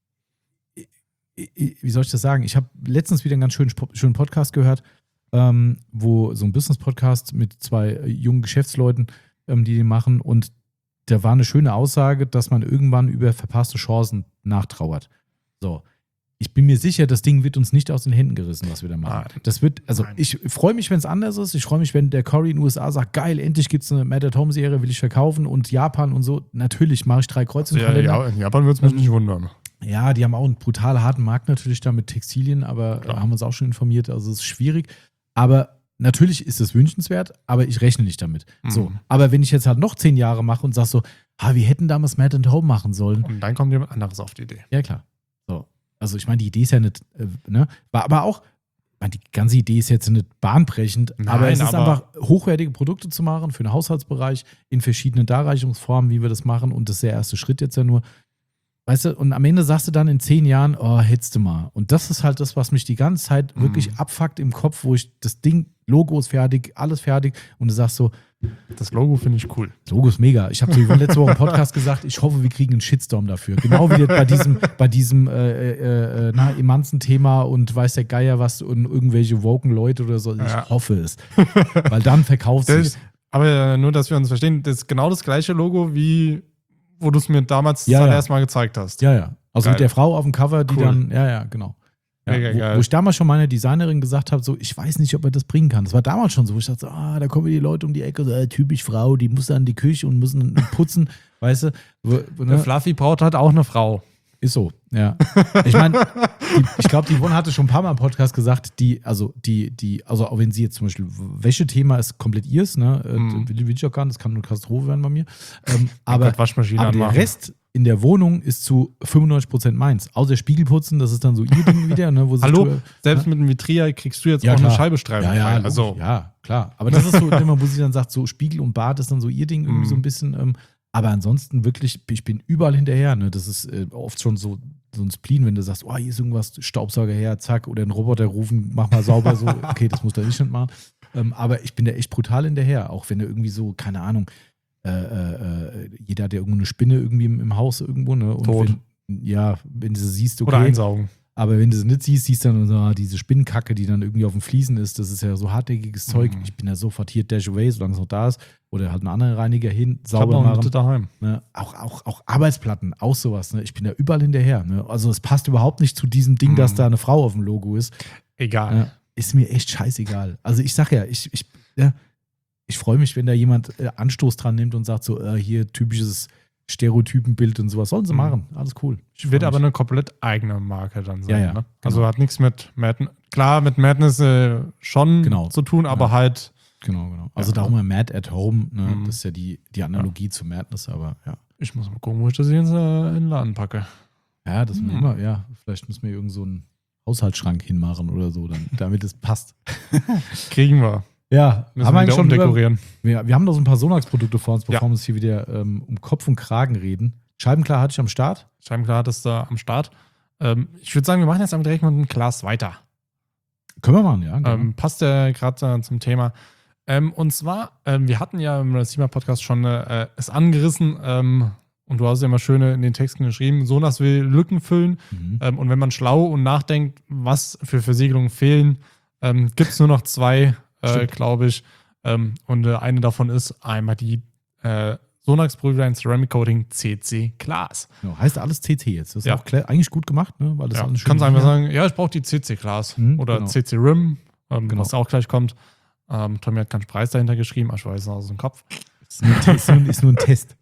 wie soll ich das sagen? Ich habe letztens wieder einen ganz schönen, schönen Podcast gehört, ähm, wo so ein Business-Podcast mit zwei äh, jungen Geschäftsleuten, ähm, die den machen, und da war eine schöne Aussage, dass man irgendwann über verpasste Chancen nachtrauert. So. Ich bin mir sicher, das Ding wird uns nicht aus den Händen gerissen, was wir da machen. Nein. Das wird, also Nein. ich freue mich, wenn es anders ist. Ich freue mich, wenn der Corey in den U S A sagt, geil, endlich gibt es eine Mad-at-Home-Serie, will ich verkaufen, und Japan und so. Natürlich mache ich drei Kreuze im Ja, Kalender. ja, in Japan würde es mich nicht wundern. Ja, die haben auch einen brutal harten Markt natürlich da mit Textilien, aber Klar. äh, haben uns auch schon informiert, also es ist schwierig. Aber natürlich ist es wünschenswert, aber ich rechne nicht damit. Mhm. So, aber wenn ich jetzt halt noch zehn Jahre mache und sag so, ah, wir hätten damals Mad at Home machen sollen. Und dann kommt jemand anderes auf die Idee. Ja, klar. So. Also ich meine, die Idee ist ja nicht, äh, ne? War aber auch, ich meine, die ganze Idee ist jetzt nicht bahnbrechend, Nein, aber es ist aber- einfach, hochwertige Produkte zu machen für den Haushaltsbereich in verschiedenen Darreichungsformen, wie wir das machen, und das ist der erste Schritt jetzt ja nur. Weißt du, und am Ende sagst du dann in zehn Jahren, oh, hättest du mal. Und das ist halt das, was mich die ganze Zeit Mhm. wirklich abfuckt im Kopf, wo ich das Ding, Logo ist fertig, alles fertig, und du sagst so, Das Logo finde ich cool. Logo ist mega. Ich habe so letzte Woche im Podcast gesagt, ich hoffe, wir kriegen einen Shitstorm dafür. Genau wie bei diesem, bei diesem äh, äh, äh, na, Emanzen-Thema und weiß der Geier was und irgendwelche woken Leute oder so. Ich Ja. hoffe es. Weil dann verkauft Das, sich. aber äh, nur, dass wir uns verstehen, das ist genau das gleiche Logo, wie wo du es mir damals Ja, das ja. allererste Mal gezeigt hast. Ja, ja. Also Geil. mit der Frau auf dem Cover, die Cool. dann, ja, ja, genau. Ja, Mega wo, geil. wo ich damals schon meiner Designerin gesagt habe, so, ich weiß nicht, ob er das bringen kann. Das war damals schon so, wo ich dachte, so, ah, da kommen die Leute um die Ecke, so, äh, typisch Frau, die muss dann in die Küche und müssen putzen, weißt du. Wo, wo, Der ne? Fluffy braucht halt auch eine Frau. Ist so, ja. Ich meine, ich glaube, die Yvonne hatte schon ein paar Mal im Podcast gesagt, die, also die, die, also auch wenn sie jetzt zum Beispiel Wäschethema ist komplett ihrs, ne, Mhm. will, will ich auch gar nicht, das kann eine Katastrophe werden bei mir. Ähm, aber Gott, Waschmaschine aber der anmachen. Rest in der Wohnung ist zu fünfundneunzig Prozent meins. Außer Spiegelputzen, das ist dann so ihr Ding wieder, ne, wo sie Hallo, tue- selbst mit einem Vitria kriegst du jetzt Ja, auch klar. eine Scheibestreifung. ja, ja, frei. also also, ja, klar. Aber das ist so immer, wo sie dann sagt, so Spiegel und Bad ist dann so ihr Ding irgendwie Mhm. so ein bisschen. Ähm, aber ansonsten wirklich, ich bin überall hinterher. Ne? Das ist äh, oft schon so, so ein Spleen, wenn du sagst, oh, hier ist irgendwas, Staubsauger her, zack, oder einen Roboter rufen, mach mal sauber so. Okay, das muss der nicht machen. Ähm, aber ich bin da echt brutal hinterher, auch wenn er irgendwie so, keine Ahnung, äh, äh, jeder hat ja irgendwo eine Spinne irgendwie im, im Haus irgendwo, ne? Und Tot. wenn, ja, wenn du sie siehst, okay. oder einsaugen. Aber wenn du sie nicht siehst, siehst du dann so, ah, diese Spinnenkacke, die dann irgendwie auf dem Fliesen ist, das ist ja so hartnäckiges Zeug. Mhm. Ich bin ja sofort hier dash away, solange es noch da ist. Oder halt einen anderen Reiniger hin, Ich habe sauber noch eine machen. daheim. Ne? Auch, auch, auch Arbeitsplatten, auch sowas. Ne? Ich bin da überall hinterher. Ne? Also es passt überhaupt nicht zu diesem Ding, Mhm. dass da eine Frau auf dem Logo ist. Egal. Ja, ist mir echt scheißegal. Also ich sag ja, ich, ich, ja, ich freue mich, wenn da jemand äh, Anstoß dran nimmt und sagt so, äh, hier typisches Stereotypenbild und sowas. Sollen sie Mhm. machen. Alles cool. Ich Wird freu aber mich. eine komplett eigene Marke dann sein. Ja, ja, Ne? Also genau. hat nichts mit Madness, klar, mit Madness äh, schon Genau. zu tun, aber Ja. halt, Genau, genau. Also Ja. darum ja Mad at Home, ne? Mhm. Das ist ja die, die Analogie zu Madness, aber ja. ich muss mal gucken, wo ich das hier ins, äh, in den Laden packe. Ja, das Mhm. mhm. immer, ja, vielleicht müssen wir irgend so einen Haushaltsschrank hinmachen oder so, dann, damit es passt. Kriegen wir. Ja, Müssen haben wir wir eigentlich wieder schon über, umdekorieren. wir, wir haben noch so ein paar Sonax-Produkte vor uns, bevor Ja. wir uns hier wieder ähm, um Kopf und Kragen reden. Scheibenklar hatte ich am Start. Scheinbar hat es da am Start. Ähm, ich würde sagen, wir machen jetzt einfach direkt mit einem Glas weiter. Können wir machen, ja. genau. Ähm, passt ja gerade äh, zum Thema. Ähm, und zwar, ähm, wir hatten ja im Sima-Podcast schon äh, es angerissen ähm, und du hast ja immer schön in den Texten geschrieben, Sonas will Lücken füllen. Mhm. Ähm, und wenn man schlau und nachdenkt, was für Versiegelungen fehlen, ähm, gibt es nur noch zwei, äh, Stimmt. glaube ich. Ähm, und äh, eine davon ist einmal die äh, Sonax Polyvinyl Ceramic Coating C C Glas. Genau. Heißt alles C C jetzt. Das ist Ja. auch klar, eigentlich gut gemacht, ne? Weil das Ja, alles schön kannst einfach ja. sagen, ja, ich brauche die C C Glas Mhm, oder genau. C C Rim, ähm, Genau. was auch gleich kommt. Ähm, Tommy hat keinen Preis dahinter geschrieben, aber ich weiß es aus dem Kopf. Ist nur, ein Test, ist, nur, ein- ist nur ein Test.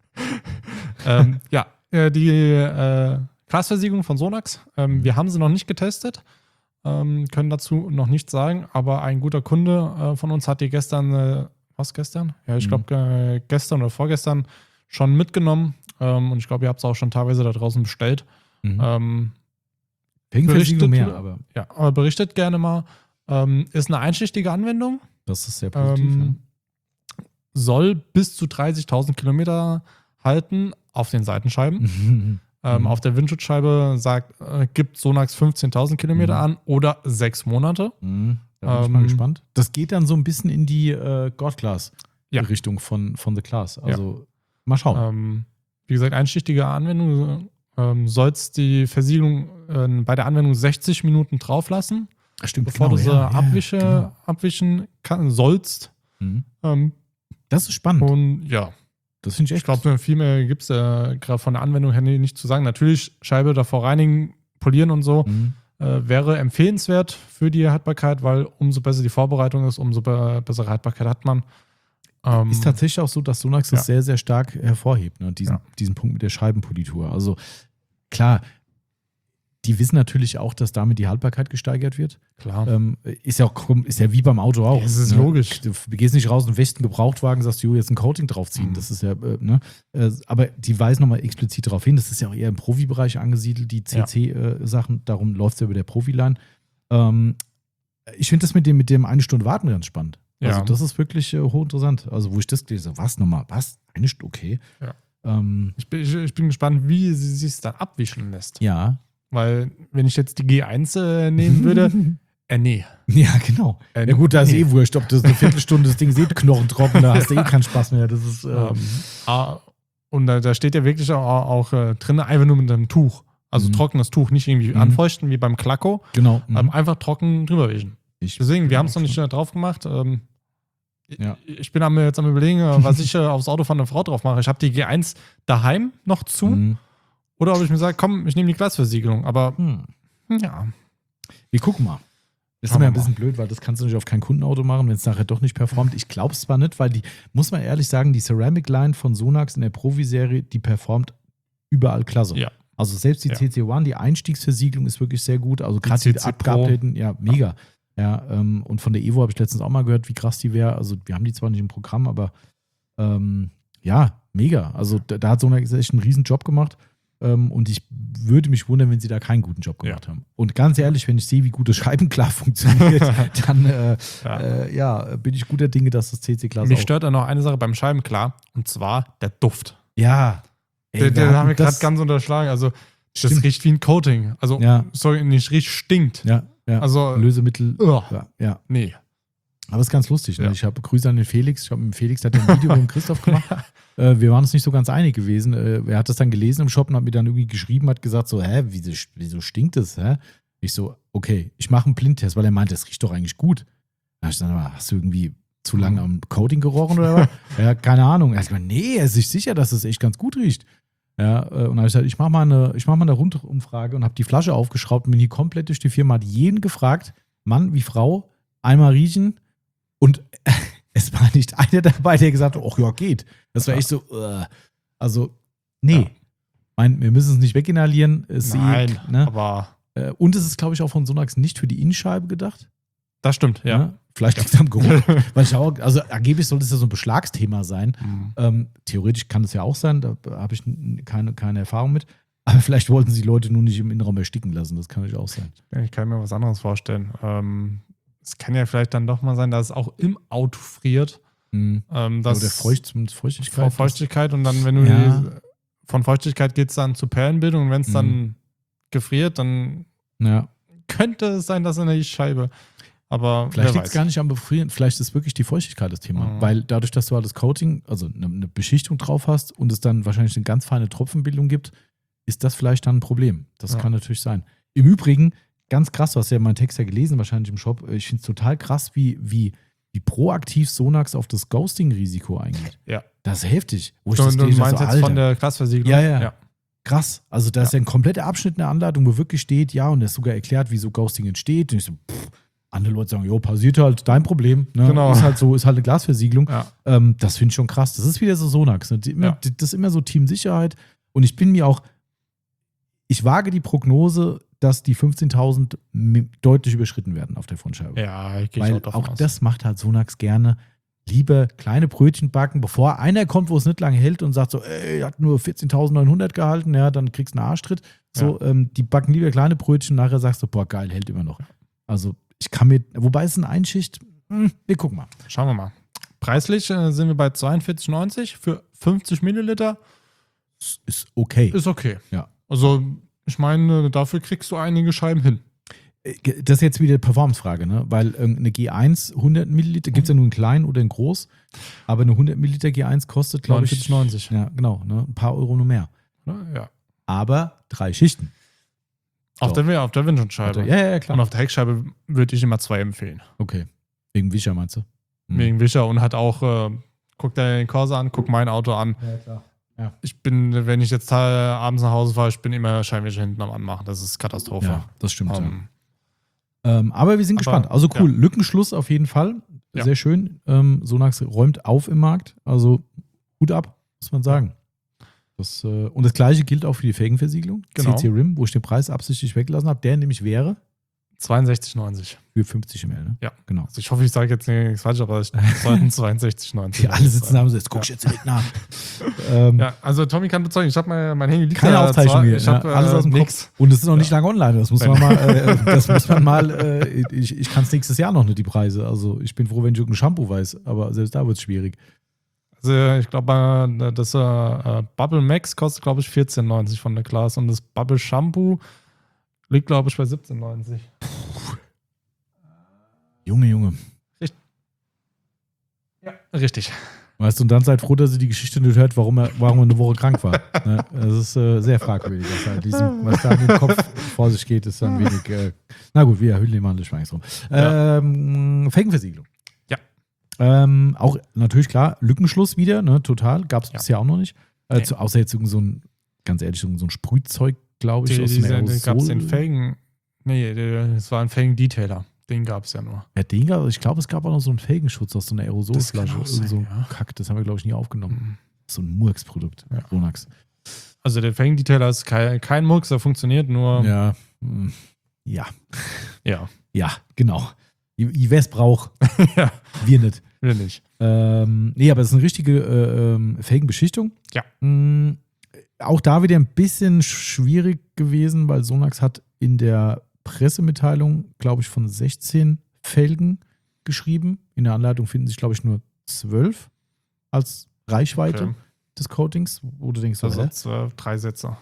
ähm, ja, äh, die äh, Glasversiegelung von Sonax. Ähm, Mhm. wir haben sie noch nicht getestet, ähm, können dazu noch nichts sagen, aber ein guter Kunde äh, von uns hat die gestern, äh, was gestern? Ja, ich Mhm. glaube äh, gestern oder vorgestern schon mitgenommen ähm, und ich glaube, ihr habt es auch schon teilweise da draußen bestellt. Mhm. Ähm, Pengversiegelung berichtet- mehr, aber ja, aber berichtet gerne mal. Ähm, ist eine einschichtige Anwendung. das ist sehr positiv. Ähm, soll bis zu dreißigtausend Kilometer halten auf den Seitenscheiben. Mhm. Ähm, Mhm. Auf der Windschutzscheibe sagt, äh, gibt Sonax fünfzehntausend Kilometer Mhm. an oder sechs Monate. Mhm. Da bin ich mal Ähm, gespannt. Das geht dann so ein bisschen in die äh, God-Class-Richtung Ja. von, von The Class. Also mal schauen. Ähm, wie gesagt, einstichige Anwendung. Ähm, sollst die Versiegelung äh, bei der Anwendung sechzig Minuten drauf lassen, Stimmt, bevor du sie abwische, genau. abwischen kann, sollst. Mhm. Ähm, Das ist spannend. und ja, Das finde ich ich echt. glaube, viel mehr gibt es äh, gerade von der Anwendung her nicht zu sagen. Natürlich, Scheibe davor reinigen, polieren und so Mhm. äh, wäre empfehlenswert für die Haltbarkeit, weil umso besser die Vorbereitung ist, umso be- bessere Haltbarkeit hat man. Ähm, Ist tatsächlich auch so, dass Sonax das ja. sehr, sehr stark hervorhebt, ne? diesen, Ja. diesen Punkt mit der Scheibenpolitur. Also klar, die wissen natürlich auch, dass damit die Haltbarkeit gesteigert wird. Klar. Ähm, ist, ja auch, ist ja wie beim Auto auch. Ja, es ist ne? logisch. Du gehst nicht raus und wäschst einen Gebrauchtwagen, sagst du, jetzt ein Coating draufziehen. Mhm. Das ist ja, äh, ne? Äh, aber die weisen nochmal explizit darauf hin, das ist ja auch eher im Profibereich angesiedelt, die C C-Sachen, darum läuft es ja über der Profiline. Ähm, ich finde das mit dem, mit dem eine Stunde Warten ganz spannend. Also Ja. das ist wirklich äh, hochinteressant. Also wo ich das gelesen habe, was nochmal, was? Eine Stunde, okay. Ja. Ähm, Ich bin, ich, ich bin gespannt, wie sie sich dann abwischen lässt. ja. Weil, wenn ich jetzt die G eins äh, nehmen würde, äh, nee. Ja, genau. Äh, Ja gut, da ist nee. eh wurscht, ob das eine Viertelstunde das Ding ist eh knochentrocken, da hast du eh keinen Spaß mehr. Das ist, äh, Ähm, ah, und da, da steht ja wirklich auch, auch äh, drin, einfach nur mit einem Tuch. Also Mhm. trockenes Tuch, nicht irgendwie Mhm. anfeuchten wie beim Klacko, genau. ähm, einfach trocken drüber wischen. Ich Deswegen, bin wir haben es auch noch nicht schon- äh, drauf gemacht. Ähm, Ja. ich, ich bin am, jetzt am überlegen, äh, was ich äh, aufs Auto von einer Frau drauf mache. Ich habe die G eins daheim noch zu. Mhm. Oder ob ich mir sage, komm, ich nehme die Glasversiegelung. Aber Hm. ja, Wir gucken mal. Das ist Schauen immer wir ein bisschen blöd, weil das kannst du nicht auf kein Kundenauto machen, wenn es nachher doch nicht performt. Ich glaube es zwar nicht, weil die, muss man ehrlich sagen, die Ceramic Line von Sonax in der Profi-Serie, die performt überall klasse. Ja. Also selbst die Ja. C C eins, die Einstiegsversiegelung ist wirklich sehr gut. Also Die gerade C die C abgeupdateten, ja, mega. Ja, ähm, und von der Evo habe ich letztens auch mal gehört, wie krass die wäre. Also wir haben die zwar nicht im Programm, aber ähm, ja, mega. Also da, da hat Sonax echt einen riesen Job gemacht. Ähm, und ich würde mich wundern, wenn sie da keinen guten Job gemacht haben. Und ganz ehrlich, wenn ich sehe, wie gut das Scheibenklar funktioniert, dann äh, Ja. äh, ja, bin ich guter Dinge, dass das C C-Glas mich auch... stört da noch eine Sache beim Scheibenklar. Und zwar der Duft. Ja. Ey, Den, wir den haben hatten wir gerade das- ganz unterschlagen. Also, das Stimmt. riecht wie ein Coating. Also, Ja. sorry, nicht riecht, stinkt. Ja, ja. Also, Lösemittel. Ugh. Ja, ja. nee. Aber es ist ganz lustig. Ne? Ja. Ich habe Grüße an den Felix. Ich habe mit dem Felix, der hat ja ein Video mit dem Christoph gemacht. Äh, wir waren uns nicht so ganz einig gewesen. Äh, er hat das dann gelesen im Shop und hat mir dann irgendwie geschrieben, hat gesagt so, hä, wieso, wieso stinkt das? Hä? Ich so, okay, ich mache einen Blindtest, weil er meinte, das riecht doch eigentlich gut. Da hab ich gesagt, hast du irgendwie zu lange am Coating gerochen oder was? Ja, keine Ahnung. Er hat gesagt, nee, er ist sich sicher, dass es echt ganz gut riecht. Ja, äh, und dann habe ich gesagt, ich mache mal eine, ich mach mal eine Rundumfrage und habe die Flasche aufgeschraubt und bin hier komplett durch die Firma, hat jeden gefragt, Mann wie Frau, einmal riechen. Und es war nicht einer dabei, der gesagt hat, ach ja, geht. Das war echt so, uh. also, nee. Ja. Mein, wir müssen es nicht weginhalieren. Es Nein, ist, ne? aber Äh, Und es ist, glaube ich, auch von Sonax nicht für die Innenscheibe gedacht. das stimmt, ja. Ne? Vielleicht liegt es am Geruch. Weil ich auch, also angeblich sollte es ja so ein Beschlagsthema sein. Mhm. Ähm, theoretisch kann es ja auch sein, da habe ich n- keine, keine Erfahrung mit. Aber vielleicht wollten sie die Leute nur nicht im Innenraum ersticken lassen. Das kann natürlich auch sein. Ich kann mir was anderes vorstellen. Ähm, es kann ja vielleicht dann doch mal sein, dass es auch im Auto friert. Mhm. Ähm, Oder dass der Feucht, zumindest Vor Feuchtigkeit. Feuchtigkeit und dann, wenn du Ja. die, von Feuchtigkeit geht es dann zu Perlenbildung und wenn es Mhm. dann gefriert, dann Ja. könnte es sein, dass in der Scheibe. Aber Vielleicht wer liegt es weiß. gar nicht am Befrieren, vielleicht ist wirklich die Feuchtigkeit das Thema. Mhm. Weil dadurch, dass du halt das Coating, also eine, eine Beschichtung drauf hast und es dann wahrscheinlich eine ganz feine Tropfenbildung gibt, ist das vielleicht dann ein Problem. Das Ja. kann natürlich sein. Im Übrigen, ganz krass, du hast ja meinen Text ja gelesen, wahrscheinlich im Shop. Ich finde es total krass, wie, wie, wie proaktiv Sonax auf das Ghosting-Risiko eingeht. Ja. Das ist heftig. Wo ich Du, das du gelesen habe, meinst so, jetzt Alter. von der Glasversiegelung? Ja, ja. Krass. Also da ist Ja. ja ein kompletter Abschnitt in der Anleitung, wo wirklich steht, ja, und da ist sogar erklärt, wieso Ghosting entsteht. Und ich so, pff, andere Leute sagen, jo, passiert halt, dein Problem. Ne? Genau. Ist halt so, ist halt eine Glasversiegelung. Ja. Ähm, das finde ich schon krass. Das ist wieder so Sonax. Ne? Die, immer, Ja. Das ist immer so Teamsicherheit. Und ich bin mir auch, ich wage die Prognose, dass die fünfzehntausend mi- deutlich überschritten werden auf der Frontscheibe. Ja, ich gehe Weil auch davon auch aus. das macht halt Sonax gerne. Lieber kleine Brötchen backen, bevor einer kommt, wo es nicht lange hält und sagt so, ey, hat nur vierzehntausendneunhundert gehalten, ja, dann kriegst du einen Arschtritt. So, ähm, die backen lieber kleine Brötchen, nachher sagst du, boah, geil, hält immer noch. Also ich kann mir, wobei es ist eine Einschicht, hm, wir gucken mal. Schauen wir mal. Preislich äh, sind wir bei zweiundvierzig neunzig für fünfzig Milliliter. Es ist okay. Ist okay. Ja. Also, ich meine, dafür kriegst du einige Scheiben hin. Das ist jetzt wieder eine Performance-Frage, ne? Weil eine G eins hundert Milliliter, gibt es ja nur in klein oder in groß, aber eine hundert Milliliter G eins kostet, glaube ich, neunundvierzig neunzig. Ja, genau, ne? Ein paar Euro nur mehr. Ja. Aber drei Schichten. Auf So. der, auf der Windschutzscheibe. Ja, ja, klar. Und auf der Heckscheibe würde ich immer zwei empfehlen. Okay. Wegen Wischer, meinst du? Hm. Wegen Wischer und hat auch, äh, guck dir den Corsa an, guck mein Auto an. Ja, klar. Ja. Ich bin, wenn ich jetzt äh, abends nach Hause fahre, ich bin immer Scheinwischer hinten am Anmachen. Das ist Katastrophe. Ja, das stimmt. Um, ja. Ähm, aber wir sind aber, gespannt. Also cool, ja. Lückenschluss auf jeden Fall. Ja. Sehr schön. Ähm, Sonax räumt auf im Markt. Also Hut ab, muss man sagen. Das, äh, und das gleiche gilt auch für die Felgenversiegelung. Genau. C C Rim, wo ich den Preis absichtlich weggelassen habe, der nämlich wäre zweiundsechzig neunzig. für fünfzig Milliliter. Ne? Ja. Genau. Also ich hoffe, ich sage jetzt nichts falsch, aber es sollten zweiundsechzig neunzig. Die alle sitzen da und sagen, jetzt guck ich jetzt direkt nach. ähm, Ja, also Tommy kann bezeugen, ich habe mein, mein Handy liegt Keine da Aufzeichnung zwar, mehr. ich hab, ja, alles äh, aus dem nix. Kopf. Und es ist noch nicht Ja. lange online. Das muss man mal, äh, das muss man mal, äh, ich, ich kann es nächstes Jahr noch nicht, die Preise. Also ich bin froh, wenn ich irgendein Shampoo weiß, aber selbst da wird es schwierig. Also ich glaube, das äh, Bubble Max kostet, glaube ich, vierzehn neunzig von der Class und das Bubble Shampoo liegt, glaube ich, bei siebzehn neunzig. Junge, Junge. Ja, richtig. Weißt du, und dann seid froh, dass ihr die Geschichte nicht hört, warum er, warum er eine Woche krank war. Ne? Das ist äh, sehr fragwürdig. Was, halt diesem, was da im Kopf vor sich geht, ist dann wenig. Äh, na gut, wir hüllen den Mann, ich weiß rum. Ja. Ähm, Felgenversiegelung. Ja. Ähm, auch natürlich klar, Lückenschluss wieder, ne, total. Gab es Ja. bisher auch noch nicht. Äh, Nee. zu, außer jetzt irgend so ein, ganz ehrlich, so ein Sprühzeug, glaube ich, Die, aus dem diese, Aerosol. gab es den Felgen. Nee, es war ein Felgen-Detailer. Den gab es ja nur. Ja, den gab, ich glaube, es gab auch noch so einen Felgenschutz aus so einer Aerosolflasche. Das kann auch Irgend so ein sein, ja. Kack, das haben wir, glaube ich, nie aufgenommen. Mhm. So ein Murks-Produkt. Ja. Sonax. Also der Felgen-Detailer ist kein, kein Murks, der funktioniert nur. Ja. hm, Ja. Ja. Ja, genau. Wer es braucht, Ja, wir nicht. will nicht. Ähm, nee, aber es ist eine richtige äh, ähm, Felgenbeschichtung. Ja. Mm, auch da wieder ein bisschen schwierig gewesen, weil Sonax hat in der Pressemitteilung, glaube ich, von sechzehn Felgen geschrieben. In der Anleitung finden sich, glaube ich, nur zwölf als Reichweite Okay. des Coatings, wo du denkst, Also hä? zwölf, drei Sätze.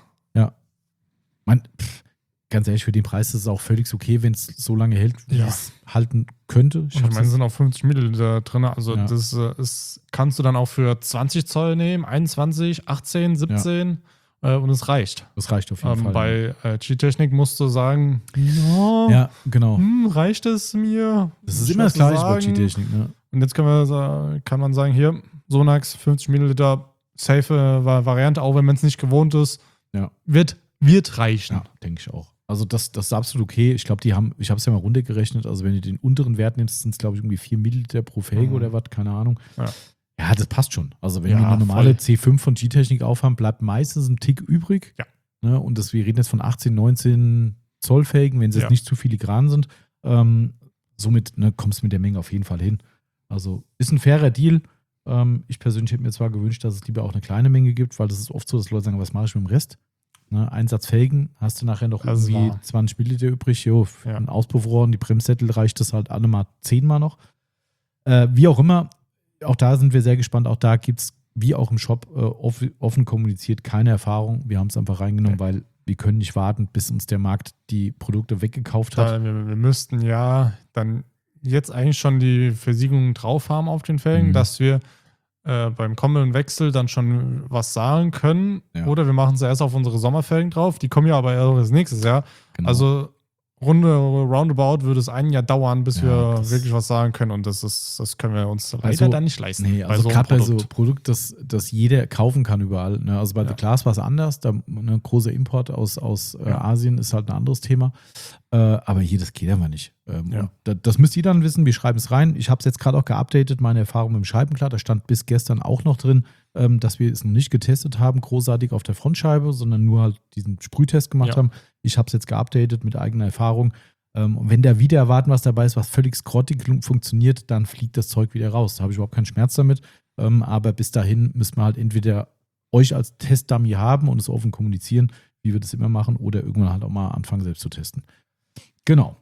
Man, pff, ganz ehrlich, für den Preis ist es auch völlig okay, wenn es so lange hält, wie Ja. es halten könnte. Ich, ich hab's meine, es jetzt- sind auch fünfzig Milliliter drin. Also Ja. das äh, ist, kannst du dann auch für zwanzig Zoll nehmen, einundzwanzig, achtzehn, siebzehn äh, und es reicht. das reicht auf jeden Ähm, Fall. bei äh, G-Technik musst du sagen, ja, ja, genau. hm, reicht es mir? Das ist Schwer immer das zu Gleiche bei sagen. G-Technik. Ne? Und jetzt können wir, sa- kann man sagen, hier, Sonax, fünfzig Milliliter, safe äh, Variante, auch wenn man es nicht gewohnt ist, Ja. wird, wird reichen. Ja, denke ich auch. Also das, das ist absolut okay. Ich glaube, die haben, ich habe es ja mal runtergerechnet, also wenn du den unteren Wert nimmst, sind es, glaube ich, irgendwie vier Milliliter pro Felge Mhm. oder was, keine Ahnung. Ja. Ja, das passt schon. Also wenn Ja, wir eine normale voll. C fünf von G-Technik aufhaben, bleibt meistens ein Tick übrig. Ja. Ne? Und das, wir reden jetzt von achtzehn, neunzehn Zoll Felgen, wenn sie Ja. jetzt nicht zu filigran sind. Ähm, somit ne, kommst du mit der Menge auf jeden Fall hin. Also ist ein fairer Deal. Ähm, ich persönlich hätte mir zwar gewünscht, dass es lieber auch eine kleine Menge gibt, weil das ist oft so, dass Leute sagen, was mache ich mit dem Rest? Ne, ein Satz Felgen, hast du nachher noch Das ist irgendwie wahr. zwanzig Milliliter übrig. Jo, für Ja. ein Auspuffrohr und die Bremssättel reicht das halt alle mal zehnmal noch. Äh, wie auch immer, auch da sind wir sehr gespannt. Auch da gibt es, wie auch im Shop, äh, off offen kommuniziert, keine Erfahrung. Wir haben es einfach reingenommen, Nee. weil wir können nicht warten, bis uns der Markt die Produkte weggekauft hat. Da, wir, wir müssten ja dann jetzt eigentlich schon die Versiegelung drauf haben auf den Felgen, Mhm. dass wir äh, beim kommenden Wechsel dann schon was sagen können. Ja. Oder wir machen es erst auf unsere Sommerfelgen drauf. Die kommen ja aber erst nächstes Jahr. Genau. Also Runde roundabout würde es ein Jahr dauern, bis Ja, wir das- wirklich was sagen können. Und das ist, das können wir uns leider Also, dann nicht leisten. Nee, bei also so einem gerade bei so Produkt. Produkt, das, das jeder kaufen kann überall. Ne? Also bei Ja. The Glass war es anders. Da, ein großer Import aus, aus äh, Ja. Asien ist halt ein anderes Thema. Äh, aber hier, das geht einfach nicht. Ähm, Ja. und da, das müsst ihr dann wissen. Wir schreiben es rein. Ich habe es jetzt gerade auch geupdatet, meine Erfahrung mit dem Scheibenklar. Da stand bis gestern auch noch drin, ähm, dass wir es noch nicht getestet haben, großartig auf der Frontscheibe, sondern nur halt diesen Sprühtest gemacht Ja. haben. Ich habe es jetzt geupdatet mit eigener Erfahrung. Ähm, und wenn da wieder erwarten, was dabei ist, was völlig skrottig funktioniert, dann fliegt das Zeug wieder raus. Da habe ich überhaupt keinen Schmerz damit. Ähm, aber bis dahin müssen wir halt entweder euch als Testdummy haben und es offen kommunizieren, wie wir das immer machen, oder irgendwann halt auch mal anfangen, selbst zu testen. Genau.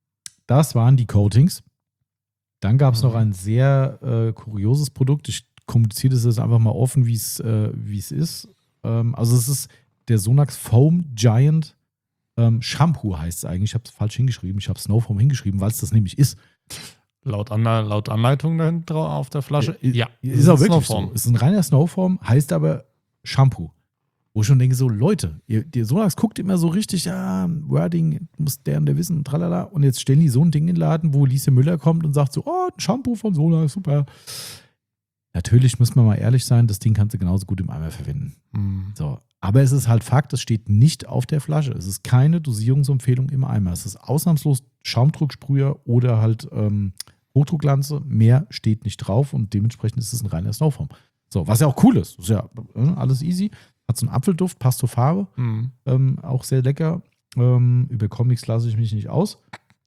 Das waren die Coatings. Dann gab es Mhm. noch ein sehr äh, kurioses Produkt. Ich kommuniziere das jetzt einfach mal offen, wie es äh, wie es ist. Ähm, also es ist der Sonax Foam Giant ähm, Shampoo heißt es eigentlich. Ich habe es falsch hingeschrieben. Ich habe Snowfoam hingeschrieben, weil es das nämlich ist. Laut, Anle- laut Anleitung dahinter auf der Flasche. Ja, ist, ist auch wirklich Snowfoam. So. Ist ein reiner Snowfoam, heißt aber Shampoo. Wo ich schon denke, so Leute, ihr, ihr Sonax guckt immer so richtig, ja, Wording, muss der und der wissen, tralala. Und jetzt stellen die so ein Ding in den Laden, wo Lise Müller kommt und sagt so, oh, ein Shampoo von Sonax, super. Natürlich muss man mal ehrlich sein, das Ding kannst du genauso gut im Eimer verwenden. Mhm. So. Aber es ist halt Fakt, es steht nicht auf der Flasche. Es ist keine Dosierungsempfehlung im Eimer. Es ist ausnahmslos Schaumdrucksprüher oder halt ähm, Hochdrucklanze. Mehr steht nicht drauf und dementsprechend ist es ein reiner Snowfoam. So, was ja auch cool ist. Ist ja äh, alles easy. Hat so einen Apfelduft, passt zur Farbe. Mhm. Ähm, auch sehr lecker. Ähm, über Comics lasse ich mich nicht aus.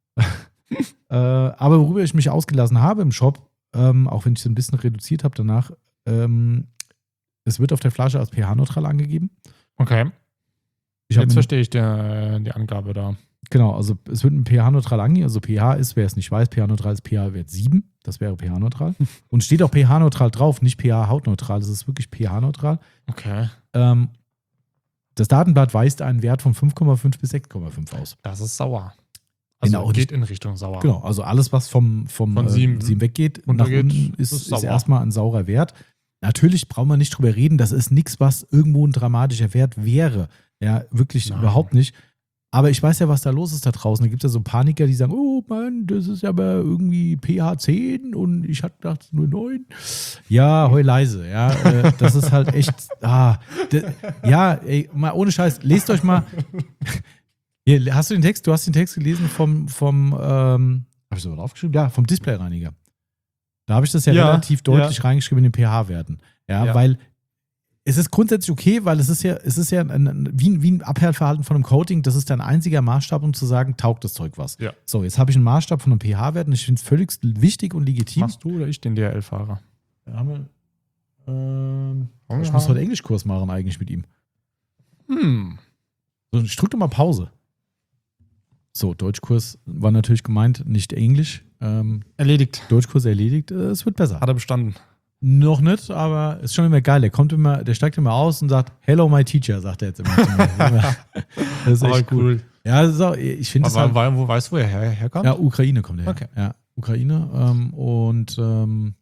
äh, aber worüber ich mich ausgelassen habe im Shop, ähm, auch wenn ich es ein bisschen reduziert habe danach, ähm, es wird auf der Flasche als pH-neutral angegeben. Okay. Ich Jetzt verstehe ich der, die Angabe da. Genau, also es wird ein pH-neutral angegeben. Also pH ist, wer es nicht weiß, pH-neutral ist pH-Wert sieben. Das wäre pH-neutral. Und steht auch pH-neutral drauf, nicht pH-hautneutral. Das ist wirklich pH-neutral. Okay. Ähm, das Datenblatt weist einen Wert von fünf Komma fünf bis sechs Komma fünf aus. Das ist sauer. Also genau, geht in Richtung sauer. Genau, also alles, was vom, vom Von sieben, äh, sieben weggeht, nach unten, ist, ist, ist erstmal ein saurer Wert. Natürlich brauchen wir nicht drüber reden, das ist nichts, was irgendwo ein dramatischer Wert wäre. Ja, wirklich Nein. überhaupt nicht. Aber ich weiß ja, was da los ist da draußen. Da gibt es ja so Paniker, die sagen, oh Mann, das ist aber irgendwie pH zehn und ich hatte gedacht, nur neun. Ja, heul leise. Ja, äh, das ist halt echt, ah, de, ja, ey, mal ohne Scheiß, lest euch mal. Hier, hast du den Text, du hast den Text gelesen vom, vom ähm, habe ich sogar draufgeschrieben? Ja, vom Displayreiniger. Da habe ich das ja, ja relativ deutlich ja. reingeschrieben in den pH-Werten. Ja, ja, weil es ist grundsätzlich okay, weil es ist ja, es ist ja ein, wie, wie ein Abhärtverhalten von einem Coating, das ist dein einziger Maßstab, um zu sagen, taugt das Zeug was. Ja. So, jetzt habe ich einen Maßstab von einem pH-Wert und ich finde es völlig wichtig und legitim. Machst du oder ich den D H L-Fahrer? Ja, haben wir, ähm, oh, ich muss heute Englischkurs machen eigentlich mit ihm. Hm. So, ich drücke mal Pause. So, Deutschkurs war natürlich gemeint, nicht Englisch. Ähm, erledigt. Deutschkurs erledigt. Äh, es wird besser. Hat er bestanden. Noch nicht, aber ist schon immer geil. Der kommt immer, der steigt immer aus und sagt, hello my teacher, sagt er jetzt immer zu mir. Das ist echt oh, cool. Ja, so, ich finde es halt, wo weißt du, wo er her, herkommt? Ja, Ukraine kommt er her. Okay. Ja, Ukraine. Ähm, und ähm,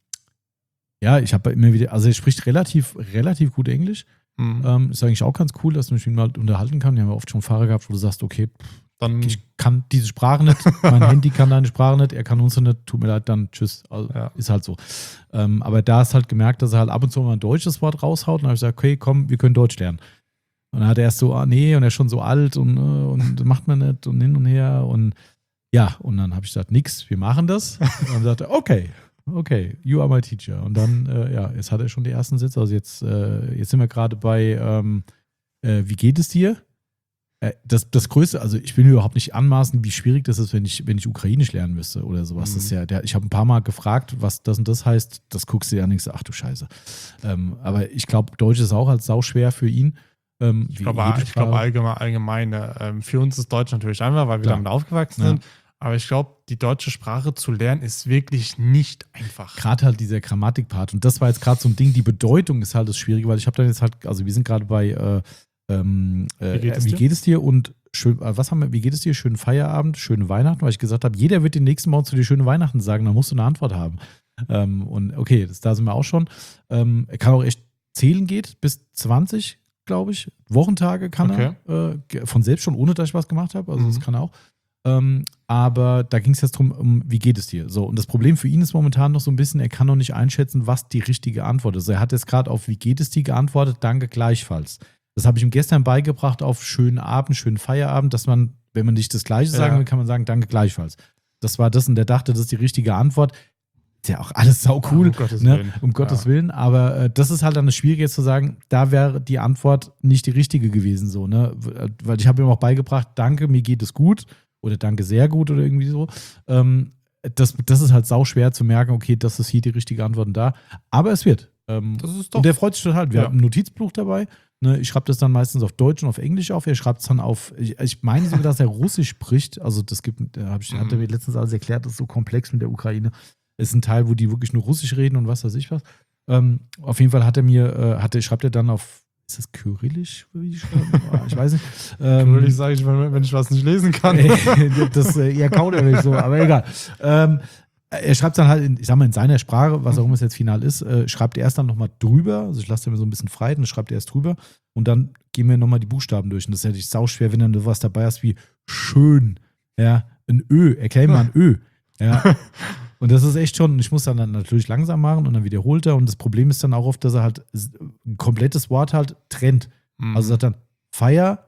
ja, ich habe immer wieder, also er spricht relativ, relativ gut Englisch. Mhm. Ähm, ist eigentlich auch ganz cool, dass man mich mit ihm halt unterhalten kann. Wir haben ja oft schon Fahrer gehabt, wo du sagst, okay, pff, dann ich kann diese Sprache nicht, mein Handy kann deine Sprache nicht, er kann uns nicht, tut mir leid, dann tschüss. Also, ja. Ist halt so. Ähm, aber da ist halt gemerkt, dass er halt ab und zu mal ein deutsches Wort raushaut und dann habe ich gesagt, okay, komm, wir können Deutsch lernen. Und dann hat er erst so, ah nee, und er ist schon so alt und, und macht man nicht und hin und her und ja, und dann habe ich gesagt, nix, wir machen das. Und dann sagte er, okay, okay, you are my teacher. Und dann, äh, ja, jetzt hat er schon die ersten Sitze, also jetzt, äh, jetzt sind wir gerade bei, ähm, äh, wie geht es dir? Das, das Größte, also ich will mir überhaupt nicht anmaßen, wie schwierig das ist, wenn ich, wenn ich Ukrainisch lernen müsste oder sowas. Mhm. Das ist ja, der, ich habe ein paar Mal gefragt, was das und das heißt. Das guckst du dir an und denkst, ach du Scheiße. Ähm, aber ich glaube, Deutsch ist auch halt sauschwer für ihn. Ähm, ich glaube glaub allgemein, allgemein ähm, für uns ist Deutsch natürlich einfach, weil wir Klar. damit aufgewachsen sind. Ja. Aber ich glaube, die deutsche Sprache zu lernen ist wirklich nicht einfach. Gerade halt dieser Grammatikpart. Und das war jetzt gerade so ein Ding, die Bedeutung ist halt das Schwierige, weil ich habe dann jetzt halt, also wir sind gerade bei äh, Ähm, äh, wie, geht es, wie geht es dir? Und schön, was haben wir, wie geht es dir? Schönen Feierabend, schöne Weihnachten, weil ich gesagt habe, jeder wird den nächsten Morgen zu dir schöne Weihnachten sagen, dann musst du eine Antwort haben. Ähm, und okay, das, da sind wir auch schon. Ähm, er kann auch echt zählen, geht bis zwanzig, glaube ich. Wochentage kann okay. er äh, von selbst schon, ohne dass ich was gemacht habe. Also mhm. das kann er auch. Ähm, aber da ging es jetzt darum, um, wie geht es dir? So, und das Problem für ihn ist momentan noch so ein bisschen, er kann noch nicht einschätzen, was die richtige Antwort ist. Er hat jetzt gerade auf wie geht es dir geantwortet, danke gleichfalls. Das habe ich ihm gestern beigebracht auf schönen Abend, schönen Feierabend, dass man, wenn man nicht das Gleiche sagen will, kann man sagen, danke gleichfalls. Das war das und der dachte, das ist die richtige Antwort. Ist ja auch alles sau cool, um Gottes ne? Willen. Um Gottes ja. Willen. Aber äh, das ist halt dann das Schwierige jetzt zu sagen, da wäre die Antwort nicht die richtige gewesen. So, ne? Weil ich habe ihm auch beigebracht, danke, mir geht es gut oder danke sehr gut oder irgendwie so. Ähm, das, das ist halt sau schwer zu merken, okay, das ist hier die richtige Antwort und da. Aber es wird. Ähm, das ist doch. Und der freut sich total. Wir ja. haben ein Notizbuch dabei. Ne, ich schreibe das dann meistens auf Deutsch und auf Englisch auf. Er schreibt es dann auf, ich, ich meine sogar, dass er Russisch spricht. Also das gibt, da hab ich, mhm. hat er mir letztens alles erklärt, das ist so komplex mit der Ukraine. Es ist ein Teil, wo die wirklich nur Russisch reden und was weiß ich was. Ähm, auf jeden Fall hat er mir, äh, hat er, schreibt er dann auf ist das Kyrillisch, wie ich schreibe? Ich weiß nicht. Ähm, Kyrillisch sage ich, wenn, wenn ich was nicht lesen kann. das äh, eher kauderwelsch so, aber egal. Ähm, er schreibt dann halt, in, ich sag mal, in seiner Sprache, was auch immer es jetzt final ist, äh, schreibt er erst dann nochmal drüber. Also ich lasse mir so ein bisschen frei, dann schreibt er erst drüber und dann gehen wir nochmal die Buchstaben durch. Und das ist natürlich sauschwer, wenn dann du was dabei hast wie schön, ja, ein Ö, erklär mir mal ein Ö. Ja. Und das ist echt schon, ich muss dann, dann natürlich langsam machen und dann wiederholt er. Und das Problem ist dann auch oft, dass er halt ein komplettes Wort halt trennt. Mhm. Also sagt dann Feierabend.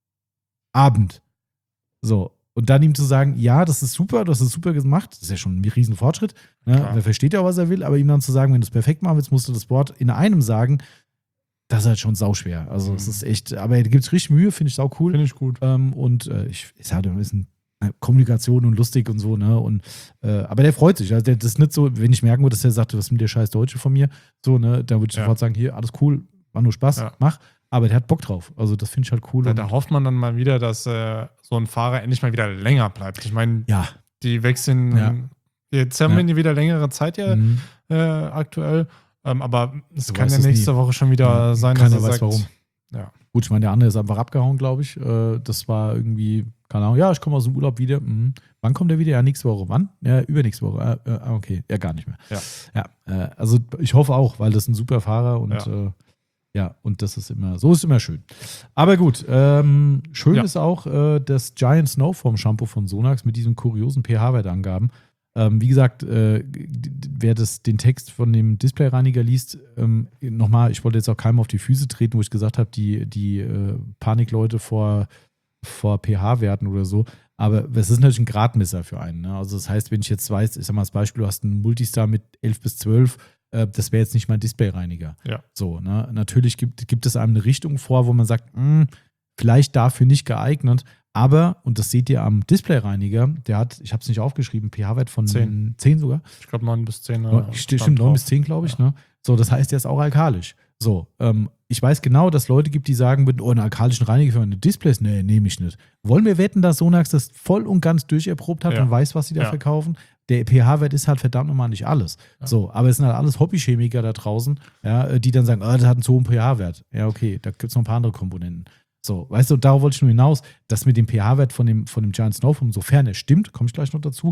So. Und dann ihm zu sagen, ja, das ist super, du hast es super gemacht, das ist ja schon ein riesen Fortschritt. Ne? Er versteht ja, was er will, aber ihm dann zu sagen, wenn du es perfekt machen willst, musst du das Wort in einem sagen, das ist halt schon sauschwer. Also es Mhm. ist echt, aber er gibt es richtig Mühe, finde ich sau cool. Finde ich gut. Ähm, und äh, ich, ich sage, ein bisschen Kommunikation und lustig und so, ne? Und, äh, aber der freut sich. Also der, das ist nicht so, wenn ich merken würde, dass der sagt, was ist mit der scheiß Deutsche von mir, so, ne, da würde ich Ja. sofort sagen, hier, alles cool, war nur Spaß, Ja. mach. Aber der hat Bock drauf. Also das finde ich halt cool. Da, und, da hofft man dann mal wieder, dass äh, so ein Fahrer endlich mal wieder länger bleibt. Ich meine, ja. die wechseln, Ja. jetzt haben Ja. wir die wieder längere Zeit ja Mhm. äh, aktuell. Ähm, aber es Du kann weißt ja es nächste nie. Woche schon wieder Ja, sein, keiner dass er weiß, sagt, warum. Ja. Gut, ich meine, der andere ist einfach abgehauen, glaube ich. Äh, das war irgendwie, keine Ahnung, ja, ich komme aus dem Urlaub wieder. Mhm. Wann kommt er wieder? Ja, nächste Woche. Wann? Ja, übernächste Woche. Ah, äh, okay, ja, gar nicht mehr. Ja. Ja, äh, also ich hoffe auch, weil das ist ein super Fahrer und Ja. äh, ja, und das ist immer, so ist immer schön. Aber gut, ähm, schön Ja. ist auch äh, das Giant Snowform Shampoo von Sonax mit diesen kuriosen pH-Wertangaben. Ähm, wie gesagt, äh, wer das, den Text von dem Displayreiniger liest, ähm, nochmal, ich wollte jetzt auch keinem auf die Füße treten, wo ich gesagt habe, die, die äh, Panikleute vor, vor pH-Werten oder so. Aber es ist natürlich ein Gradmesser für einen. Ne? Also das heißt, wenn ich jetzt weiß, ich sag mal als Beispiel, du hast einen Multistar mit elf bis zwölf, äh, das wäre jetzt nicht mein Displayreiniger. Ja. So, ne? Natürlich gibt, gibt es einem eine Richtung vor, wo man sagt, mh, vielleicht dafür nicht geeignet, aber, und das seht ihr am Displayreiniger, der hat, ich habe es nicht aufgeschrieben, pH-Wert von zehn. zehn sogar. Ich glaube neun bis zehn. Ja, stimmt, neun bis zehn, glaube ich. Ja. Ne? So, das heißt, der ist auch alkalisch. So, ähm, ich weiß genau, dass es Leute gibt, die sagen würden, oh, einen alkalischen Reiniger für meine Displays? Nee, nehme ich nicht. Wollen wir wetten, dass Sonax das voll und ganz durcherprobt hat Ja. und weiß, was sie da Ja. verkaufen? Der pH-Wert ist halt verdammt nochmal nicht alles. Ja. So, aber es sind halt alles Hobbychemiker da draußen, ja, die dann sagen, oh, das hat einen zu hohen pH-Wert. Ja, okay, da gibt es noch ein paar andere Komponenten. So, weißt du, darauf wollte ich nur hinaus, dass mit dem pH-Wert von dem, von dem Giant Snowform, sofern er stimmt, komme ich gleich noch dazu,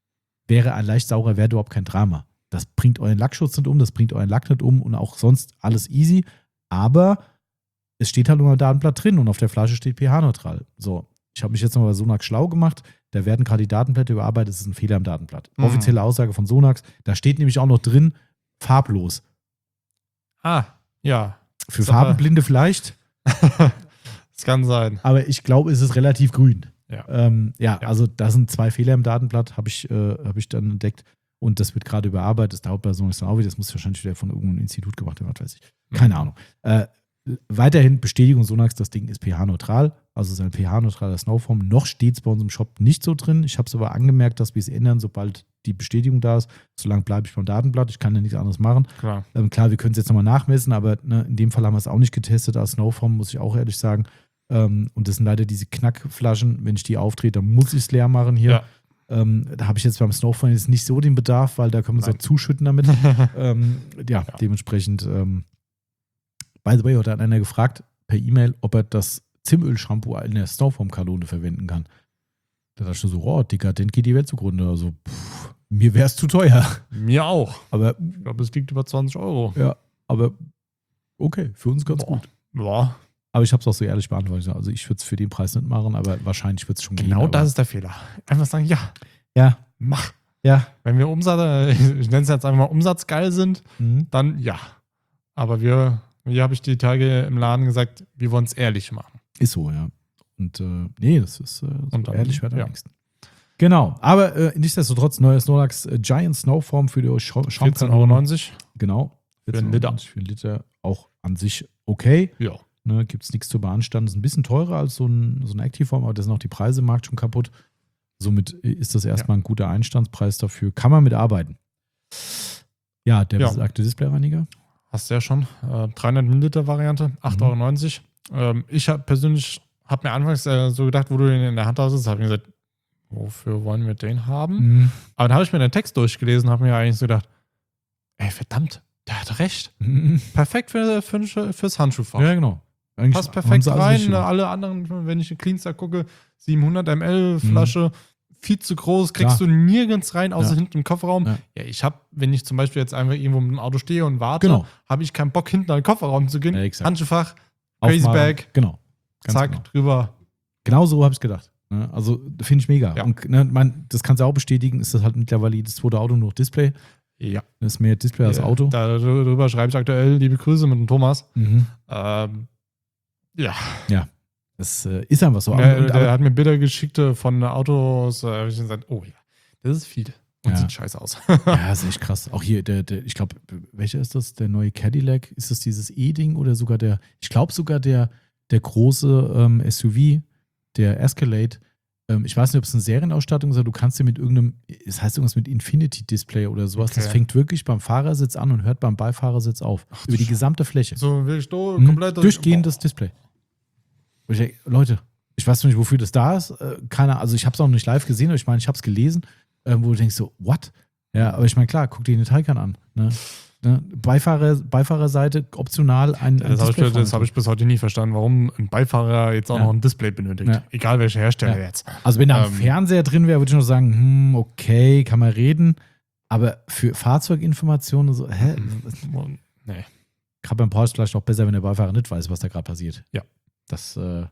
wäre ein leicht saurer Wert überhaupt kein Drama. Das bringt euren Lackschutz nicht um, das bringt euren Lack nicht um und auch sonst alles easy. Aber es steht halt nur ein Datenblatt drin und auf der Flasche steht pH-neutral. So, ich habe mich jetzt mal bei Sonax schlau gemacht. Da werden gerade die Datenblätter überarbeitet. Das ist ein Fehler im Datenblatt. Mhm. Offizielle Aussage von Sonax. Da steht nämlich auch noch drin, farblos. Ah, ja. Für Ist aber- Farbenblinde vielleicht, Das kann sein. aber ich glaube, es ist relativ grün. Ja. Ähm, ja, Ja. also da sind zwei Fehler im Datenblatt, habe ich, äh, hab ich dann entdeckt. Und das wird gerade überarbeitet. Das dauert bei Sonax dann auch wieder. Das muss wahrscheinlich wieder von irgendeinem Institut gemacht werden, was weiß ich. Keine Mhm. Ahnung. Äh, weiterhin Bestätigung Sonax, das Ding ist pH-neutral. Also es ist ein pH-neutraler Snowform. Noch steht es bei uns im Shop nicht so drin. Ich habe es aber angemerkt, dass wir es ändern, sobald die Bestätigung da ist. Solange bleibe ich beim Datenblatt. Ich kann ja nichts anderes machen. Klar. Ähm, klar, wir können es jetzt nochmal nachmessen, aber ne, in dem Fall haben wir es auch nicht getestet als Snowform, muss ich auch ehrlich sagen. Ähm, und das sind leider diese Knackflaschen. Wenn ich die aufdrehe, dann muss ich es leer machen hier. Ja. Ähm, da habe ich jetzt beim Snowform jetzt nicht so den Bedarf, weil da können wir es Nein. auch zuschütten damit. ähm, ja, Ja. dementsprechend. Ähm, by the way, hat einer gefragt per E-Mail, ob er das Zimöl-Shampoo in der Snowform-Kanone verwenden kann. Da dachte ich so, oh, dekadent geht die Welt zugrunde. Also, pff, mir wäre es zu teuer. Mir auch. Aber, Ich glaube, es liegt über zwanzig Euro. ja, aber okay, für uns ganz Boah. gut. Ja. Aber ich habe es auch so ehrlich beantwortet. Also, ich würde es für den Preis nicht machen, aber wahrscheinlich wird es schon Genau gehen. das aber, ist der Fehler. Einfach sagen, ja, Ja, mach. ja. Wenn wir Umsatz, ich nenne es jetzt einfach mal umsatzgeil sind, Mhm. dann ja. Aber wir, wie habe ich die Tage im Laden gesagt, wir wollen es ehrlich machen. Ist so, ja. Und äh, nee, das ist äh, so Und dann, ehrlich wert am ja. nächsten. Genau, aber äh, nichtsdestotrotz, neuer Snorlax äh, Giant Snowform für die Schaum- vierzehn Euro neunzig. Genau. Für einen Liter. Für einen Liter auch an sich okay. Ja. Ne, gibt es nichts zu beanstanden. Ist ein bisschen teurer als so ein, so ein Active-Form, aber da sind auch die Preise im Markt schon kaputt. Somit ist das erstmal ein guter Einstandspreis dafür. Kann man mitarbeiten. Ja, der Ja. besagte Displayreiniger. Hast du ja schon. Äh, dreihundert Milliliter Variante, acht Euro neunzig. Ähm, ich habe persönlich, habe mir anfangs äh, so gedacht, wo du den in der Hand hast, habe ich mir gesagt, wofür wollen wir den haben? Mhm. Aber dann habe ich mir den Text durchgelesen und habe mir eigentlich so gedacht, ey, verdammt, Der hat recht. Mhm. Perfekt für, für, fürs Handschuhfach. Ja, genau. Eigentlich Passt haben perfekt sie alles rein. richtig gemacht. Alle anderen, wenn ich in Cleanstar gucke, siebenhundert Milliliter Flasche, viel zu groß, kriegst Klar. du nirgends rein, außer Ja. hinten im Kofferraum. Ja. Ja, ich habe, wenn ich zum Beispiel jetzt einfach irgendwo mit dem Auto stehe und warte, Genau. habe ich keinen Bock, hinten in den Kofferraum zu gehen. Ja, exakt. Handschuhfach, Crazy Aufmachen. Bag, Genau. Ganz zack, genau. drüber. Genau so habe ich es gedacht. Ne? Also finde ich mega. Ja. Und ne, man, das kannst du auch bestätigen, ist das halt mittlerweile das zweite Auto nur noch Display. Ja. Das ist mehr Display als Ja, Auto. Darüber schreibe ich aktuell liebe Grüße mit dem Thomas. Mhm. Ähm, ja. Das äh, ist einfach so. Der, Und, der aber, hat mir Bilder geschickt äh, von Autos. Äh, hab ich gesagt, oh ja, das ist viel. Und Ja. sieht scheiße aus. ja, das ist echt krass. Auch hier, der, der, ich glaube, welcher ist das? Der neue Cadillac? Ist das dieses E-Ding oder sogar der, ich glaube sogar der, der große ähm, S U V, der Escalade. Ähm, ich weiß nicht, ob es eine Serienausstattung ist, aber du kannst dir mit irgendeinem, es heißt irgendwas mit Infinity Display oder sowas. Okay. Das fängt wirklich beim Fahrersitz an und hört beim Beifahrersitz auf. Ach, du über die Scheiße. gesamte Fläche. So will ich do, Mhm. komplett Durchgehendes Display. Und ich denke, Leute, ich weiß noch nicht, wofür das da ist. Äh, keine, also ich habe es auch nicht live gesehen, aber ich meine, ich habe es gelesen, äh, wo du denkst so, what? Ja, aber ich meine, klar, guck dir den Taycan an. Ne? Ne? Beifahrer, Beifahrerseite optional ein, ein Das habe ich, Display das hab ich bis heute nie verstanden, warum ein Beifahrer jetzt auch Ja. noch ein Display benötigt. Ja. Egal welcher Hersteller Ja. jetzt. Also wenn da ein Ähm, Fernseher drin wäre, würde ich noch sagen, hm, okay, kann man reden. Aber für Fahrzeuginformationen so, hä? Mhm. Nee. Gerade beim Porsche vielleicht auch besser, wenn der Beifahrer nicht weiß, was da gerade passiert. Ja. Das, äh,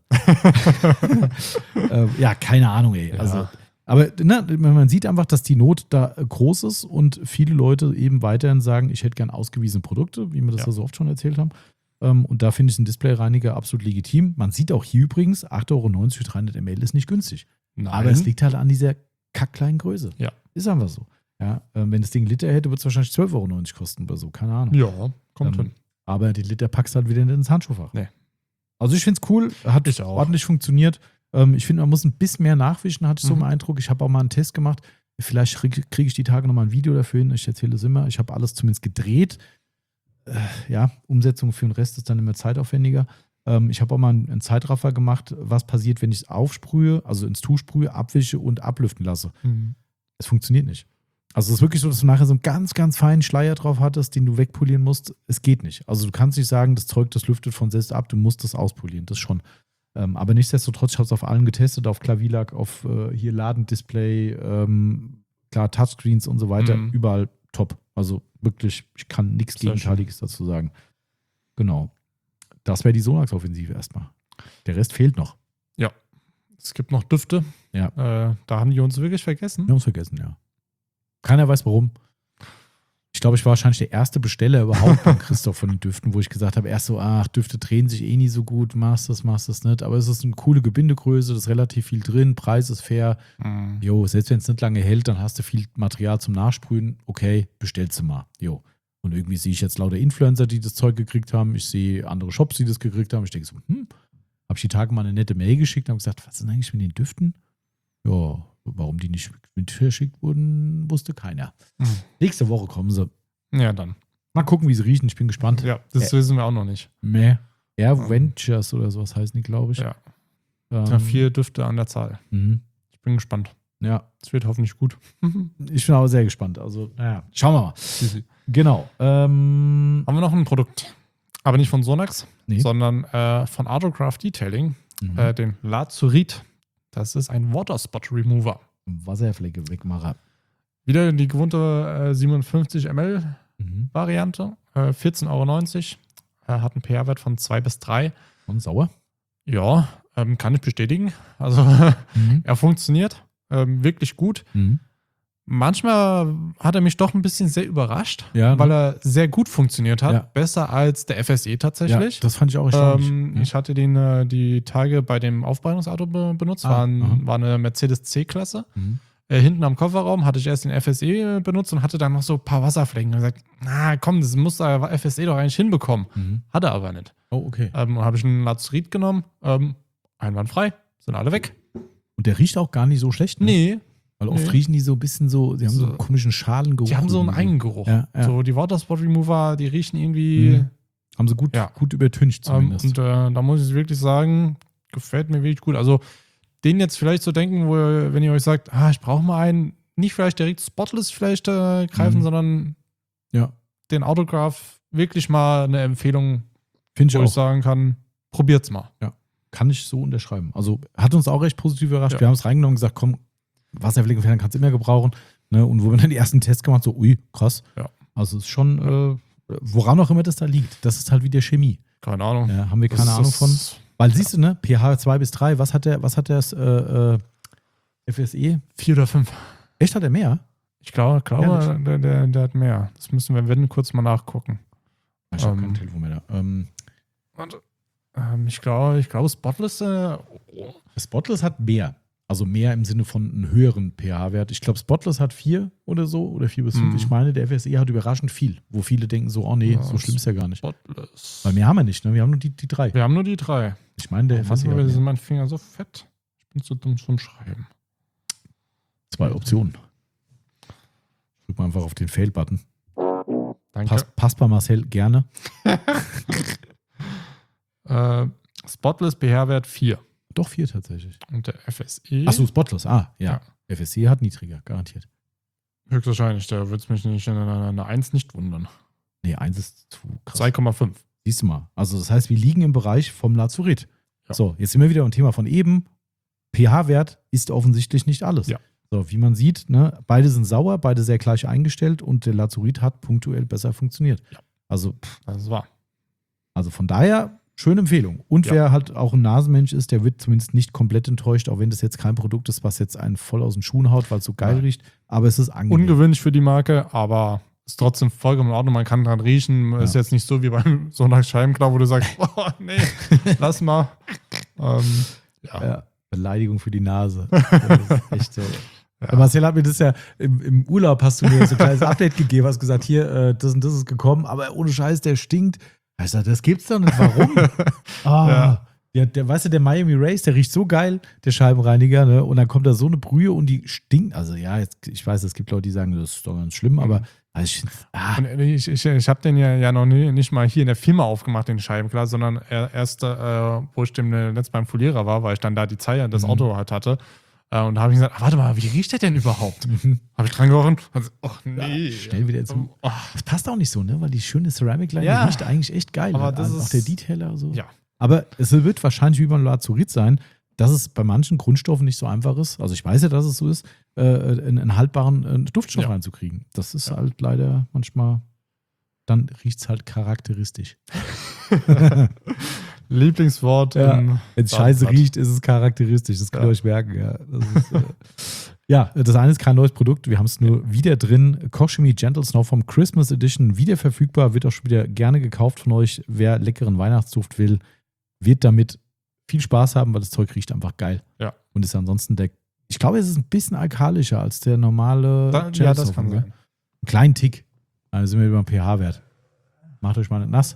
äh, ja, keine Ahnung, ey. Ja. Also, aber ne, man sieht einfach, dass die Not da groß ist und viele Leute eben weiterhin sagen, ich hätte gern ausgewiesene Produkte, wie wir das Ja. ja so oft schon erzählt haben. Ähm, und da finde ich einen Displayreiniger absolut legitim. Man sieht auch hier übrigens, acht Euro neunzig für dreihundert Milliliter ist nicht günstig. Nein. Aber es liegt halt an dieser kackkleinen Größe. Ja. Ist einfach so. Ja, ähm, wenn das Ding Liter hätte, würde es wahrscheinlich zwölf Euro neunzig kosten oder so. Keine Ahnung. Ja, kommt Ähm, hin. Aber die Liter packst du halt wieder nicht ins Handschuhfach. Nee. Also ich finde es cool, hat Ich auch. ordentlich funktioniert. Ähm, ich finde, man muss ein bisschen mehr nachwischen, hatte ich so Mhm. einen Eindruck. Ich habe auch mal einen Test gemacht. Vielleicht kriege krieg ich die Tage nochmal ein Video dafür hin. Ich erzähle es immer. Ich habe alles zumindest gedreht. Äh, ja, Umsetzung für den Rest ist dann immer zeitaufwendiger. Ähm, ich habe auch mal einen, einen Zeitraffer gemacht, was passiert, wenn ich es aufsprühe, also ins Tuch sprühe, abwische und ablüften lasse. Mhm. Es funktioniert nicht. Also es ist wirklich so, dass du nachher so einen ganz, ganz feinen Schleier drauf hattest, den du wegpolieren musst. Es geht nicht. Also du kannst nicht sagen, das Zeug, das lüftet von selbst ab, du musst das auspolieren, das schon. Ähm, aber nichtsdestotrotz, ich habe es auf allen getestet, auf Klavierlack, auf äh, hier Ladendisplay, ähm, klar, Touchscreens und so weiter, Mhm. überall top. Also wirklich, ich kann nichts Sehr Gegenteiliges dazu sagen. Genau. Das wäre die Sonax-Offensive erstmal. Der Rest fehlt noch. Es gibt noch Düfte. Ja. Äh, da haben die uns wirklich vergessen. Wir haben es vergessen, ja. Keiner weiß warum. Ich glaube, ich war wahrscheinlich der erste Besteller überhaupt von Christoph von den Düften, wo ich gesagt habe, erst so, ach, Düfte drehen sich eh nie so gut, machst das, machst das nicht. Aber es ist eine coole Gebindegröße, da ist relativ viel drin, Preis ist fair. Mhm. Jo, selbst wenn es nicht lange hält, dann hast du viel Material zum Nachsprühen. Okay, bestellst du mal. Jo. Und irgendwie sehe ich jetzt lauter Influencer, die das Zeug gekriegt haben. Ich sehe andere Shops, die das gekriegt haben. Ich denke so, hm, habe ich die Tage mal eine nette Mail geschickt und habe gesagt, was ist denn eigentlich mit den Düften? Ja, warum die nicht mit verschickt wurden, wusste keiner. Mhm. Nächste Woche kommen sie. Ja, dann. Mal gucken, wie sie riechen. Ich bin gespannt. Ja, das Äh, wissen wir auch noch nicht. Meh. Air Ventures oder sowas heißen die, glaube ich. Ja. Ähm, Ja, vier Düfte an der Zahl. mhm. Ich bin gespannt. Ja, Es wird hoffentlich gut. ich bin auch sehr gespannt. Also, naja, schauen wir mal. Genau. Ähm, Haben wir noch ein Produkt. Aber nicht von Sonax, nee. sondern äh, von Autocraft Detailing, Mhm. äh, den Lazurit. Das ist ein Waterspot Remover. Wasserflecke wegmacher. Wieder die gewohnte äh, siebenundfünfzig Milliliter Mhm. Variante, äh, vierzehn Euro neunzig. Äh, hat einen pH-Wert von zwei bis drei. Und sauer. Ja, ähm, kann ich bestätigen. Also Mhm. er funktioniert ähm, wirklich gut. Mhm. Manchmal hat er mich doch ein bisschen sehr überrascht, Ja, weil ne? er sehr gut funktioniert hat. Ja. Besser als der F S E Ja, tatsächlich. das fand ich auch erstaunlich. ähm, ja. Ich hatte den äh, die Tage bei dem Aufbereitungsauto be benutzt. Ah, war, aha. ein, war eine Mercedes C-Klasse. Mhm. Äh, hinten am Kofferraum hatte ich erst den F S E benutzt und hatte dann noch so ein paar Wasserflecken. Und gesagt, na komm, das muss der F S E doch eigentlich hinbekommen. Mhm. Hat er aber nicht. Oh, okay. Ähm, habe ich einen Lazurit genommen. Ähm, einwandfrei. Sind alle weg. Und der riecht auch gar nicht so schlecht. Ne? Nee, Weil oft nee. riechen die so ein bisschen so, die haben so, So- einen komischen Schalengeruch. die haben so einen irgendwie. Eigengeruch. Ja, ja. So die Waterspot Remover, die riechen irgendwie. Mhm. Haben sie gut, Ja. gut übertüncht Ähm, zumindest. und äh, da muss ich wirklich sagen, gefällt mir wirklich gut. Also den jetzt vielleicht zu denken, wo ihr, wenn ihr euch sagt, ah, ich brauche mal einen, nicht vielleicht direkt Spotless vielleicht äh, greifen, Mhm. sondern ja. den Autograph wirklich mal eine Empfehlung, Finde ich wo auch. ich sagen kann, probiert's mal. Kann ich so unterschreiben. Also hat uns auch recht positiv überrascht. Ja. Wir haben es reingenommen und gesagt, komm, Wasserfleckenfernern kannst du immer gebrauchen. Ne? Und wo wir dann die ersten Tests gemacht haben, so, ui, krass. Ja. Also es ist schon, äh, woran auch immer das da liegt. Das ist halt wieder Chemie. Keine Ahnung. Ja, haben wir keine Das Ahnung ist- von. Weil siehst du, ne, pH zwei bis drei, was hat der, was hat das äh, äh, F S E? Vier oder fünf. Echt, hat er mehr? Ich glaube, glaube Ehrlich? der, der, der hat mehr. Das müssen wir, wenn, kurz mal nachgucken. Ich habe Ähm. kein Telefon mehr da. Ähm, Warte. Ähm, ich glaube, ich glaube, Spotless, äh, oh. Spotless hat mehr. Also mehr im Sinne von einem höheren pH-Wert. Ich glaube, Spotless hat vier oder so oder vier bis fünf. Mhm. Ich meine, der F S E hat überraschend viel, wo viele denken so, oh nee, Ja, so schlimm ist ja gar nicht. Spotless. Weil mehr haben wir nicht, ne? Wir haben nur die, die drei. Wir haben nur die drei. Ich meine, der F S E Manchmal hat sind mehr. mein Finger so fett. Ich bin zu dumm zum Schreiben. Zwei Optionen. Drück mal einfach auf den Fail-Button. Danke. Pass, passt bei Marcel gerne. Äh, Spotless pH-Wert vier. Doch vier tatsächlich. Und der F S E Achso, Spotless. Ah, ja. Ja. F S E hat niedriger, garantiert. höchstwahrscheinlich. Da würde es mich nicht in einer, einer eins nicht wundern. Nee, eins ist zu krass. zwei Komma fünf. Siehst du mal. Also das heißt, wir liegen im Bereich vom Lazurit. Ja. So, jetzt sind wir wieder beim Thema von eben. pH-Wert ist offensichtlich nicht alles. Ja. So, wie man sieht, ne, beide sind sauer, beide sehr gleich eingestellt und der Lazurit hat punktuell besser funktioniert. Ja. Also, pff, Das war. also von daher, schöne Empfehlung. Und Ja. wer halt auch ein Nasenmensch ist, der wird zumindest nicht komplett enttäuscht, auch wenn das jetzt kein Produkt ist, was jetzt einen voll aus den Schuhen haut, weil es so geil Nein. riecht. Aber es ist angenehm. Ungewöhnlich für die Marke, aber ist trotzdem vollkommen in Ordnung. Man kann dran riechen. Ist jetzt nicht so wie beim Sonax Scheibenklau, wo du sagst, oh, nee, lass mal. ähm, ja. Ja, Beleidigung für die Nase. Das ist echt so. Ja. Marcel hat mir das ja im, im Urlaub, hast du mir so ein kleines Update gegeben, hast gesagt, hier, äh, das und das ist gekommen, aber ohne Scheiß, der stinkt. Ich sag, das gibt's doch nicht, warum? Ah, Ja. der, der, weißt du, der Miami Race, der riecht so geil, der Scheibenreiniger, ne? Und dann kommt da so eine Brühe und die stinkt. Also ja, jetzt, ich weiß, es gibt Leute, die sagen, das ist doch ganz schlimm, aber also ich, ah, Und ich ich, ich habe den ja, ja noch nie, nicht mal hier in der Firma aufgemacht, den Scheibenklar, sondern er- erst, äh, wo ich dem letzt beim Folierer war, weil ich dann da die Zeilen, das Mhm. Auto halt hatte. Äh, und da habe ich gesagt, ah, warte mal, wie riecht der denn überhaupt? mhm. Habe ich dran gerochen? Und so, ach nee. Schnell wieder zu. Oh, Das passt auch nicht so, ne? Weil die schöne Ceramic-Line Ja. riecht eigentlich echt geil. Aber halt. das auch ist- der Detailer so. Ja. Aber es wird wahrscheinlich wie beim Lazurit sein, dass es bei manchen Grundstoffen nicht so einfach ist. Also ich weiß ja, dass es so ist, äh, einen, einen haltbaren äh, Duftstoff Ja. reinzukriegen. Das ist Ja. halt leider manchmal, dann riecht es halt charakteristisch. Lieblingswort. Ja. im Wenn es scheiße Datenblatt. riecht, ist es charakteristisch. Das könnt ihr Ja. euch merken. Ja. Das ist, äh, ja, das eine ist kein neues Produkt. Wir haben es nur wieder drin. Kochchemie Gentle Snow vom Christmas Edition wieder verfügbar. Wird auch schon wieder gerne gekauft von euch. Wer leckeren Weihnachtsduft will, wird damit viel Spaß haben, weil das Zeug riecht einfach geil. Ja. Und ist ansonsten der. Ich glaube, es ist ein bisschen alkalischer als der normale. Da, ja, Gentle das Snow, kann gell? sein. Einen kleinen Tick. Also sind wir über den pH-Wert. Macht euch mal nicht nass.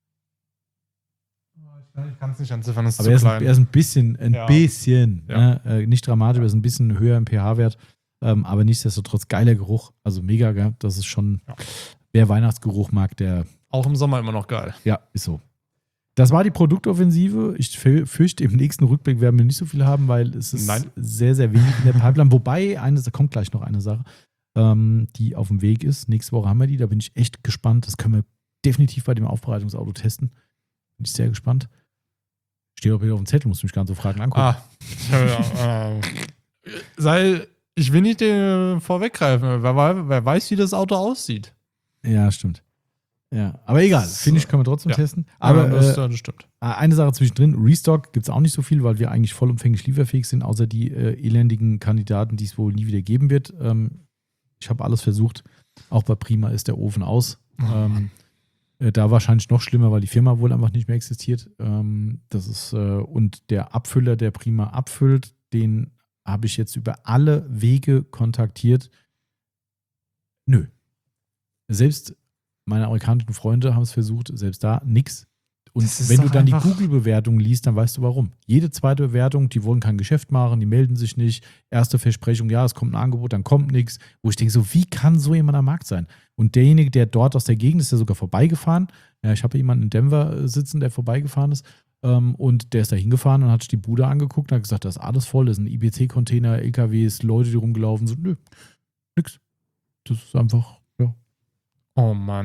Ich kann es nicht entziffern, das ist Aber zu er ist, ein, klein. er ist ein bisschen, ein Ja. bisschen, Ja. ne? äh, nicht dramatisch, er ist ein bisschen höher im pH-Wert, ähm, aber nichtsdestotrotz geiler Geruch, also mega, gell? Das ist schon, Ja. wer Weihnachtsgeruch mag, der, Auch im Sommer immer noch geil. ja, ist so. Das war die Produktoffensive. Ich fü- fürchte, im nächsten Rückblick werden wir nicht so viel haben, weil es ist Nein. sehr, sehr wenig in der Pipeline. Wobei, eine, da kommt gleich noch eine Sache, ähm, die auf dem Weg ist. Nächste Woche haben wir die, da bin ich echt gespannt. Das können wir definitiv bei dem Aufbereitungsauto testen. Bin ich sehr gespannt. Steht auch wieder auf dem Zettel, muss mich gar nicht so Fragen angucken. Ah. Ja, äh, sei, ich will nicht äh, vorweggreifen. Wer, wei- wer weiß, wie das Auto aussieht. Ja, stimmt. Ja, aber egal. Finde ich, können wir trotzdem Ja. testen. Aber ja, das, äh, das stimmt. eine Sache zwischendrin: Restock gibt es auch nicht so viel, weil wir eigentlich vollumfänglich lieferfähig sind, außer die äh, elendigen Kandidaten, die es wohl nie wieder geben wird. Ähm, ich habe alles versucht. Auch bei Prima ist der Ofen aus. Ähm, äh, da wahrscheinlich noch schlimmer, weil die Firma wohl einfach nicht mehr existiert. Ähm, das ist, äh, und der Abfüller, der Prima abfüllt, den habe ich jetzt über alle Wege kontaktiert. Nö. Selbst meine amerikanischen Freunde haben es versucht, selbst da nix. Und Das ist wenn du doch dann die einfach- Google-Bewertung liest, dann weißt du warum. Jede zweite Bewertung, die wollen kein Geschäft machen, die melden sich nicht. Erste Versprechung, ja, es kommt ein Angebot, dann kommt nichts. Wo ich denke, so, wie kann so jemand am Markt sein? Und derjenige, der dort aus der Gegend ist, der sogar vorbeigefahren. Ja, ich habe jemanden in Denver äh, sitzen, der vorbeigefahren ist. Ähm, und der ist da hingefahren und hat sich die Bude angeguckt und hat gesagt, das ist alles voll, das sind I B C-Container, L K Ws, Leute, die rumgelaufen sind. Nö, nix. Das ist einfach, ja. Oh Mann.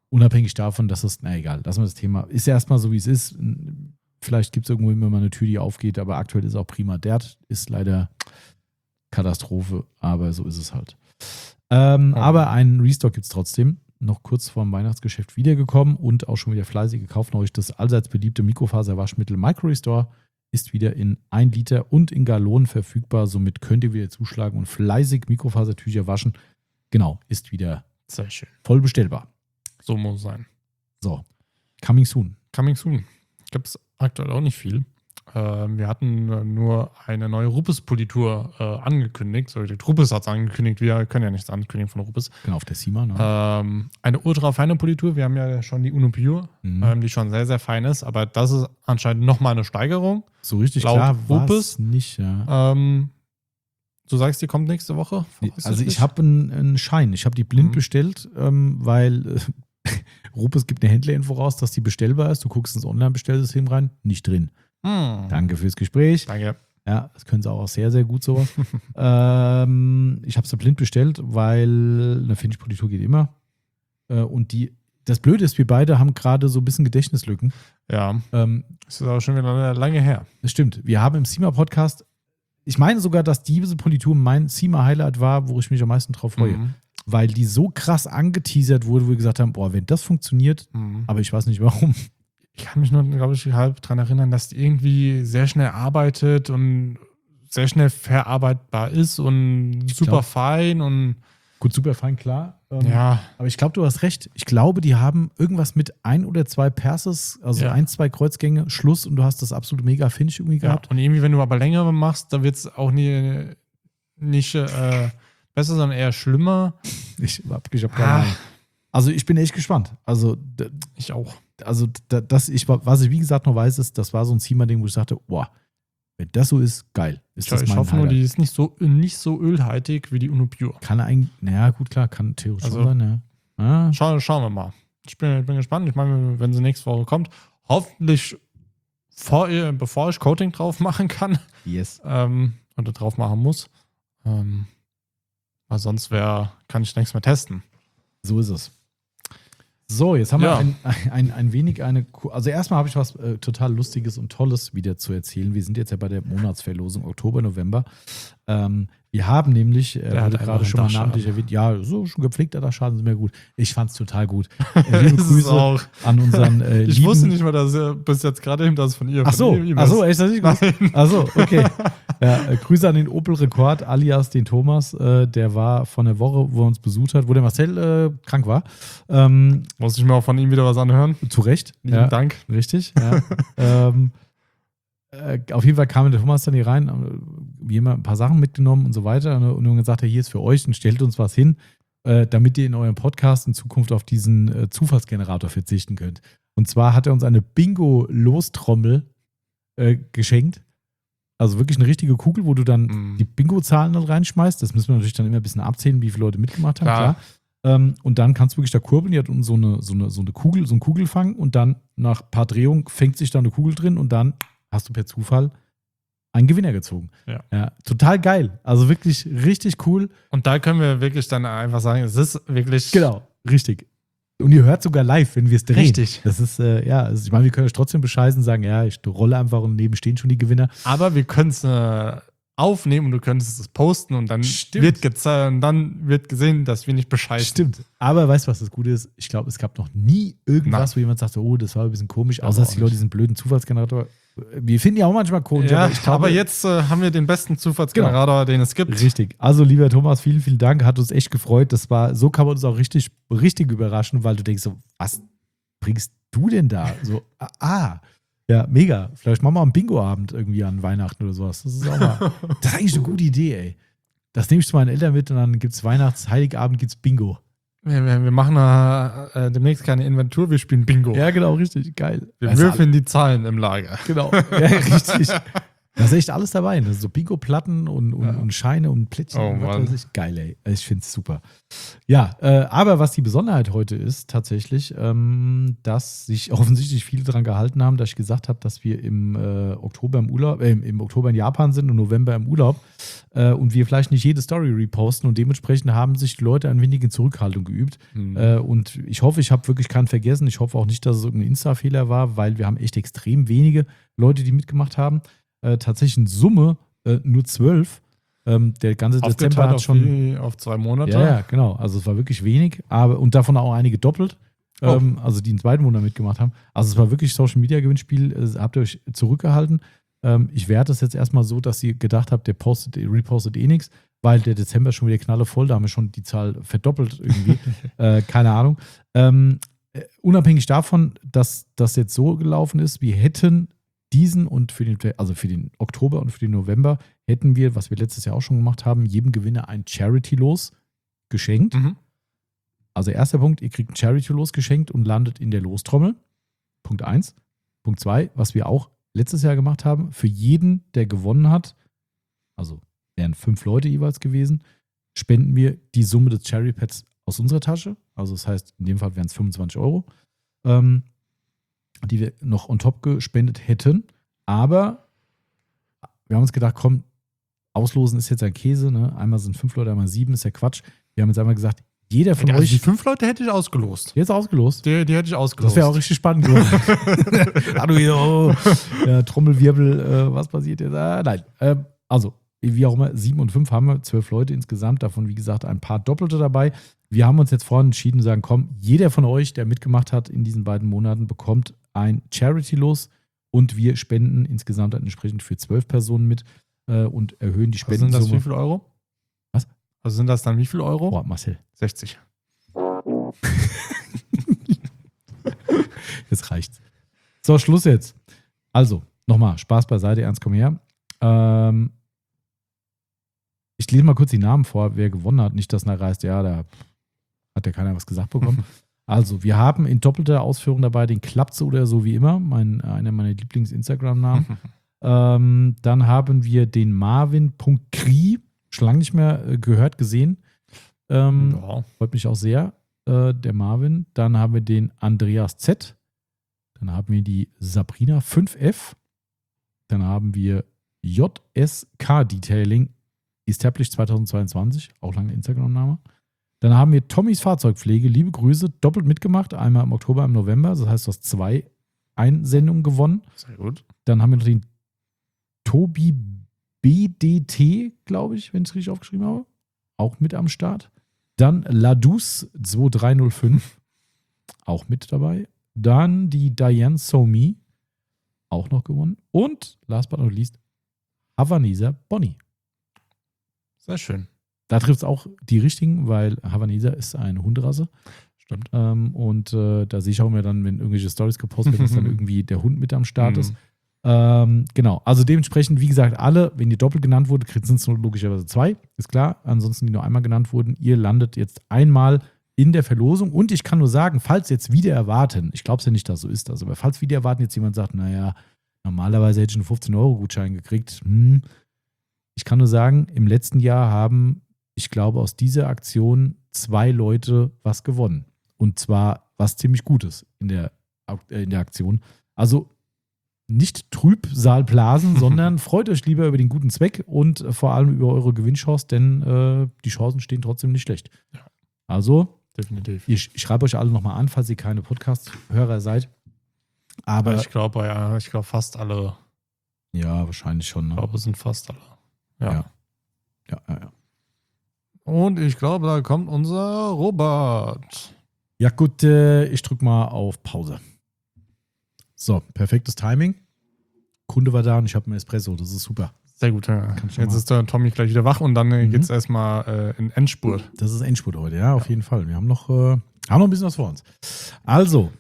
unabhängig davon, dass es, na egal, lassen wir das Thema, ist ja erstmal so, wie es ist. Vielleicht gibt es irgendwo immer mal eine Tür, die aufgeht, aber aktuell ist auch prima. Dert ist leider Katastrophe, aber so ist es halt. Ähm, okay. Aber einen Restock gibt es trotzdem. Noch kurz vorm Weihnachtsgeschäft wiedergekommen und auch schon wieder fleißig gekauft. Neulich das allseits beliebte Mikrofaserwaschmittel Micro Restore ist wieder in ein Liter und in Gallonen verfügbar. Somit könnt ihr wieder zuschlagen und fleißig Mikrofasertücher waschen. Genau, ist wieder sehr schön. Voll bestellbar. So muss es sein. So, coming soon. Coming soon. Gibt es aktuell auch nicht viel. Äh, wir hatten nur eine neue Rupes-Politur äh, angekündigt. So, die Rupes hat es angekündigt. Wir können ja nichts ankündigen von Rupes. Genau, auf der SEMA. Ne? Ähm, eine ultra-feine Politur. Wir haben ja schon die Uno Pure, mhm. ähm, die schon sehr, sehr fein ist. Aber das ist anscheinend nochmal eine Steigerung. So richtig laut klar Rupes nicht, ja. Ähm, du sagst, die kommt nächste Woche? Also ich habe einen, einen Schein. Ich habe die blind mhm. bestellt, ähm, weil äh, Rupes gibt eine Händlerinfo raus, dass die bestellbar ist. Du guckst ins Online-Bestellsystem rein, nicht drin. Mhm. Danke fürs Gespräch. Danke. Ja, das können sie auch sehr, sehr gut sowas. ähm, ich habe sie blind bestellt, weil eine Finish-Politur geht immer. Äh, und die, das Blöde ist, wir beide haben gerade so ein bisschen Gedächtnislücken. Ja, ähm, das ist aber schon wieder lange her. Das stimmt. Wir haben im SEMA-Podcast, ich meine sogar, dass diese Politur mein SEMA-Highlight war, wo ich mich am meisten drauf freue. Mhm. Weil die so krass angeteasert wurde, wo wir gesagt haben, boah, wenn das funktioniert, mhm. aber ich weiß nicht warum. Ich kann mich nur, glaube ich, halb daran erinnern, dass die irgendwie sehr schnell arbeitet und sehr schnell verarbeitbar ist und ich super glaub, fein und gut, super fein, klar. Ähm, ja. Aber ich glaube, du hast recht. Ich glaube, die haben irgendwas mit ein oder zwei Perses, also ja. ein, zwei Kreuzgänge, Schluss und du hast das absolute mega Finish irgendwie gehabt. Ja, und irgendwie, wenn du aber länger machst, da wird es auch nie, nicht äh, besser, sondern eher schlimmer. Ich habe ich hab keine Ahnung. Also ich bin echt gespannt. Also ich auch. Also das, ich, was ich wie gesagt noch weiß, ist, das war so ein SEMA-Ding, wo ich sagte, boah, wenn das so ist, geil. Ist ich das ich hoffe Highlight. Nur, die ist nicht so, nicht so ölhaltig wie die Uno Pure. Kann eigentlich, naja gut, klar, kann theoretisch also, schon sein, ja. ja. Schauen, schauen wir mal. Ich bin, bin gespannt. Ich meine, wenn sie nächste Woche kommt, hoffentlich vor, bevor ich Coating drauf machen kann. Yes. Ähm, oder drauf machen muss. Ähm, weil sonst wär, kann ich nichts mehr testen. So ist es. So, jetzt haben ja. wir ein, ein, ein wenig eine. Also, erstmal habe ich was äh, total Lustiges und Tolles wieder zu erzählen. Wir sind jetzt ja bei der Monatsverlosung Oktober, November. Ähm, wir haben nämlich, äh, wurde gerade schon mal namentlich erwähnt, ja, so schon gepflegter Dachschaden sind mir gut. Ich fand es total gut. Äh, liebe Grüße auch. An unseren äh, Ich lieben wusste nicht mal, dass er bis jetzt gerade eben das von ihr. Ach so, von ach so, echt, das nicht gut. Ach so, okay. Ja, äh, Grüße an den Opel Rekord, alias den Thomas. Äh, der war von der Woche, wo er uns besucht hat, wo der Marcel äh, krank war. Ähm, Muss ich mir auch von ihm wieder was anhören? Zu Recht. Lieben ja, Dank. Richtig, ja. ähm, äh, auf jeden Fall kam der Thomas dann hier rein, wie immer ein paar Sachen mitgenommen und so weiter. Und dann sagt er, hier ist für euch und stellt uns was hin, äh, damit ihr in eurem Podcast in Zukunft auf diesen äh, Zufallsgenerator verzichten könnt. Und zwar hat er uns eine Bingo-Lostrommel äh, geschenkt. Also wirklich eine richtige Kugel, wo du dann mm. die Bingo-Zahlen dann reinschmeißt. Das müssen wir natürlich dann immer ein bisschen abzählen, wie viele Leute mitgemacht haben, klar. klar. Ähm, und dann kannst du wirklich da kurbeln. Die hat so eine, so eine, so eine Kugel, so einen Kugelfang und dann nach ein paar Drehungen fängt sich da eine Kugel drin und dann hast du per Zufall einen Gewinner gezogen. Ja. Ja, total geil. Also wirklich richtig cool. Und da können wir wirklich dann einfach sagen, es ist wirklich... Genau, richtig. Und ihr hört sogar live, wenn wir es drehen. Richtig. Das ist, äh, ja, also ich meine, wir können euch trotzdem bescheißen, sagen, ja, ich rolle einfach und neben stehen schon die Gewinner. Aber wir können es äh, aufnehmen und du könntest es posten und dann wird, geze- und dann wird gesehen, dass wir nicht bescheißen. Stimmt. Aber weißt du, was das Gute ist? Ich glaube, es gab noch nie irgendwas, Nein. wo jemand sagte, oh, das war ein bisschen komisch, außer dass die Leute diesen blöden Zufallsgenerator. Wir finden ja auch manchmal komisch. Ja, aber, ich glaube, aber jetzt äh, haben wir den besten Zufallsgenerator, genau. den es gibt. Richtig. Also, lieber Thomas, vielen, vielen Dank. Hat uns echt gefreut. Das war, so kann man uns auch richtig, richtig überraschen, weil du denkst so, was bringst du denn da? So, ah, ja, mega. Vielleicht machen wir einen Bingo-Abend irgendwie an Weihnachten oder sowas. Das ist auch mal, das ist eigentlich eine gute Idee, ey. Das nehme ich zu meinen Eltern mit und dann gibt es Weihnachts-, Heiligabend gibt's Bingo. Wir, wir machen äh, demnächst keine Inventur, wir spielen Bingo. Ja, genau, richtig. Geil. Wir also würfeln die Zahlen im Lager. Genau, ja, richtig. Da ist echt alles dabei. Ne? So Bingo-Platten und, und, Ja. und Scheine und Plättchen. Oh, und was Mann. weiß ich. Geil, ey. Ich finde es super. Ja, äh, aber was die Besonderheit heute ist, tatsächlich, ähm, dass sich offensichtlich viele daran gehalten haben, dass ich gesagt habe, dass wir im äh, Oktober im Urlaub, äh, im Oktober in Japan sind und November im Urlaub äh, und wir vielleicht nicht jede Story reposten und dementsprechend haben sich die Leute ein wenig in Zurückhaltung geübt. Mhm. Äh, und ich hoffe, ich habe wirklich keinen vergessen. Ich hoffe auch nicht, dass es irgendein Insta-Fehler war, weil wir haben echt extrem wenige Leute, die mitgemacht haben. Äh, tatsächlich in Summe äh, nur zwölf. Ähm, der ganze Dezember Aufgeteilt hat auf, schon. die, auf zwei Monate. Ja, ja, genau. Also es war wirklich wenig, aber und davon auch einige doppelt. Oh. Ähm, also die im zweiten Monat mitgemacht haben. Also es war wirklich Social Media Gewinnspiel. Äh, habt ihr euch zurückgehalten? Ähm, ich werte es jetzt erstmal so, dass ihr gedacht habt, der postet, repostet eh nichts, weil der Dezember ist schon wieder knallevoll. Da haben wir schon die Zahl verdoppelt irgendwie. äh, keine Ahnung. Ähm, äh, unabhängig davon, dass das jetzt so gelaufen ist, wir hätten diesen und für den, also für den Oktober und für den November hätten wir, was wir letztes Jahr auch schon gemacht haben, jedem Gewinner ein Charity-Los geschenkt. Mhm. Also erster Punkt, ihr kriegt ein Charity-Los geschenkt und landet in der Lostrommel. Punkt eins. Punkt zwei, was wir auch letztes Jahr gemacht haben, für jeden, der gewonnen hat, also wären fünf Leute jeweils gewesen, spenden wir die Summe des Cherry-Pads aus unserer Tasche. Also das heißt, in dem Fall wären es fünfundzwanzig Euro, ähm, die wir noch on top gespendet hätten. Aber wir haben uns gedacht, komm, auslosen ist jetzt ein Käse. Ne? Einmal sind fünf Leute, einmal sieben, ist ja Quatsch. Wir haben jetzt einmal gesagt, jeder von Also euch. die fünf Leute hätte ich ausgelost. Jetzt ausgelost. Die, die hätte ich Das ausgelost. wäre auch richtig spannend geworden. Hallo, oh, ja, Trommelwirbel, äh, was passiert jetzt? Ah, nein. Ähm, also, wie auch immer, sieben und fünf haben wir, zwölf Leute insgesamt, davon, wie gesagt, ein paar Doppelte dabei. Wir haben uns jetzt vorhin entschieden, sagen, komm, jeder von euch, der mitgemacht hat in diesen beiden Monaten, bekommt ein Charity-Los und wir spenden insgesamt dann entsprechend für zwölf Personen mit äh, und erhöhen die Also sind das wie Spendensumme. viel Euro? Was? Also sind das dann wie viel Euro? Boah, Marcel, sechzig. jetzt reicht's. So, Schluss jetzt. Also, nochmal, Spaß beiseite, ernst komm her. Ähm, ich lese mal kurz die Namen vor, wer gewonnen hat. Nicht, dass nachher heißt, ja, da hat ja keiner was gesagt bekommen. Also, wir haben in doppelter Ausführung dabei den Klapse oder so wie immer, mein, einer meiner Lieblings-Instagram-Namen. ähm, dann haben wir den Marvin.kri, schon lange nicht mehr äh, gehört, gesehen. Ähm, Ja. Freut mich auch sehr, äh, der Marvin. Dann haben wir den Andreas Z. Dann haben wir die Sabrina fünf F. Dann haben wir J S K Detailing, established zweitausendzweiundzwanzig, auch lange Instagram-Name. Dann haben wir Tommys Fahrzeugpflege, liebe Grüße, doppelt mitgemacht, einmal im Oktober, im November. Das heißt, du hast zwei Einsendungen gewonnen. Sehr gut. Dann haben wir noch den Tobi B D T, glaube ich, wenn ich es richtig aufgeschrieben habe. Auch mit am Start. Dann Ladus zwei drei null fünf, auch mit dabei. Dann die Diane Somi, auch noch gewonnen. Und last but not least, Havaneser Bonnie. Sehr schön. Da trifft es auch die richtigen, weil Havaneser ist eine Hunderasse. Stimmt. Ähm, und äh, da sehe ich auch immer dann, wenn irgendwelche Stories gepostet werden, dass dann irgendwie der Hund mit am Start ist. Mhm. Ähm, genau, also dementsprechend, wie gesagt, alle, wenn ihr doppelt genannt wurde, sind es nur logischerweise zwei, ist klar. Ansonsten, die nur einmal genannt wurden, ihr landet jetzt einmal in der Verlosung. Und ich kann nur sagen, falls jetzt wieder erwarten, ich glaube es ja nicht, dass so ist, also, aber falls wieder erwarten jetzt jemand sagt, naja, normalerweise hätte ich einen fünfzehn Euro Gutschein gekriegt. Hm. Ich kann nur sagen, im letzten Jahr haben, ich glaube, aus dieser Aktion zwei Leute was gewonnen. Und zwar was ziemlich Gutes in der, äh, in der Aktion. Also nicht Trübsal blasen, sondern freut euch lieber über den guten Zweck und äh, vor allem über eure Gewinnchance, denn äh, die Chancen stehen trotzdem nicht schlecht. Ja. Also, Definitiv. ich, ich schreibe euch alle nochmal an, falls ihr keine Podcast-Hörer seid. Aber ich glaube, ja, ich glaube fast alle. ja, wahrscheinlich schon. Ne? Ich glaube, es sind fast alle. Ja. Ja. Ja, ja, ja. Und ich glaube, da kommt unser Robert. Ja, gut, äh, ich drücke mal auf Pause. So, perfektes Timing. Kunde war da und ich habe einen Espresso, das ist super. Sehr gut, ja. Kann ich schon Jetzt mal- ist der Tommy gleich wieder wach und dann Mhm. geht es erstmal äh, in Endspurt. Das ist Endspurt heute, ja, auf jeden Fall. Wir haben noch, äh, haben noch ein bisschen was vor uns. Also,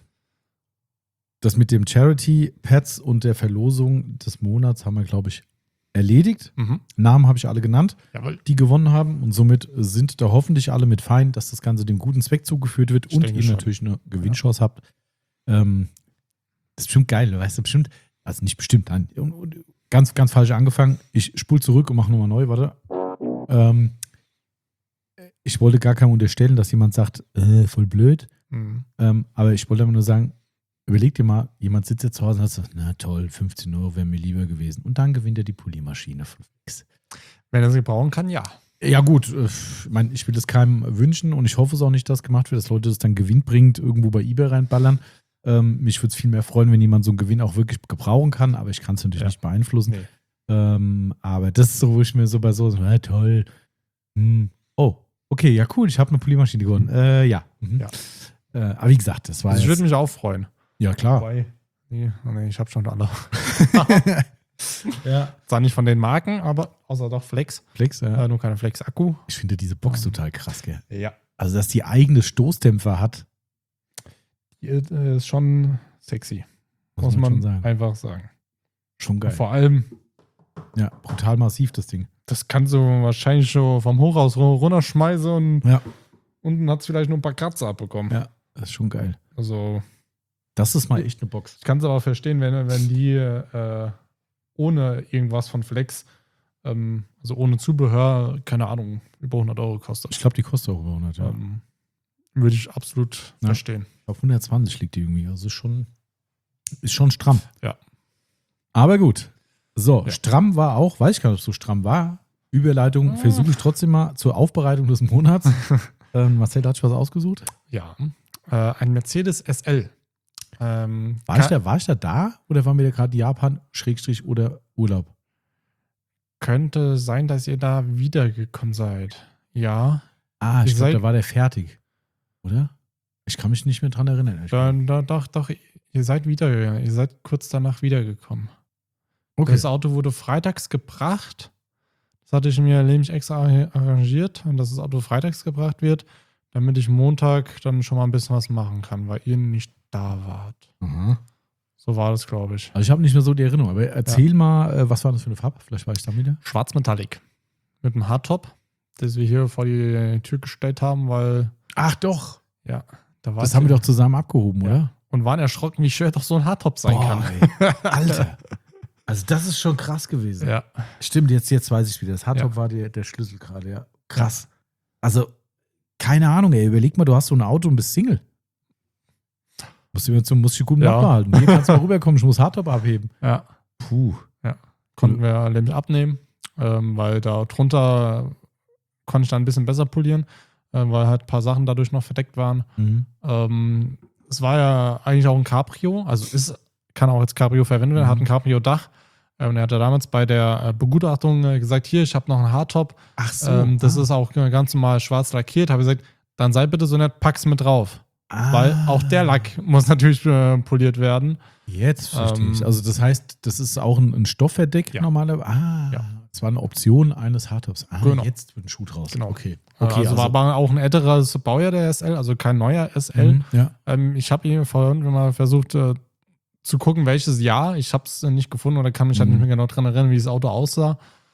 das mit dem Charity-Pads und der Verlosung des Monats haben wir, glaube ich, erledigt. Mhm. Namen habe ich alle genannt, Jawohl. die gewonnen haben. Und somit sind da hoffentlich alle mit fein, dass das Ganze dem guten Zweck zugeführt wird Ich und denke ihr schon. natürlich eine Gewinnchance habt. Ähm, das ist bestimmt geil, weißt du, bestimmt, also nicht bestimmt, nein, un- un- ganz, ganz falsch angefangen. Ich spule zurück und mache nochmal neu, warte. Ähm, ich wollte gar keinem unterstellen, dass jemand sagt, äh, voll blöd. Mhm. Ähm, aber ich wollte einfach nur sagen, überleg dir mal, jemand sitzt jetzt zu Hause und hat so, na toll, fünfzehn Euro wäre mir lieber gewesen. Und dann gewinnt er die Poliermaschine von Flex. Wenn er sie brauchen kann, ja. Ja gut, ich meine, ich will das keinem wünschen und ich hoffe es auch nicht, dass gemacht wird, dass Leute das dann gewinnbringend irgendwo bei eBay reinballern. Ähm, mich würde es viel mehr freuen, wenn jemand so einen Gewinn auch wirklich gebrauchen kann, aber ich kann es natürlich Ja. nicht beeinflussen. Nee. Ähm, aber das ist so, wo ich mir so bei so, so na toll. Hm. Oh, okay, ja cool, ich habe eine Poliermaschine gewonnen. Äh, ja. Mhm. Ja. Äh, aber wie gesagt, das war Also ich jetzt, würde mich auch freuen. ja klar. Wobei, nee, oh nee, ich habe schon alle. Ja. Zwar nicht von den Marken, aber außer doch Flex. Flex, ja. Äh, nur keine Flex-Akku. Ich finde diese Box total krass, gell? Ja. Also, dass die eigene Stoßdämpfer hat, Die äh, ist schon sexy. muss, Muss man, man schon sagen. einfach sagen. Schon geil. Vor allem, Ja, brutal massiv, das Ding. das kannst du wahrscheinlich schon vom Hochhaus runterschmeißen und Ja. unten hat es vielleicht nur ein paar Kratzer abbekommen. Ja, das ist schon geil. Also, Das ist mal echt eine Box. ich kann es aber verstehen, wenn, wenn die äh, ohne irgendwas von Flex, ähm, also ohne Zubehör, keine Ahnung, über hundert Euro kostet. Ich glaube, die kostet auch über hundert, ja. Ähm, würde ich absolut Ja. verstehen. Auf hundertzwanzig liegt die irgendwie. Also ist schon, ist schon stramm. Ja. Aber gut. So, Ja. stramm war auch, weiß ich gar nicht, ob es so stramm war. Überleitung Ah. versuche ich trotzdem mal zur Aufbereitung des Monats. ähm, Marcel, hat sich was ausgesucht? Ja. Äh, ein Mercedes S L. Ähm, War ich, ka- da, war ich da da oder waren wir da gerade Japan, Schrägstrich oder Urlaub? Könnte sein, dass ihr da wiedergekommen seid. Ja. Ah, ich Ihr glaube, seid- da war der fertig. Oder? Ich kann mich nicht mehr dran erinnern. Ich- Da, da, doch, doch, ihr seid wieder, ihr seid kurz danach wiedergekommen. Okay. Das Auto wurde freitags gebracht. Das hatte ich mir nämlich extra arrangiert, dass das Auto freitags gebracht wird, damit ich Montag dann schon mal ein bisschen was machen kann, weil ihr nicht da wart. Aha. So war das, glaube ich. Also ich habe nicht mehr so die Erinnerung, aber erzähl mal, äh, was war das für eine Farbe? Vielleicht war ich da wieder. Schwarz Metallic. Mit einem Hardtop, das wir hier vor die Tür gestellt haben, weil, Ach doch. ja, da war Das haben wir doch zusammen abgehoben, Ja. oder? Und waren erschrocken, wie schwer doch so ein Hardtop sein Boah, kann. ey. Alter. Also das ist schon krass gewesen. Ja. Stimmt, jetzt, jetzt weiß ich wieder. Das Hardtop Ja. war der, der Schlüssel gerade, ja. Krass. Also, keine Ahnung, ey. Überleg mal, du hast so ein Auto und bist Single. Musst du mir zum, musst du gut Ja. nachbehalten. Hier kannst du mal rüberkommen, ich muss Hardtop abheben. Ja. Puh. Konnten wir nämlich abnehmen, ähm, weil da drunter konnte ich dann ein bisschen besser polieren, äh, weil halt ein paar Sachen dadurch noch verdeckt waren. Mhm. Ähm, es war ja eigentlich auch ein Cabrio, also ist, kann auch als Cabrio verwendet werden, Mhm. hat ein Cabrio-Dach. Ähm, er hatte damals bei der äh, Begutachtung äh, gesagt, hier, ich habe noch einen Hardtop, Ach so. ähm, das ah. ist auch ganz normal schwarz lackiert. Habe ich gesagt, dann sei bitte so nett, pack's mit drauf. Ah. Weil auch der Lack muss natürlich äh, poliert werden. Jetzt verstehe Ähm, ich. Also das heißt, das ist auch ein, ein Stoffverdeck Ja. normalerweise. Ah, Ja. das war eine Option eines Hardtops. Ah, Genau. jetzt wird ein Schuh draus. Genau. Okay. Äh, Okay, also, war aber auch ein älteres Baujahr der S L, also kein neuer S L. Mhm, ja. Ähm, ich habe ihn vorhin mal versucht äh, zu gucken, welches Jahr. Ich habe es nicht gefunden oder kann mich halt Mhm. nicht mehr genau dran erinnern, wie das Auto aussah.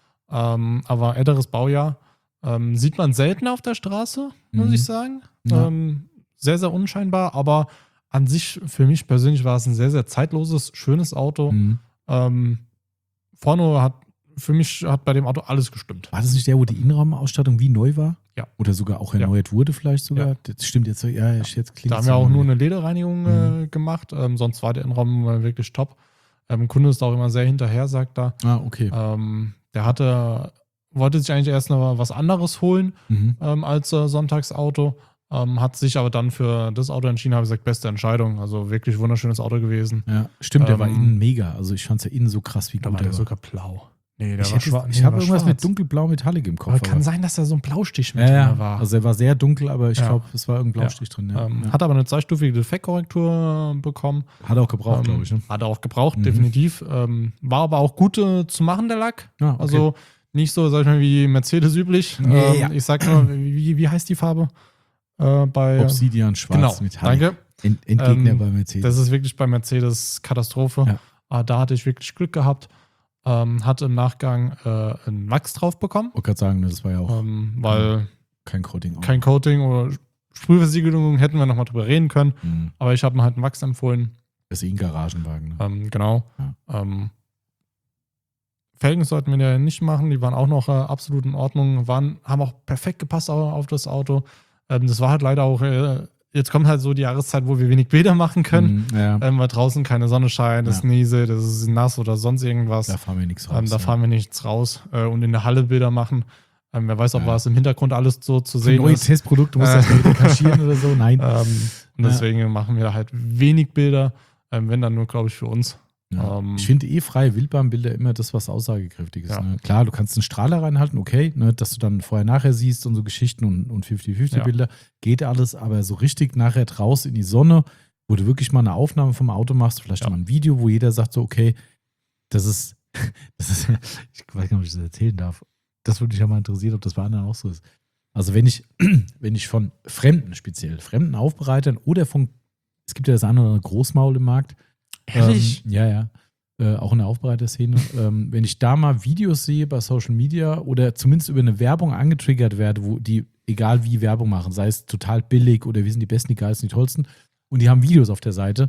Ähm, aber älteres Baujahr. Ähm, sieht man selten auf der Straße, muss Mhm. ich sagen. Ja. Ähm, sehr, sehr unscheinbar, aber an sich, für mich persönlich, war es ein sehr, sehr zeitloses, schönes Auto. Mhm. Ähm, vorne hat, für mich hat bei dem Auto alles gestimmt. War das nicht der, wo die Innenraumausstattung wie neu war? Ja. Oder sogar auch Ja. erneuert wurde vielleicht sogar? Ja. Das stimmt jetzt so. Ja, jetzt klingt Da haben so wir auch nur neu. eine Lederreinigung Mhm. äh, gemacht, ähm, sonst war der Innenraum äh, wirklich top. Ähm, Kunde ist auch immer sehr hinterher, sagt er. Ah, okay. Ähm, der hatte, wollte sich eigentlich erst noch was anderes holen Mhm. ähm, als äh, Sonntagsauto, ähm, hat sich aber dann für das Auto entschieden, habe ich gesagt, beste Entscheidung. Also wirklich wunderschönes Auto gewesen. Ja, stimmt, der war Ähm, innen mega. Also ich fand es ja innen so krass, wie Da gut war der war. sogar blau. Nee, der Ich, war hätte- schwarz. ich habe irgendwas mit dunkelblau Metallic im Kopf. Aber kann sein, dass da so ein Blaustich mit ja, drin ja. war. Also er war sehr dunkel, aber ich Ja. glaube, es war irgendein Blaustich drin. Ja. ähm, ja. Hat aber eine zweistufige Defektkorrektur äh, bekommen. Hat auch gebraucht, Ähm, glaube ich. Ne? Hat er auch gebraucht, Mhm. definitiv. Ähm, war aber auch gut äh, zu machen, der Lack. Ah, okay. Also nicht so, sag ich mal, wie Mercedes üblich. Ja, ähm, ja. Ich sag nur, wie, wie heißt die Farbe? Äh, bei Obsidian, schwarz, Genau, Metallic. danke. Ent Endgegner Ähm, bei Mercedes. Das ist wirklich bei Mercedes Katastrophe. Ja. Aber da hatte ich wirklich Glück gehabt. Ähm, hatte im Nachgang äh, einen Wachs drauf bekommen, Ich wollte gerade sagen, das war ja auch ähm, weil kein Coating. kein Coating oder Sprühversiegelung hätten wir nochmal drüber reden können. Mhm. Aber ich habe mir halt einen Wachs empfohlen. Das ist eh ein Garagenwagen. Ne? Ähm, genau. Ja. Ähm, Felgen sollten wir ja nicht machen, die waren auch noch äh, absolut in Ordnung, waren, haben auch perfekt gepasst auf, auf das Auto. Ähm, das war halt leider auch, äh, jetzt kommt halt so die Jahreszeit, wo wir wenig Bilder machen können, Mhm, ja. ähm, weil draußen keine Sonne scheint, es Ja. nieselt, es ist nass oder sonst irgendwas. Da fahren wir nichts raus. Ähm, da ja. fahren wir nichts raus äh, und in der Halle Bilder machen. Ähm, wer weiß, ob Ja. was im Hintergrund alles so zu Für sehen neue ist. Testprodukte musst du Äh. das mal wieder kaschieren oder so. Nein. Ähm, und Ja. deswegen machen wir halt wenig Bilder, ähm, wenn dann nur, glaube ich, für uns. Ja. Ähm, Ich finde eh freie Wildbahnbilder immer das, was aussagekräftig ist. Ja. Ne? Klar, du kannst einen Strahler reinhalten, okay, ne, dass du dann vorher-nachher siehst und so Geschichten und, und fünfzig fünfzig Ja. Bilder, geht alles, aber so richtig nachher raus in die Sonne, wo du wirklich mal eine Aufnahme vom Auto machst, vielleicht Ja. mal ein Video, wo jeder sagt so, okay, das ist, das ist, ich weiß gar nicht, ob ich das erzählen darf. Das würde mich ja mal interessieren, ob das bei anderen auch so ist. Also wenn ich, wenn ich von Fremden speziell, fremden Aufbereitern oder von, es gibt ja das eine oder andere Großmaul im Markt, Ehrlich? Ähm, ja, ja. Äh, auch in der Aufbereiterszene. ähm, wenn ich da mal Videos sehe bei Social Media oder zumindest über eine Werbung angetriggert werde, wo die, egal wie Werbung machen, sei es total billig oder wir sind die Besten, die geilsten, die tollsten, und die haben Videos auf der Seite.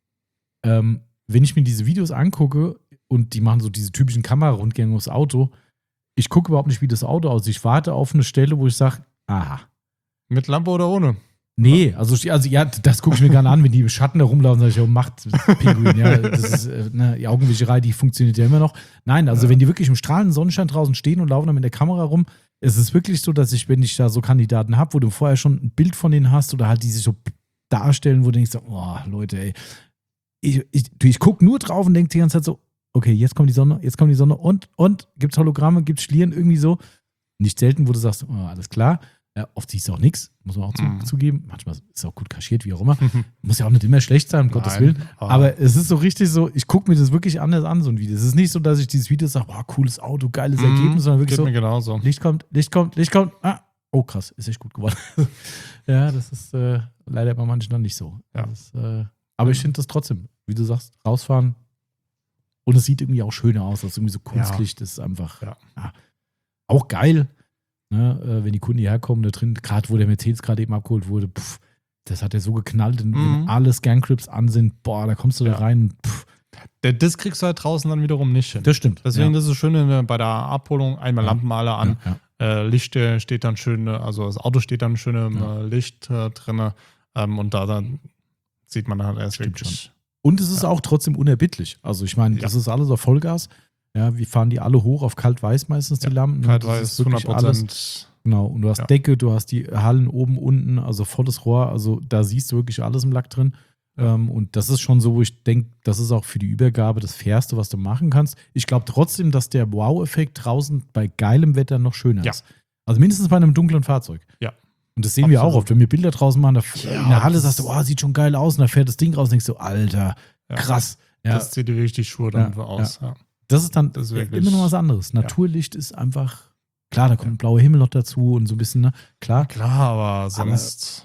Ähm, wenn ich mir diese Videos angucke und die machen so diese typischen Kamerarundgänge aufs Auto, ich gucke überhaupt nicht, wie das Auto aussieht. Ich warte auf eine Stelle, wo ich sage, aha. Mit Lampe oder ohne? Nee, also, also ja, das gucke ich mir gerne an, wenn die im Schatten da rumlaufen, sage ich, oh, macht Pinguin, ja, das ist äh, ne, die Augenwischerei, die funktioniert ja immer noch. Nein, also Ja. wenn die wirklich im strahlenden Sonnenschein draußen stehen und laufen dann mit der Kamera rum, es ist wirklich so, dass ich, wenn ich da so Kandidaten habe, wo du vorher schon ein Bild von denen hast oder halt die sich so darstellen, wo du denkst, oh, Leute, ey, ich, ich, ich gucke nur drauf und denke die ganze Zeit so, okay, jetzt kommt die Sonne, jetzt kommt die Sonne und, und, gibt's Hologramme, gibt's Schlieren, irgendwie so. Nicht selten, wo du sagst, oh, alles klar. Ja, oft siehst du auch nichts, muss man auch zu, Mhm. zugeben. Manchmal ist es auch gut kaschiert, wie auch immer. Muss ja auch nicht immer schlecht sein, um Gottes Nein, Willen. aber- Aber es ist so richtig so, ich gucke mir das wirklich anders an, so ein Video. Es ist nicht so, dass ich dieses Video sage, boah, cooles Auto, geiles Mhm, Ergebnis, sondern wirklich geht so, mir genauso. Licht kommt, Licht kommt, Licht kommt. Ah, oh krass, ist echt gut geworden. Ja, das ist äh, leider bei manchen dann nicht so. Ja. Das ist, äh, aber ich finde das trotzdem, wie du sagst, rausfahren. Und es sieht irgendwie auch schöner aus, das ist irgendwie so Kunstlicht, das ist einfach Ja. ja, auch geil. Ne, äh, wenn die Kunden hierher kommen, da drin, gerade wo der Mercedes gerade eben abgeholt wurde, pff, das hat ja so geknallt, wenn, Mhm. wenn alle Scan-Crips an sind, boah, da kommst du Ja. da rein. Pff, Der, das kriegst du halt draußen dann wiederum nicht hin. das stimmt. Deswegen ja. das ist schön in, bei der Abholung einmal Ja. Lampenmaler an. Ja, Äh, Licht äh, steht dann schön, äh, also das Auto steht dann schön im Ja. äh, Licht äh, drin. Ähm, und da dann sieht man dann erst Stimmt wirklich. Und es ist Ja. auch trotzdem unerbittlich. Also ich meine, Ja. das ist alles auf Vollgas. Ja, wir fahren die alle hoch auf kalt-weiß meistens, die Ja, Lampen. Kalt Das weiß, ist wirklich hundert Prozent. Genau, und du hast Ja. Decke, du hast die Hallen oben, unten, also volles Rohr, also da siehst du wirklich alles im Lack drin. Ja. Ähm, und das ist schon so, wo ich denke, das ist auch für die Übergabe das Fairste, was du machen kannst. Ich glaube trotzdem, dass der Wow-Effekt draußen bei geilem Wetter noch schöner Ja. ist. Also mindestens bei einem dunklen Fahrzeug. Ja. Und das sehen wir auch Absolut. oft. Wenn wir Bilder draußen machen, da Ja, in der Halle das sagst du, oh, sieht schon geil aus, und da fährt das Ding raus und denkst du, Alter, Ja. krass. Ja, Das zieht die richtig Schuhe dann Ja, aus. Ja. das ist dann Das ist wirklich- immer noch was anderes. Naturlicht ist einfach, klar, da kommt ein blauer Himmel noch dazu und so ein bisschen, ne? Klar. Klar, aber sonst.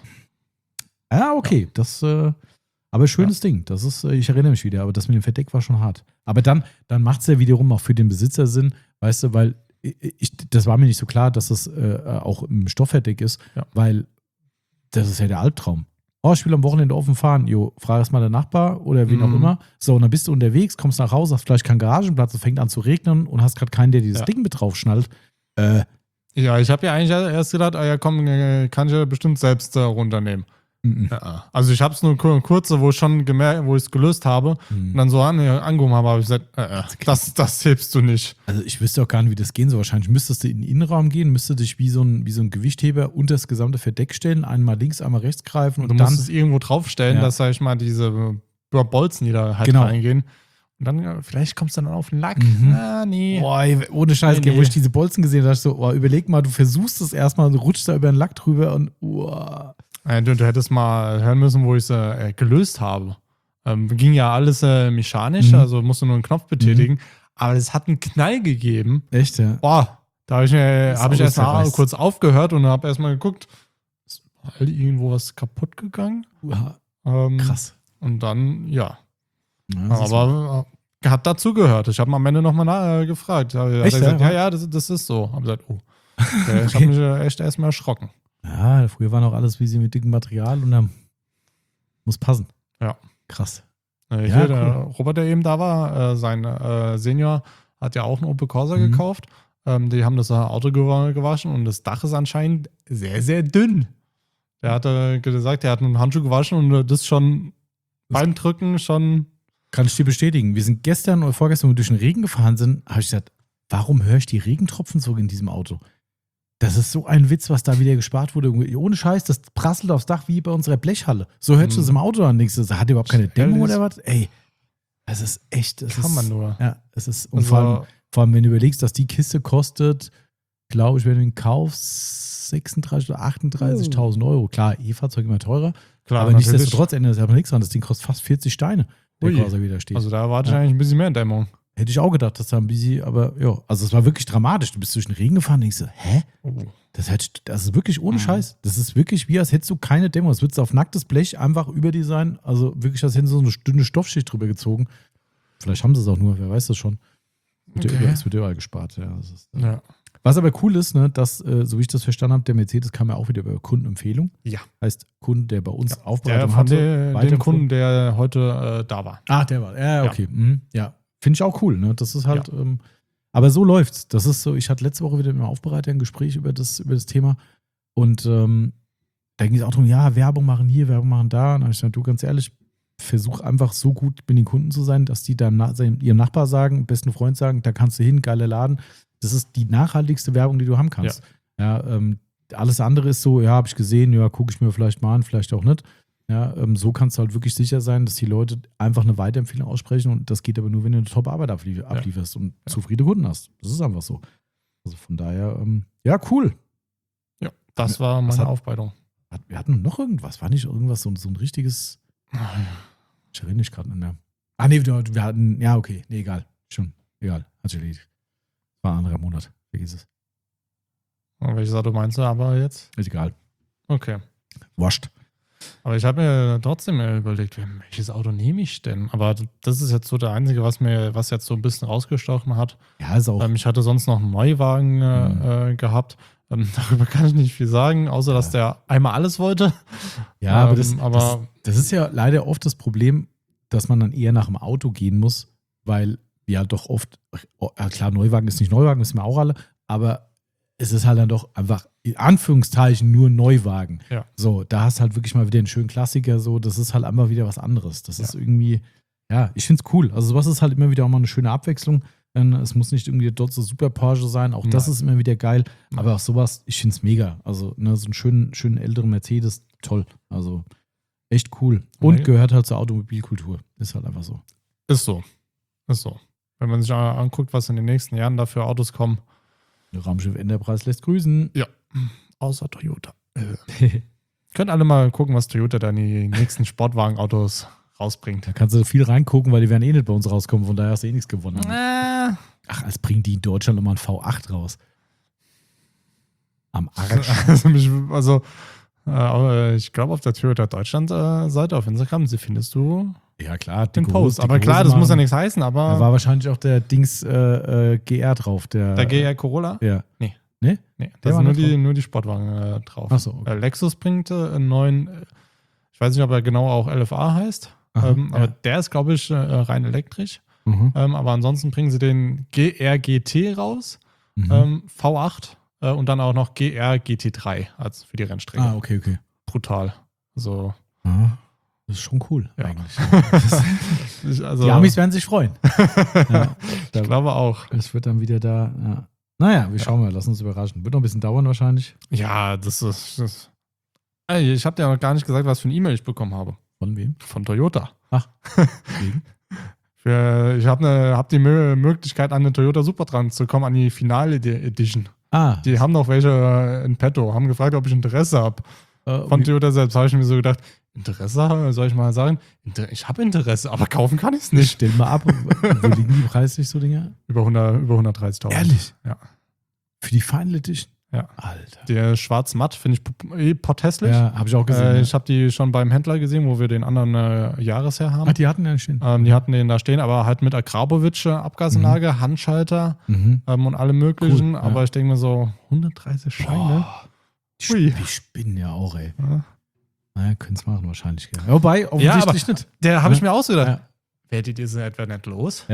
Ja, okay, das, äh, aber schönes Ding. Das ist, äh, ich erinnere mich wieder, aber das mit dem Verdeck war schon hart. Aber dann, dann macht es ja wiederum auch für den Besitzer Sinn, weißt du, weil ich, das war mir nicht so klar, dass das äh, auch im Stoffverdeck ist, Ja. weil das ist ja der Albtraum. Oh, ich will am Wochenende offen fahren. Jo, frag erst mal der Nachbar oder wen auch Mhm. immer. So, und dann bist du unterwegs, kommst nach Hause, hast vielleicht keinen Garagenplatz, es fängt an zu regnen und hast gerade keinen, der dieses Ja. Ding mit drauf schnallt. Äh, Ja, ich habe ja eigentlich erst gedacht, ah ja komm, äh, kann ich ja bestimmt selbst äh, runternehmen. mm, Ja. Also ich habe es nur kur- kurze, wo ich schon gemerkt, wo ich es gelöst habe mm. und dann so an, äh, angehoben habe, habe ich gesagt, äh, äh, das, das hebst du nicht. Also ich wüsste auch gar nicht, wie das gehen soll. Wahrscheinlich müsstest du in den Innenraum gehen, müsstest dich wie so ein, wie so ein Gewichtheber unter das gesamte Verdeck stellen, einmal links, einmal rechts greifen und Du dann. musst es irgendwo draufstellen, Ja. dass, sag ich mal, diese äh, Bolzen, die da halt Genau. reingehen. Und dann, äh, vielleicht kommst du dann auf den Lack. Mhm. Ah, nee. Boah, ey, ohne Scheiß, Nee, wo nee. ich diese Bolzen gesehen habe, dachte ich so, oh, überleg mal, du versuchst es erstmal, du rutschst da über den Lack drüber und oh. Äh, du, du hättest mal hören müssen, wo ich es äh, gelöst habe. Ähm, ging ja alles äh, mechanisch, Mhm. also musst du nur einen Knopf betätigen. Aber es hat einen Knall gegeben. Echt, ja. Boah, da habe ich, äh, Das hab ich Auto erst mal zerreißt. kurz aufgehört und habe erstmal geguckt, ist mal irgendwo was kaputt gegangen? Uah, Ähm, krass. Und dann, ja. Ja, das ist Aber äh, hat dazugehört. Ich habe am Ende nochmal äh, gefragt. Da hat er Echt, gesagt, ja? ja, ja, das, das ist so. Hab gesagt, oh. Okay, ich habe mich äh, echt erstmal erschrocken. ja, früher war noch alles wie sie mit dickem Material und dann muss passen. Ja. Krass. Äh, Ja, hier, der Robert, der eben da war, äh, sein äh, Senior, hat ja auch einen Opel Corsa Mhm. gekauft. Ähm, die haben das Auto gewa- gewaschen und das Dach ist anscheinend sehr, sehr dünn. Der hatte gesagt, er hat mit dem Handschuh gewaschen und das schon beim Drücken schon. Kann ich dir bestätigen. Wir sind gestern oder vorgestern, wo wir durch den Regen gefahren sind, habe ich gesagt, warum höre ich die Regentropfen so in diesem Auto? Das ist so ein Witz, was da wieder gespart wurde. Ohne Scheiß, das prasselt aufs Dach wie bei unserer Blechhalle. So hört sich das im Auto an. Denkst du, das hat überhaupt keine Dämmung oder was? Ey, das ist echt. Das Kann ist, man nur. Ja, es ist. Und Also, vor, allem, vor allem, wenn du überlegst, dass die Kiste kostet, glaube ich, wenn du den kaufst, sechsunddreißig oder achtunddreißigtausend Euro. Klar, E-Fahrzeug immer teurer. klar, aber natürlich. nichtsdestotrotz ändert das aber nichts an. Das Ding kostet fast vierzig Steine, der Ui. Corsa wieder steht. Also da erwarte ich Ja. eigentlich ein bisschen mehr Dämmung. Hätte ich auch gedacht, dass da ein bisschen, aber ja, also es war wirklich dramatisch. Du bist durch den Regen gefahren und denkst so, hä? Oh. Das, hat, das ist wirklich ohne Mhm. Scheiß. Das ist wirklich wie, als hättest du keine Dämmung. Es wird auf nacktes Blech einfach über die sein. Also wirklich, als hätten sie so eine dünne Stoffschicht drüber gezogen. Vielleicht haben sie es auch nur, wer weiß das schon. Wird ja Okay. überall- Es wird überall gespart, ja. Das ist, Ja. Was aber cool ist, ne, dass, äh, so wie ich das verstanden habe, der Mercedes kam ja auch wieder über Kundenempfehlung. Ja. Heißt, Kunde, der bei uns Der Aufbereitung von hatte. de, dem weiterempfohlen. Kunden, der heute äh, da war. Ah, der war. Ja, Ja. okay. Mhm. Ja, finde ich auch cool. Ne? Das ist halt. Ähm, aber so läuft's. Das ist so. Ich hatte letzte Woche wieder mit einem Aufbereiter ein Gespräch über das, über das Thema. Und ähm, da ging es auch darum, ja, Werbung machen hier, Werbung machen da. Und dann habe ich gesagt, du, ganz ehrlich, versuch einfach so gut mit den Kunden zu sein, dass die dann na, seinem- ihrem Nachbar sagen, besten Freund sagen, da kannst du hin, geiler Laden. Das ist die nachhaltigste Werbung, die du haben kannst. Ja, ähm, alles andere ist so, ja, habe ich gesehen, ja, gucke ich mir vielleicht mal an, vielleicht auch nicht. Ja, ähm, so kannst du halt wirklich sicher sein, dass die Leute einfach eine Weiterempfehlung aussprechen und das geht aber nur, wenn du eine Top-Arbeit ablief- ablieferst und Ja. zufriedene Kunden hast. Das ist einfach so. Also von daher, ähm, ja, cool. Ja, das war Was meine hat- Aufbereitung. Hat- Wir hatten noch irgendwas, war nicht irgendwas, so, so ein richtiges, ich erinnere mich gerade nicht mehr. Ah, nee, wir, wir hatten, ja, okay, nee, egal, schon, egal, hat sich erledigt. War ein anderer Monat, vergiss es. Und welches Auto meinst du aber jetzt? Ist egal, Okay. wascht. Aber ich habe mir trotzdem überlegt, welches Auto nehme ich denn? Aber das ist jetzt so der einzige, was mir, was jetzt so ein bisschen rausgestochen hat. Ja, ist auch. Ähm, ich hatte sonst noch einen Neuwagen äh, Mhm. äh, gehabt. Ähm, darüber kann ich nicht viel sagen, außer dass der einmal alles wollte. Ja, aber, Ähm, das, aber- das, das ist ja leider oft das Problem, dass man dann eher nach dem Auto gehen muss, weil ja doch oft, ja klar, Neuwagen ist nicht Neuwagen, wissen wir auch alle, aber es ist halt dann doch einfach in Anführungszeichen nur Neuwagen. Ja. So, da hast halt wirklich mal wieder einen schönen Klassiker, so, das ist halt einfach wieder was anderes. Das ist irgendwie, ja, ich finde es cool. Also sowas ist halt immer wieder auch mal eine schöne Abwechslung. Ähm, Es muss nicht irgendwie dort so Super Porsche sein, auch das Nein. ist immer wieder geil. Nein. Aber auch sowas, ich finde es mega. Also ne, so einen schönen, schönen älteren Mercedes, toll. Also echt cool. Und Nee. gehört halt zur Automobilkultur. Ist halt einfach so. Ist so. Ist so. Wenn man sich mal anguckt, was in den nächsten Jahren da für Autos kommen, Raumschiff Enterprise lässt grüßen. außer Toyota. Äh. Könnt alle mal gucken, was Toyota dann die nächsten Sportwagenautos rausbringt. Da kannst du viel reingucken, weil die werden eh nicht bei uns rauskommen. Von daher hast du eh nichts gewonnen. Äh, Ach, als bringen die in Deutschland nochmal ein V acht raus. Am Arsch. also, mich, also äh, aber ich glaube, auf der Toyota Deutschland-Seite auf Instagram sie findest du Ja, klar. den dicke Post. Hose- Aber dicke klar, Hose das muss ja machen. nichts heißen, Da aber war wahrscheinlich auch der Dings äh, äh, G R drauf. Der, der G R Corolla? Ja. Nee. Nee? Nee, Der da war sind nur nicht die, drauf. nur die Sportwagen äh, drauf. Ach so, okay. Äh, Lexus bringt äh, einen neuen, äh, ich weiß nicht, ob er genau auch L F A heißt, Aha, ähm, aber ja. der ist, glaube ich, äh, rein elektrisch. Mhm. Ähm, aber ansonsten bringen sie den G R G T raus, Mhm. ähm, V acht äh, und dann auch noch G R G T drei als für die Rennstrecke. Ah, okay, okay. Brutal. So. Ah, das ist schon cool, Ja. eigentlich. Ich, also, Die Amis werden sich freuen. ja, ich da, glaube auch. es wird dann wieder da. Ja. Naja, wir schauen mal, lass uns überraschen. Wird noch ein bisschen dauern wahrscheinlich. Ja, das ist. Das Ey, ich habe dir noch gar nicht gesagt, was für eine E-Mail ich bekommen habe. Von wem? Von Toyota. Wegen? Für, ich habe ne, hab die Mö- Möglichkeit, an den Toyota Supertrans zu kommen, an die Finale Edi- Edition. Ah, Die haben noch welche äh, in petto, haben gefragt, ob ich Interesse habe. äh, Von wie- Toyota selbst habe ich mir so gedacht, Interesse, soll ich mal sagen? Inter ich habe Interesse, aber kaufen kann ich es nicht. stell mal ab. Wo liegen die preislich so Dinger? Über, hundert, über hundertdreißigtausend. Ehrlich? Ja. Für die Final Edition? Ja. Alter. Der schwarz-matt finde ich p- eh potthässlich. Ja, habe ich auch gesehen. Äh, ja. ich habe die schon beim Händler gesehen, wo wir den anderen äh, Jahresherr haben. Ach, die hatten ja stehen. Ähm, die hatten den da stehen, aber halt mit Akrapovic äh, Abgasanlage, Handschalter Mhm. ähm, und allem möglichen. Cool, ja. Aber ich denke mir so, hundertdreißig Scheine. Boah, die, Ui. Sp- die spinnen ja auch, ey. Ja. Naja, können es machen wahrscheinlich. Gell. Wobei, Ja, aber offensichtlich nicht. der habe Ja. ich mir ausgedacht. Ja, Werdet ihr sie etwa nicht los? ja,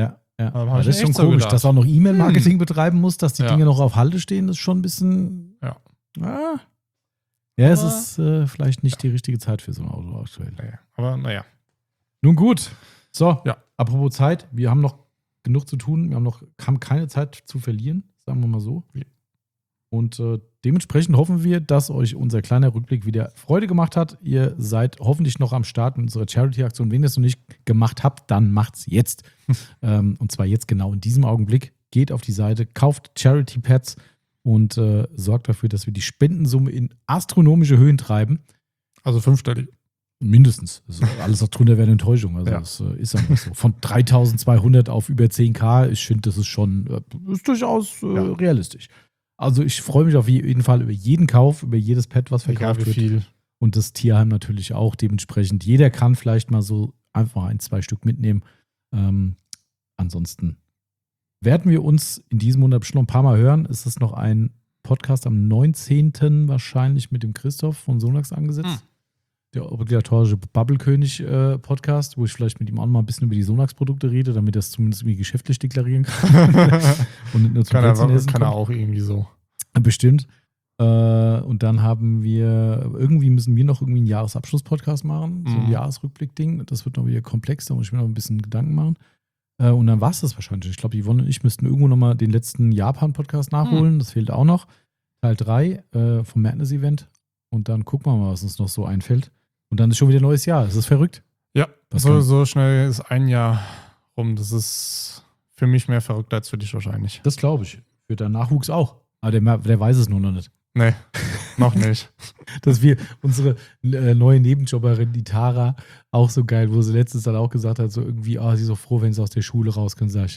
Ja. Aber hab Aber ich das ist mir schon echt so komisch, gedacht. dass auch noch E-Mail-Marketing hm. betreiben muss, dass die Ja. Dinge noch auf Halde stehen, ist schon ein bisschen. Ja. Ah. Ja, es Aber- ist äh, vielleicht nicht die richtige Zeit für so ein Auto aktuell. Nee, aber naja. Nun gut. So, Ja. apropos Zeit, wir haben noch genug zu tun. Wir haben noch haben keine Zeit zu verlieren, sagen wir mal so. Ja. Und äh, dementsprechend hoffen wir, dass euch unser kleiner Rückblick wieder Freude gemacht hat. Ihr seid hoffentlich noch am Start in unserer Charity-Aktion. Wenn ihr es noch nicht gemacht habt, dann macht's jetzt. ähm, und zwar jetzt genau in diesem Augenblick. Geht auf die Seite, kauft Charity-Pads und äh, sorgt dafür, dass wir die Spendensumme in astronomische Höhen treiben. Also fünfstellig. Mindestens. Also alles darunter wäre eine Enttäuschung. Also Ja. das äh, ist einfach so. Von dreitausendzweihundert auf über zehn K, ich finde, das ist schon äh, ist durchaus äh, Ja. realistisch. Also ich freue mich auf jeden Fall über jeden Kauf, über jedes Pad, was Egal verkauft wie wird. viel. Und das Tierheim natürlich auch dementsprechend. Jeder kann vielleicht mal so einfach ein, zwei Stück mitnehmen. Ähm, ansonsten werden wir uns in diesem Monat schon noch ein paar Mal hören. Es ist noch ein Podcast am neunzehnten wahrscheinlich mit dem Christoph von Sonax angesetzt. Hm. Der obligatorische Bubblekönig-Podcast, wo ich vielleicht mit ihm auch mal ein bisschen über die Sonax-Produkte rede, damit er es zumindest irgendwie geschäftlich deklarieren kann. Und nicht nur zum kann er, Plätzchen essen kann er kommt. auch irgendwie so. Bestimmt. Äh, und dann haben wir, irgendwie müssen wir noch irgendwie einen Jahresabschluss-Podcast machen, so ein Mhm. Jahresrückblick-Ding. Das wird noch wieder komplex, da muss ich mir noch ein bisschen Gedanken machen. Äh, und dann war es das wahrscheinlich. Ich glaube, Yvonne und ich müssten irgendwo nochmal den letzten Japan-Podcast nachholen. Das fehlt auch noch. Teil drei äh, vom Madness-Event. Und dann gucken wir mal, was uns noch so einfällt. Und dann ist schon wieder ein neues Jahr. Das ist verrückt. Ja, Was so, kann- so schnell ist ein Jahr rum. Das ist für mich mehr verrückt als für dich wahrscheinlich. Das glaube ich. Für deinen Nachwuchs auch. Aber der, der weiß es nur noch nicht. Nee, noch nicht. Dass wir unsere äh, neue Nebenjobberin, die Tara, auch so geil, wo sie letztens dann auch gesagt hat, so irgendwie, ah, sie ist so froh, wenn sie aus der Schule raus können, sag ich.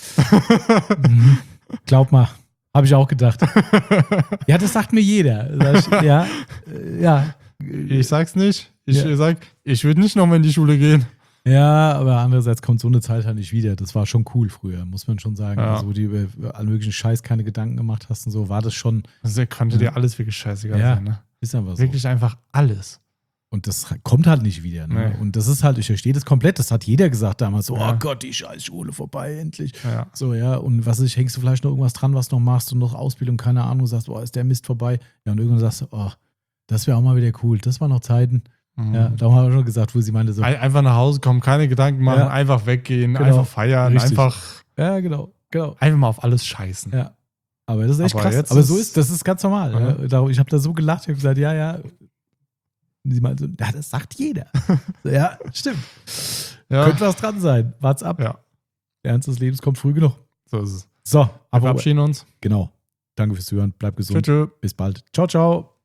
Mhm. Glaub mal, habe ich auch gedacht. Ja, das sagt mir jeder. Sag ich, ja, äh, ja. Ich sag's nicht. Ich Ja. sag, ich würde nicht nochmal in die Schule gehen. Ja, aber andererseits kommt so eine Zeit halt nicht wieder. Das war schon cool früher, muss man schon sagen. Ja. Also, wo du über allen möglichen Scheiß keine Gedanken gemacht hast und so, war das schon, Also könnte Ja. dir alles wirklich scheißegal Ja. sein. Ne? ist einfach so. Wirklich einfach alles. Und das kommt halt nicht wieder. Ne? Nee. Und das ist halt, ich verstehe das komplett. Das hat jeder gesagt damals. So, Ja. oh Gott, die scheiß Schule vorbei, endlich. Ja. So, ja. Und was weiß ich, hängst du vielleicht noch irgendwas dran, was du noch machst und noch Ausbildung, keine Ahnung, sagst, oh, ist der Mist vorbei. Ja, und irgendwann sagst du, oh, das wäre auch mal wieder cool. Das waren noch Zeiten. Mhm. Ja, da haben wir schon gesagt, wo sie meinte so, Ein- Einfach nach Hause kommen, keine Gedanken machen, Ja. einfach weggehen, Genau. einfach feiern, Richtig. einfach, ja, genau, genau. einfach mal auf alles scheißen. Ja. Aber das ist echt Aber krass. jetzt Aber so ist- ist, das ist ganz normal. Ja. Ja. Darum- Ich habe da so gelacht, ich habe gesagt, ja, ja. Und sie meinte so, ja, das sagt jeder. So, ja, stimmt. Ja. Könnte was dran sein. Wart's ab. Ja, Der Ernst des Lebens kommt früh genug. so ist es. So, Wir aber verabschieden uns. genau. Danke fürs Zuhören. Bleibt Tschö, gesund. tschö. Bis bald. Ciao, ciao.